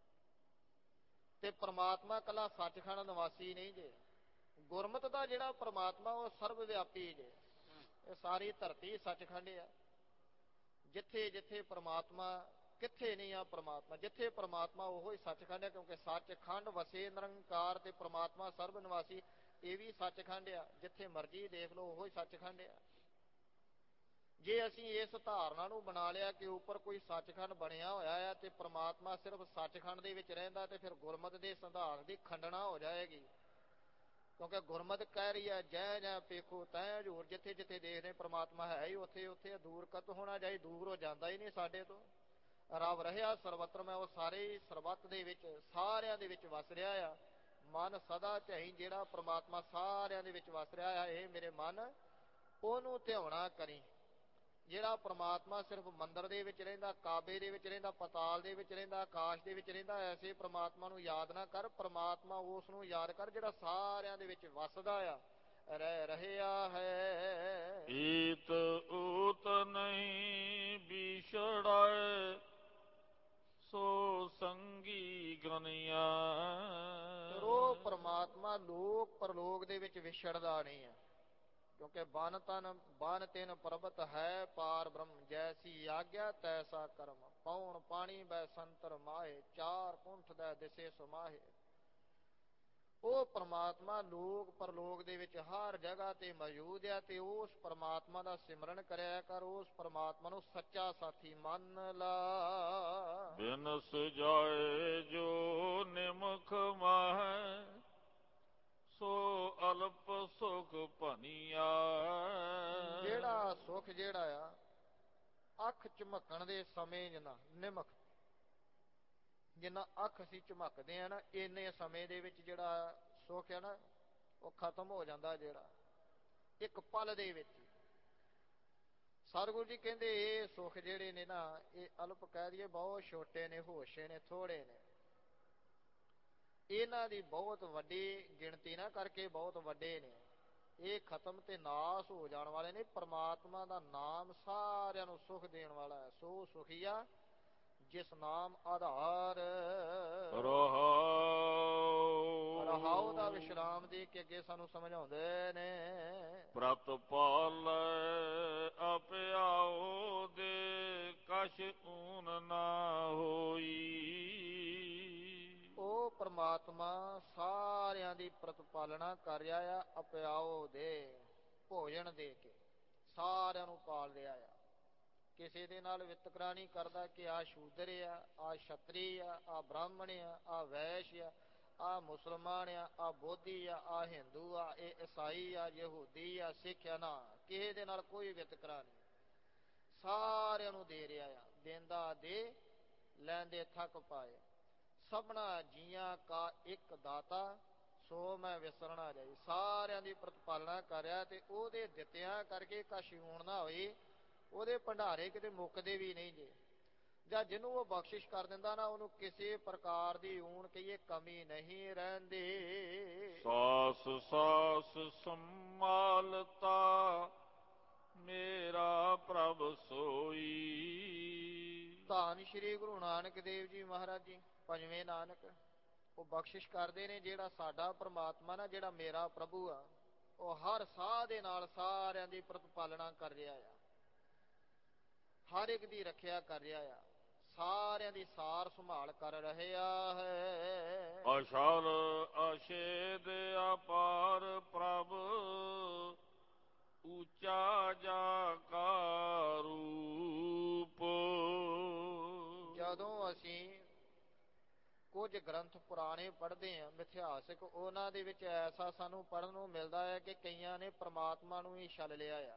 ਤੇ ਪ੍ਰਮਾਤਮਾ ਇਕੱਲਾ ਸੱਚਖੰਡ ਨਿਵਾਸੀ ਨਹੀਂ ਜੇ, ਗੁਰਮਤ ਦਾ ਜਿਹੜਾ ਪ੍ਰਮਾਤਮਾ ਉਹ ਸਰਵ ਵਿਆਪੀ ਜੇ। ਇਹ ਸਾਰੀ ਧਰਤੀ ਸੱਚਖੰਡ ਆ। ਜਿੱਥੇ ਜਿੱਥੇ ਪ੍ਰਮਾਤਮਾ, ਕਿੱਥੇ ਨਹੀਂ ਆ ਪ੍ਰਮਾਤਮਾ, ਜਿੱਥੇ ਪ੍ਰਮਾਤਮਾ ਉਹੋ ਹੀ ਸੱਚਖੰਡ ਹੈ, ਕਿਉਂਕਿ ਸੱਚਖੰਡ ਵਸੇ ਨਿਰੰਕਾਰ ਤੇ ਪ੍ਰਮਾਤਮਾ ਸਰਬ ਨਿਵਾਸੀ, ਇਹ ਵੀ ਸੱਚਖੰਡ ਆ। ਜਿੱਥੇ ਮਰਜ਼ੀ ਦੇਖ ਲਓ ਉਹੋ ਹੀ ਸੱਚਖੰਡ ਆ। ਜੇ ਅਸੀਂ ਇਸ ਧਾਰਨਾ ਨੂੰ ਬਣਾ ਲਿਆ ਕਿ ਉੱਪਰ ਕੋਈ ਸੱਚਖੰਡ ਬਣਿਆ ਹੋਇਆ ਆ ਤੇ ਪ੍ਰਮਾਤਮਾ ਸਿਰਫ ਸੱਚਖੰਡ ਦੇ ਵਿੱਚ ਰਹਿੰਦਾ, ਤੇ ਫਿਰ ਗੁਰਮਤ ਦੇ ਸਿਧਾਂਤ ਦੀ ਖੰਡਨਾ ਹੋ ਜਾਏਗੀ। ਕਿਉਂਕਿ ਗੁਰਮਤ ਕਹਿ ਰਹੀ ਹੈ ਜੈ ਜੈ ਪੇਖੋ ਤੈ ਹਜ਼ੂਰ, ਜਿੱਥੇ ਜਿੱਥੇ ਦੇਖਦੇ ਪ੍ਰਮਾਤਮਾ ਹੈ ਹੀ ਉੱਥੇ ਉੱਥੇ। ਦੂਰ ਕਤ ਹੋਣਾ ਜਾਏ, ਦੂਰ ਹੋ ਜਾਂਦਾ ਹੀ ਨਹੀਂ ਸਾਡੇ ਤੋਂ। ਰੱਬ ਰਹਿਆ ਸਰਵਤਰ ਮੈਂ, ਉਹ ਸਾਰੇ ਹੀ ਸਰਬੱਤ ਦੇ ਵਿੱਚ, ਸਾਰਿਆਂ ਦੇ ਵਿੱਚ ਵਸ ਰਿਹਾ ਆ। ਮਨ ਸਦਾ ਝਾਈ, ਜਿਹੜਾ ਪ੍ਰਮਾਤਮਾ ਸਾਰਿਆਂ ਦੇ ਵਿੱਚ ਵਸ ਰਿਹਾ ਆ, ਇਹ ਮੇਰੇ ਮਨ ਉਹਨੂੰ ਧਿਆਉਣਾ ਕਰੀ। ਜਿਹੜਾ ਪ੍ਰਮਾਤਮਾ ਸਿਰਫ ਮੰਦਰ ਦੇ ਵਿੱਚ ਰਹਿੰਦਾ, ਕਾਬੇ ਦੇ ਵਿੱਚ ਰਹਿੰਦਾ, ਪਤਾਲ ਦੇ ਵਿੱਚ ਰਹਿੰਦਾ, ਆਕਾਸ਼ ਦੇ ਵਿੱਚ ਰਹਿੰਦਾ, ਐਸੇ ਪ੍ਰਮਾਤਮਾ ਨੂੰ ਯਾਦ ਨਾ ਕਰ। ਪ੍ਰਮਾਤਮਾ ਉਸ ਨੂੰ ਯਾਦ ਕਰ ਜਿਹੜਾ ਸਾਰਿਆਂ ਦੇ ਵਿੱਚ ਵਸਦਾ ਆ, ਰਹਿ ਰਹਿਆ ਹੈ। ਈਤ ਊਤ ਨਹੀਂ ਵਿਛੜਾਏ, ਸੋ ਸੰਗੀ ਗਨਿਆ। ਫਿਰ ਉਹ ਪ੍ਰਮਾਤਮਾ ਲੋਕ ਪਰਲੋਕ ਦੇ ਵਿੱਚ ਵਿਛੜਦਾ ਨਹੀਂ ਹੈ, ਕਿਉਂਕਿ ਬਨ ਤਿਨ ਪਰਬਤ ਹੈ ਪਾਰ ਬ੍ਰਹਮ, ਜੈਸੀ ਆਗਿਆ ਤੈਸਾ ਕਰਮ। ਪੌਣ ਪਾਣੀ ਬੈ ਸੰਤਰ ਮਾਹੇ, ਚਾਰ ਕੁੰਠ ਦਾ ਦਿਸੇ ਸੁਮਾਹੇ। ਉਹ ਪਰਮਾਤਮਾ ਲੋਕ ਪਰਲੋਕ ਦੇ ਵਿੱਚ ਹਰ ਜਗ੍ਹਾ ਤੇ ਮੌਜੂਦ ਆ, ਤੇ ਉਸ ਪਰਮਾਤਮਾ ਦਾ ਸਿਮਰਨ ਕਰਿਆ ਕਰ, ਉਸ ਪਰਮਾਤਮਾ ਨੂੰ ਸੱਚਾ ਸਾਥੀ ਮੰਨ ਲਾ। ਬਿਨ ਸੁਜਾਏ ਜੋ ਨਿਮਖ ਮਾਹੈ, ਸੋ ਅਲਪ ਸੁਖ ਭਨੀਆ। ਜਿਹੜਾ ਸੁਖ ਜਿਹੜਾ ਆ ਅੱਖ ਝਮਕਣ ਦੇ ਸਮੇਂ ਜਿੰਨਾ ਨਿਮਖ, ਜਿੰਨਾ ਅੱਖ ਅਸੀਂ ਝਮਕਦੇ ਆ ਨਾ, ਇੰਨੇ ਸਮੇਂ ਦੇ ਵਿੱਚ ਜਿਹੜਾ ਸੁੱਖ ਹੈ ਨਾ ਉਹ ਖਤਮ ਹੋ ਜਾਂਦਾ, ਜਿਹੜਾ ਇੱਕ ਪਲ ਦੇ ਵਿੱਚ। ਸਤਿਗੁਰੂ ਜੀ ਕਹਿੰਦੇ ਇਹ ਸੁੱਖ ਜਿਹੜੇ ਨੇ ਨਾ, ਇਹ ਅਲਪ ਕਹਿ ਦਈਏ ਬਹੁਤ ਛੋਟੇ ਨੇ, ਹੋਸ਼ੇ ਨੇ, ਥੋੜੇ ਨੇ। ਇਹਨਾਂ ਦੀ ਬਹੁਤ ਵੱਡੀ ਗਿਣਤੀ ਨਾ ਕਰਕੇ ਬਹੁਤ ਵੱਡੇ ਨੇ, ਇਹ ਖਤਮ ਤੇ ਨਾਸ ਹੋ ਜਾਣ ਵਾਲੇ ਨੇ। ਪਰਮਾਤਮਾ ਦਾ ਨਾਮ ਸਾਰਿਆਂ ਨੂੰ ਸੁਖ ਦੇਣ ਵਾਲਾ ਹੈ। ਸੋ ਸੁਖੀਆ ਜਿਸ ਨਾਮ ਆਧਾਰ। ਰਹਾਉ ਦਾ ਵਿਸ਼ਰਾਮ ਦੇ ਕੇ ਅੱਗੇ ਸਾਨੂੰ ਸਮਝਾਉਂਦੇ ਨੇ। ਪ੍ਰਤਪਾਲ ਅਪਿਆਉ ਦੇ ਕਛ ਊਨ ਨਾ ਹੋਈ। ਉਹ ਪਰਮਾਤਮਾ ਸਾਰਿਆਂ ਦੀ ਪ੍ਰਤਪਾਲਣਾ ਕਰ ਰਿਹਾ ਆ, ਅਪਿਆਉ ਦੇ, ਭੋਜਨ ਦੇ ਕੇ ਸਾਰਿਆਂ ਨੂੰ ਪਾਲ ਰਿਹਾ ਆ। ਕਿਸੇ ਦੇ ਨਾਲ ਵਿਤਕਰਾ ਨਹੀਂ ਕਰਦਾ ਕਿ ਆਹ ਸ਼ੂਦਰ ਆ, ਆਹ ਛਤਰੀ ਆ, ਆਹ ਬ੍ਰਾਹਮਣ ਆ, ਆਹ ਵੈਸ਼ ਆ, ਆਹ ਮੁਸਲਮਾਨ ਆ, ਆਹ ਬੋਧੀ ਆ, ਆਹ ਹਿੰਦੂ ਆ, ਇਹ ਈਸਾਈ ਆ, ਯਹੂਦੀ ਆ, ਸਿੱਖ ਆ। ਨਾ, ਕਿਸੇ ਦੇ ਨਾਲ ਕੋਈ ਵਿਤਕਰਾ ਨਹੀਂ, ਸਾਰਿਆਂ ਨੂੰ ਦੇ ਰਿਹਾ ਆ। ਦੇਂਦਾ ਦੇ, ਲੈਂਦੇ ਥੱਕ ਪਾਏ। ਸਭਨਾ ਜੀਆਂ ਕਾ ਇੱਕ ਦਾਤਾ, ਸੋ ਮੈਂ ਵਿਸਰਣਾ ਜਾਈ। ਸਾਰਿਆਂ ਦੀ ਪ੍ਰਤਪਾਲਣਾ ਕਰ ਰਿਹਾ, ਤੇ ਉਹਦੇ ਦਿੱਤਿਆਂ ਕਰਕੇ ਕਛ ਊਣ ਨਾ ਹੋਈ। ਉਹਦੇ ਭੰਡਾਰੇ ਕਿਤੇ ਮੁੱਕਦੇ ਵੀ ਨਹੀਂ ਜੇ। ਜਾਂ ਜਿਹਨੂੰ ਉਹ ਬਖਸ਼ਿਸ਼ ਕਰ ਦਿੰਦਾ ਨਾ, ਉਹਨੂੰ ਕਿਸੇ ਪ੍ਰਕਾਰ ਦੀ ਊਣ ਕਹੀਏ ਕਮੀ ਨਹੀਂ ਰਹਿੰਦੀ। ਸਾਸ ਸਾਸ ਸੰਮਾਲਤਾ ਮੇਰਾ ਪ੍ਰਭ ਸੋਈ। ਧੰਨ ਸ਼੍ਰੀ ਗੁਰੂ ਨਾਨਕ ਦੇਵ ਜੀ ਮਹਾਰਾਜ ਜੀ, ਪੰਜਵੇਂ ਨਾਨਕ, ਉਹ ਬਖਸ਼ਿਸ਼ ਕਰਦੇ ਨੇ। ਜਿਹੜਾ ਸਾਡਾ ਪਰਮਾਤਮਾ ਨਾ, ਜਿਹੜਾ ਮੇਰਾ ਪ੍ਰਭੂ ਆ, ਉਹ ਹਰ ਸਾਹ ਦੇ ਨਾਲ ਸਾਰਿਆਂ ਦੀ ਪ੍ਰਤਪਾਲਣਾ ਕਰ ਰਿਹਾ ਆ, ਹਰ ਇੱਕ ਦੀ ਰੱਖਿਆ ਕਰ ਰਿਹਾ ਆ, ਸਾਰਿਆਂ ਦੀ ਸਾਰ ਸੰਭਾਲ ਕਰ ਰਿਹਾ ਹੈ। ਅਸ਼ਰ ਅਸ਼ੇਦ ਅਪਾਰ ਪ੍ਰਭ, ਉੱਚਾ ਜਾ ਕਾ ਰੂਪ। ਜਦੋਂ ਅਸੀਂ ਕੁਝ ਗ੍ਰੰਥ ਪੁਰਾਣੇ ਪੜ੍ਹਦੇ ਹਾਂ, ਮਿਥਿਹਾਸਿਕ, ਉਹਨਾਂ ਦੇ ਵਿੱਚ ਐਸਾ ਸਾਨੂੰ ਪੜ੍ਹਨ ਨੂੰ ਮਿਲਦਾ ਹੈ ਕਿ ਕਈਆਂ ਨੇ ਪ੍ਰਮਾਤਮਾ ਨੂੰ ਹੀ ਛਲ ਲਿਆ ਆ।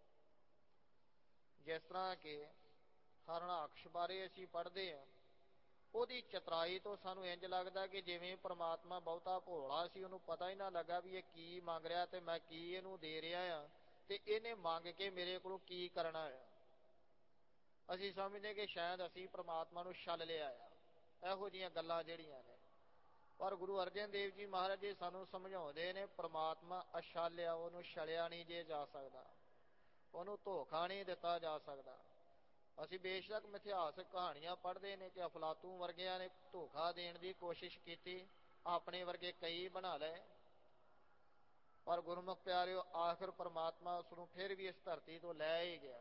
ਜਿਸ ਤਰ੍ਹਾਂ ਕਿ ਹਰਨਾਕਸ਼ ਬਾਰੇ ਅਸੀਂ ਪੜ੍ਹਦੇ ਹਾਂ, ਉਹਦੀ ਚਤਰਾਈ ਤੋਂ ਸਾਨੂੰ ਇੰਜ ਲੱਗਦਾ ਕਿ ਜਿਵੇਂ ਪ੍ਰਮਾਤਮਾ ਬਹੁਤਾ ਭੋਲਾ ਸੀ, ਉਹਨੂੰ ਪਤਾ ਹੀ ਨਾ ਲੱਗਾ ਵੀ ਇਹ ਕੀ ਮੰਗ ਰਿਹਾ ਤੇ ਮੈਂ ਕੀ ਇਹਨੂੰ ਦੇ ਰਿਹਾ ਆ, ਤੇ ਇਹਨੇ ਮੰਗ ਕੇ ਮੇਰੇ ਕੋਲੋਂ ਕੀ ਕਰਨਾ ਆ। ਅਸੀਂ ਸਮਝਦੇ ਕਿ ਸ਼ਾਇਦ ਅਸੀਂ ਪ੍ਰਮਾਤਮਾ ਨੂੰ ਛਲ ਲਿਆ ਆ। ਇਹੋ ਜਿਹੀਆਂ ਗੱਲਾਂ ਜਿਹੜੀਆਂ ਨੇ, ਪਰ ਗੁਰੂ ਅਰਜਨ ਦੇਵ ਜੀ ਮਹਾਰਾਜ ਜੀ ਸਾਨੂੰ ਸਮਝਾਉਂਦੇ ਨੇ, ਪ੍ਰਮਾਤਮਾ ਅਛਾਲਿਆ, ਉਹਨੂੰ ਛਲਿਆ ਨਹੀਂ ਜੇ ਜਾ ਸਕਦਾ, ਉਹਨੂੰ ਧੋਖਾ ਨਹੀਂ ਦਿੱਤਾ ਜਾ ਸਕਦਾ। ਅਸੀਂ ਬੇਸ਼ੱਕ ਮਿਥਿਹਾਸਿਕ ਕਹਾਣੀਆਂ ਪੜ੍ਹਦੇ ਨੇ ਕਿ ਅਫਲਾਤੂ ਵਰਗਿਆਂ ਨੇ ਧੋਖਾ ਦੇਣ ਦੀ ਕੋਸ਼ਿਸ਼ ਕੀਤੀ, ਆਪਣੇ ਵਰਗੇ ਕਈ ਬਣਾ ਲਏ, ਪਰ ਗੁਰਮੁਖ ਪਿਆਰਿਓ, ਆਖਿਰ ਪਰਮਾਤਮਾ ਉਸਨੂੰ ਫਿਰ ਵੀ ਇਸ ਧਰਤੀ ਤੋਂ ਲੈ ਹੀ ਗਿਆ।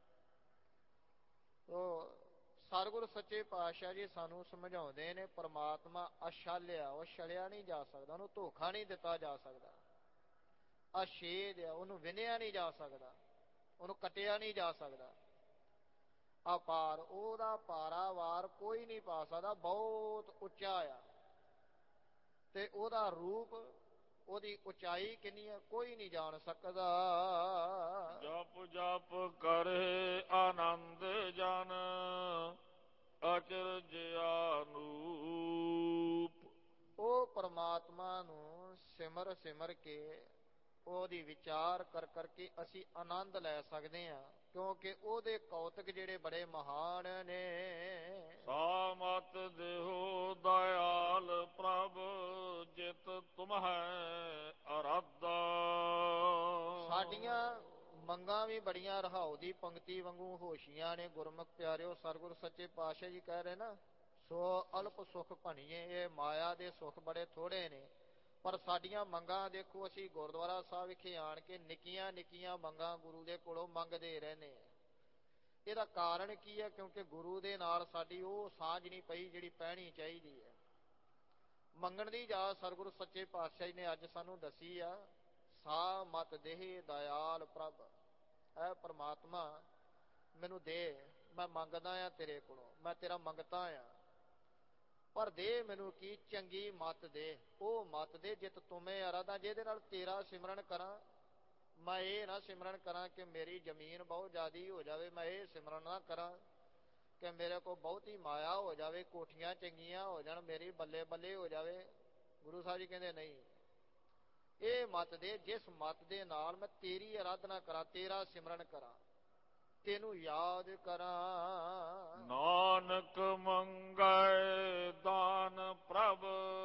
ਸਤਿਗੁਰ ਸੱਚੇ ਪਾਤਸ਼ਾਹ ਜੀ ਸਾਨੂੰ ਸਮਝਾਉਂਦੇ ਨੇ, ਪਰਮਾਤਮਾ ਅਛਾਲਿਆ, ਉਹ ਛਲਿਆ ਨਹੀਂ ਜਾ ਸਕਦਾ, ਉਹਨੂੰ ਧੋਖਾ ਨਹੀਂ ਦਿੱਤਾ ਜਾ ਸਕਦਾ। ਅਛੇਦ ਆ, ਉਹਨੂੰ ਵਿੰਨਿਆ ਨਹੀਂ ਜਾ ਸਕਦਾ, ਉਹਨੂੰ ਕੱਟਿਆ ਨਹੀਂ ਜਾ ਸਕਦਾ। ਅਪਾਰ, ਉਹਦਾ ਪਾਰਾਵਾਰ ਕੋਈ ਨਹੀਂ ਪਾ ਸਕਦਾ, ਬਹੁਤ ਉੱਚਾ ਆ। ਤੇ ਉਹਦਾ ਰੂਪ, ਉਹਦੀ ਉਚਾਈ ਕਿੰਨੀ ਆ, ਕੋਈ ਨਹੀਂ ਜਾਣ ਸਕਦਾ। ਜਪ ਜਪ ਕਰੇ ਆਨੰਦ ਜਨ, ਅਚਰਜ ਅਨੂਪ। ਉਹ ਪਰਮਾਤਮਾ ਨੂੰ ਸਿਮਰ ਸਿਮਰ ਕੇ, ਉਹਦੀ ਵਿਚਾਰ ਕਰ ਕਰਕੇ ਅਸੀਂ ਆਨੰਦ ਲੈ ਸਕਦੇ ਹਾਂ, ਕਿਉਂਕਿ ਉਹਦੇ ਕੌਤਕ ਜਿਹੜੇ ਬੜੇ ਮਹਾਨ ਨੇ। ਸਾਮਤ ਦੇਹੋ ਦਇਆਲ ਪ੍ਰਭ, ਜਿਤ ਤੁਮਹੈ ਅਰਾਧਾ। ਸਾਡੀਆਂ ਮੰਗਾਂ ਵੀ ਬੜੀਆਂ ਰਹਾਉ ਦੀ ਪੰਕਤੀ ਵਾਂਗੂ ਹੋਸ਼ੀਆਂ ਨੇ। ਗੁਰਮੁਖ ਪਿਆਰਿਓ, ਸਤਿਗੁਰ ਸੱਚੇ ਪਾਤਸ਼ਾਹ ਜੀ ਕਹਿ ਰਹੇ ਨਾ, ਸੋ ਅਲਪ ਸੁਖ ਭਣੀਏ। ਇਹ ਮਾਇਆ ਦੇ ਸੁੱਖ ਬੜੇ ਥੋੜੇ ਨੇ, ਪਰ ਸਾਡੀਆਂ ਮੰਗਾਂ ਦੇਖੋ, ਅਸੀਂ ਗੁਰਦੁਆਰਾ ਸਾਹਿਬ ਵਿਖੇ ਆਣ ਕੇ ਨਿੱਕੀਆਂ ਨਿੱਕੀਆਂ ਮੰਗਾਂ ਗੁਰੂ ਦੇ ਕੋਲੋਂ ਮੰਗਦੇ ਰਹਿੰਦੇ ਹਾਂ। ਇਹਦਾ ਕਾਰਨ ਕੀ ਹੈ? ਕਿਉਂਕਿ ਗੁਰੂ ਦੇ ਨਾਲ ਸਾਡੀ ਉਹ ਸਾਂਝ ਨਹੀਂ ਪਈ ਜਿਹੜੀ ਪਹਿਣੀ ਚਾਹੀਦੀ ਹੈ। ਮੰਗਣ ਦੀ ਜਾਚ ਸਤਿਗੁਰੂ ਸੱਚੇ ਪਾਤਸ਼ਾਹ ਜੀ ਨੇ ਅੱਜ ਸਾਨੂੰ ਦੱਸੀ ਆ। ਸਾ ਮਤ ਦੇਹ ਦਇਆਲ ਪ੍ਰਭ, ਐ ਪ੍ਰਮਾਤਮਾ ਮੈਨੂੰ ਦੇ, ਮੈਂ ਮੰਗਦਾ ਆ ਤੇਰੇ ਕੋਲੋਂ, ਮੈਂ ਤੇਰਾ ਮੰਗਤਾ ਆ, ਪਰ ਦੇ ਮੈਨੂੰ ਕੀ ਚੰਗੀ ਮੱਤ ਦੇ, ਉਹ ਮੱਤ ਦੇ ਜਿਤ ਤੁਮੇ ਅਰਾਧਾ, ਜਿਹਦੇ ਨਾਲ ਤੇਰਾ ਸਿਮਰਨ ਕਰਾਂ। ਮੈਂ ਇਹ ਨਾ ਸਿਮਰਨ ਕਰਾਂ ਕਿ ਮੇਰੀ ਜ਼ਮੀਨ ਬਹੁਤ ਜ਼ਿਆਦੀ ਹੋ ਜਾਵੇ, ਮੈਂ ਇਹ ਸਿਮਰਨ ਨਾ ਕਰਾਂ ਕਿ ਮੇਰੇ ਕੋਲ ਬਹੁਤੀ ਮਾਇਆ ਹੋ ਜਾਵੇ, ਕੋਠੀਆਂ ਚੰਗੀਆਂ ਹੋ ਜਾਣ, ਮੇਰੀ ਬੱਲੇ ਬੱਲੇ ਹੋ ਜਾਵੇ। ਗੁਰੂ ਸਾਹਿਬ ਜੀ ਕਹਿੰਦੇ ਨਹੀਂ, ਇਹ ਮੱਤ ਦੇ ਜਿਸ ਮੱਤ ਦੇ ਨਾਲ ਮੈਂ ਤੇਰੀ ਆਰਾਧਨਾ ਕਰਾਂ, ਤੇਰਾ ਸਿਮਰਨ ਕਰਾਂ, ਤੈਨੂੰ ਯਾਦ ਕਰਾਂ। ਨਾਨਕ ਮੰਗੈ ਦਾਨ ਪ੍ਰਭ,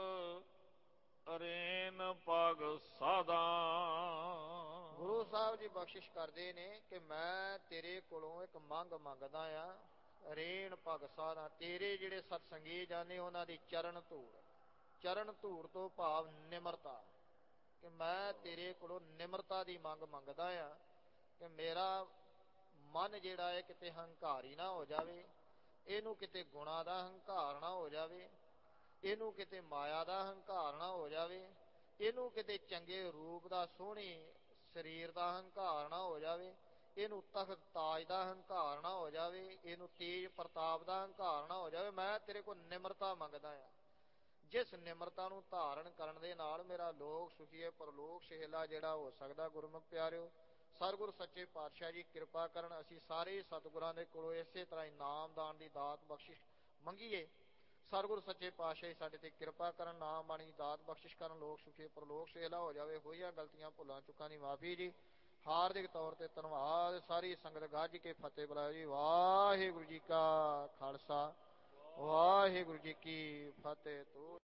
ਅਰੇਨ ਪਗ ਸਾਦਾ। ਗੁਰੂ ਸਾਹਿਬ ਜੀ ਬਖਸ਼ਿਸ਼ ਕਰਦੇ ਨੇ ਕਿ ਮੈਂ ਤੇਰੇ ਕੋਲੋਂ ਇੱਕ ਮੰਗ ਮੰਗਦਾ ਆ, ਰੇਣ ਪਗ ਸਾਦਾ, ਤੇਰੇ ਜਿਹੜੇ ਸਤਸੰਗੀ ਜਾਨੇ ਉਹਨਾਂ ਦੀ ਚਰਨ ਧੂੜ, ਚਰਨ ਧੂੜ ਤੋਂ ਭਾਵ ਨਿਮਰਤਾ, ਕਿ ਮੈਂ ਤੇਰੇ ਕੋਲੋਂ ਨਿਮਰਤਾ ਦੀ ਮੰਗ ਮੰਗਦਾ ਆ ਕਿ ਮੇਰਾ ਮਨ ਜਿਹੜਾ ਹੈ ਕਿਤੇ ਹੰਕਾਰੀ ਨਾ ਹੋ ਜਾਵੇ, ਇਹਨੂੰ ਕਿਤੇ ਗੁਣਾ ਦਾ ਹੰਕਾਰ ਨਾ ਹੋ ਜਾਵੇ, ਇਹਨੂੰ ਕਿਤੇ ਮਾਇਆ ਦਾ ਹੰਕਾਰ ਨਾ ਹੋ ਜਾਵੇ, ਇਹਨੂੰ ਕਿਤੇ ਚੰਗੇ ਰੂਪ ਦਾ ਸੋਹਣੇ ਸਰੀਰ ਦਾ ਹੰਕਾਰ ਨਾ ਹੋ ਜਾਵੇ, ਇਹਨੂੰ ਤਖਤ ਤਾਜ ਦਾ ਹੰਕਾਰ ਨਾ ਹੋ ਜਾਵੇ, ਇਹਨੂੰ ਤੇਜ ਪ੍ਰਤਾਪ ਦਾ ਹੰਕਾਰ ਨਾ ਹੋ ਜਾਵੇ। ਮੈਂ ਤੇਰੇ ਕੋਲ ਨਿਮਰਤਾ ਮੰਗਦਾ ਆ, ਜਿਸ ਨਿਮਰਤਾ ਨੂੰ ਧਾਰਨ ਕਰਨ ਦੇ ਨਾਲ ਮੇਰਾ ਲੋਕ ਸੁਖੀਏ ਪਰਲੋਕ ਸੁਹੇਲਾ ਜਿਹੜਾ ਹੋ ਸਕਦਾ। ਗੁਰਮੁਖ ਪਿਆਰਿਓ, ਸਤਿਗੁਰ ਸੱਚੇ ਪਾਤਸ਼ਾਹ ਜੀ ਕਿਰਪਾ ਕਰਨ, ਅਸੀਂ ਸਾਰੇ ਸਤਿਗੁਰਾਂ ਦੇ ਕੋਲੋਂ ਇਸੇ ਤਰ੍ਹਾਂ ਹੀ ਨਾਮ ਦਾਨ ਦੀ ਦਾਤ ਬਖਸ਼ਿਸ਼ ਮੰਗੀਏ। ਸਤਿਗੁਰ ਸੱਚੇ ਪਾਤਸ਼ਾਹ ਜੀ ਸਾਡੇ ਤੇ ਕਿਰਪਾ ਕਰਨ, ਨਾਮ ਬਾਣੀ ਦੀ ਦਾਤ ਬਖਸ਼ਿਸ਼ ਕਰਨ, ਲੋਕ ਸੁਖੀ ਪਰਲੋਕ ਸੁਹੇਲਾ ਹੋ ਜਾਵੇ। ਹੋਈਆਂ ਗਲਤੀਆਂ ਭੁੱਲਾਂ ਚੁੱਕਾਂ ਦੀ ਮਾਫੀ ਜੀ। ਹਾਰਦਿਕ ਤੌਰ ਤੇ ਧੰਨਵਾਦ। ਸਾਰੀ ਸੰਗਤ ਗੱਜ ਕੇ ਫਤਿਹ ਬੁਲਾਓ ਜੀ। ਵਾਹਿਗੁਰੂ ਜੀ ਕਾ ਖਾਲਸਾ, ਵਾਹਿਗੁਰੂ ਜੀ ਕੀ ਫਤਿਹ।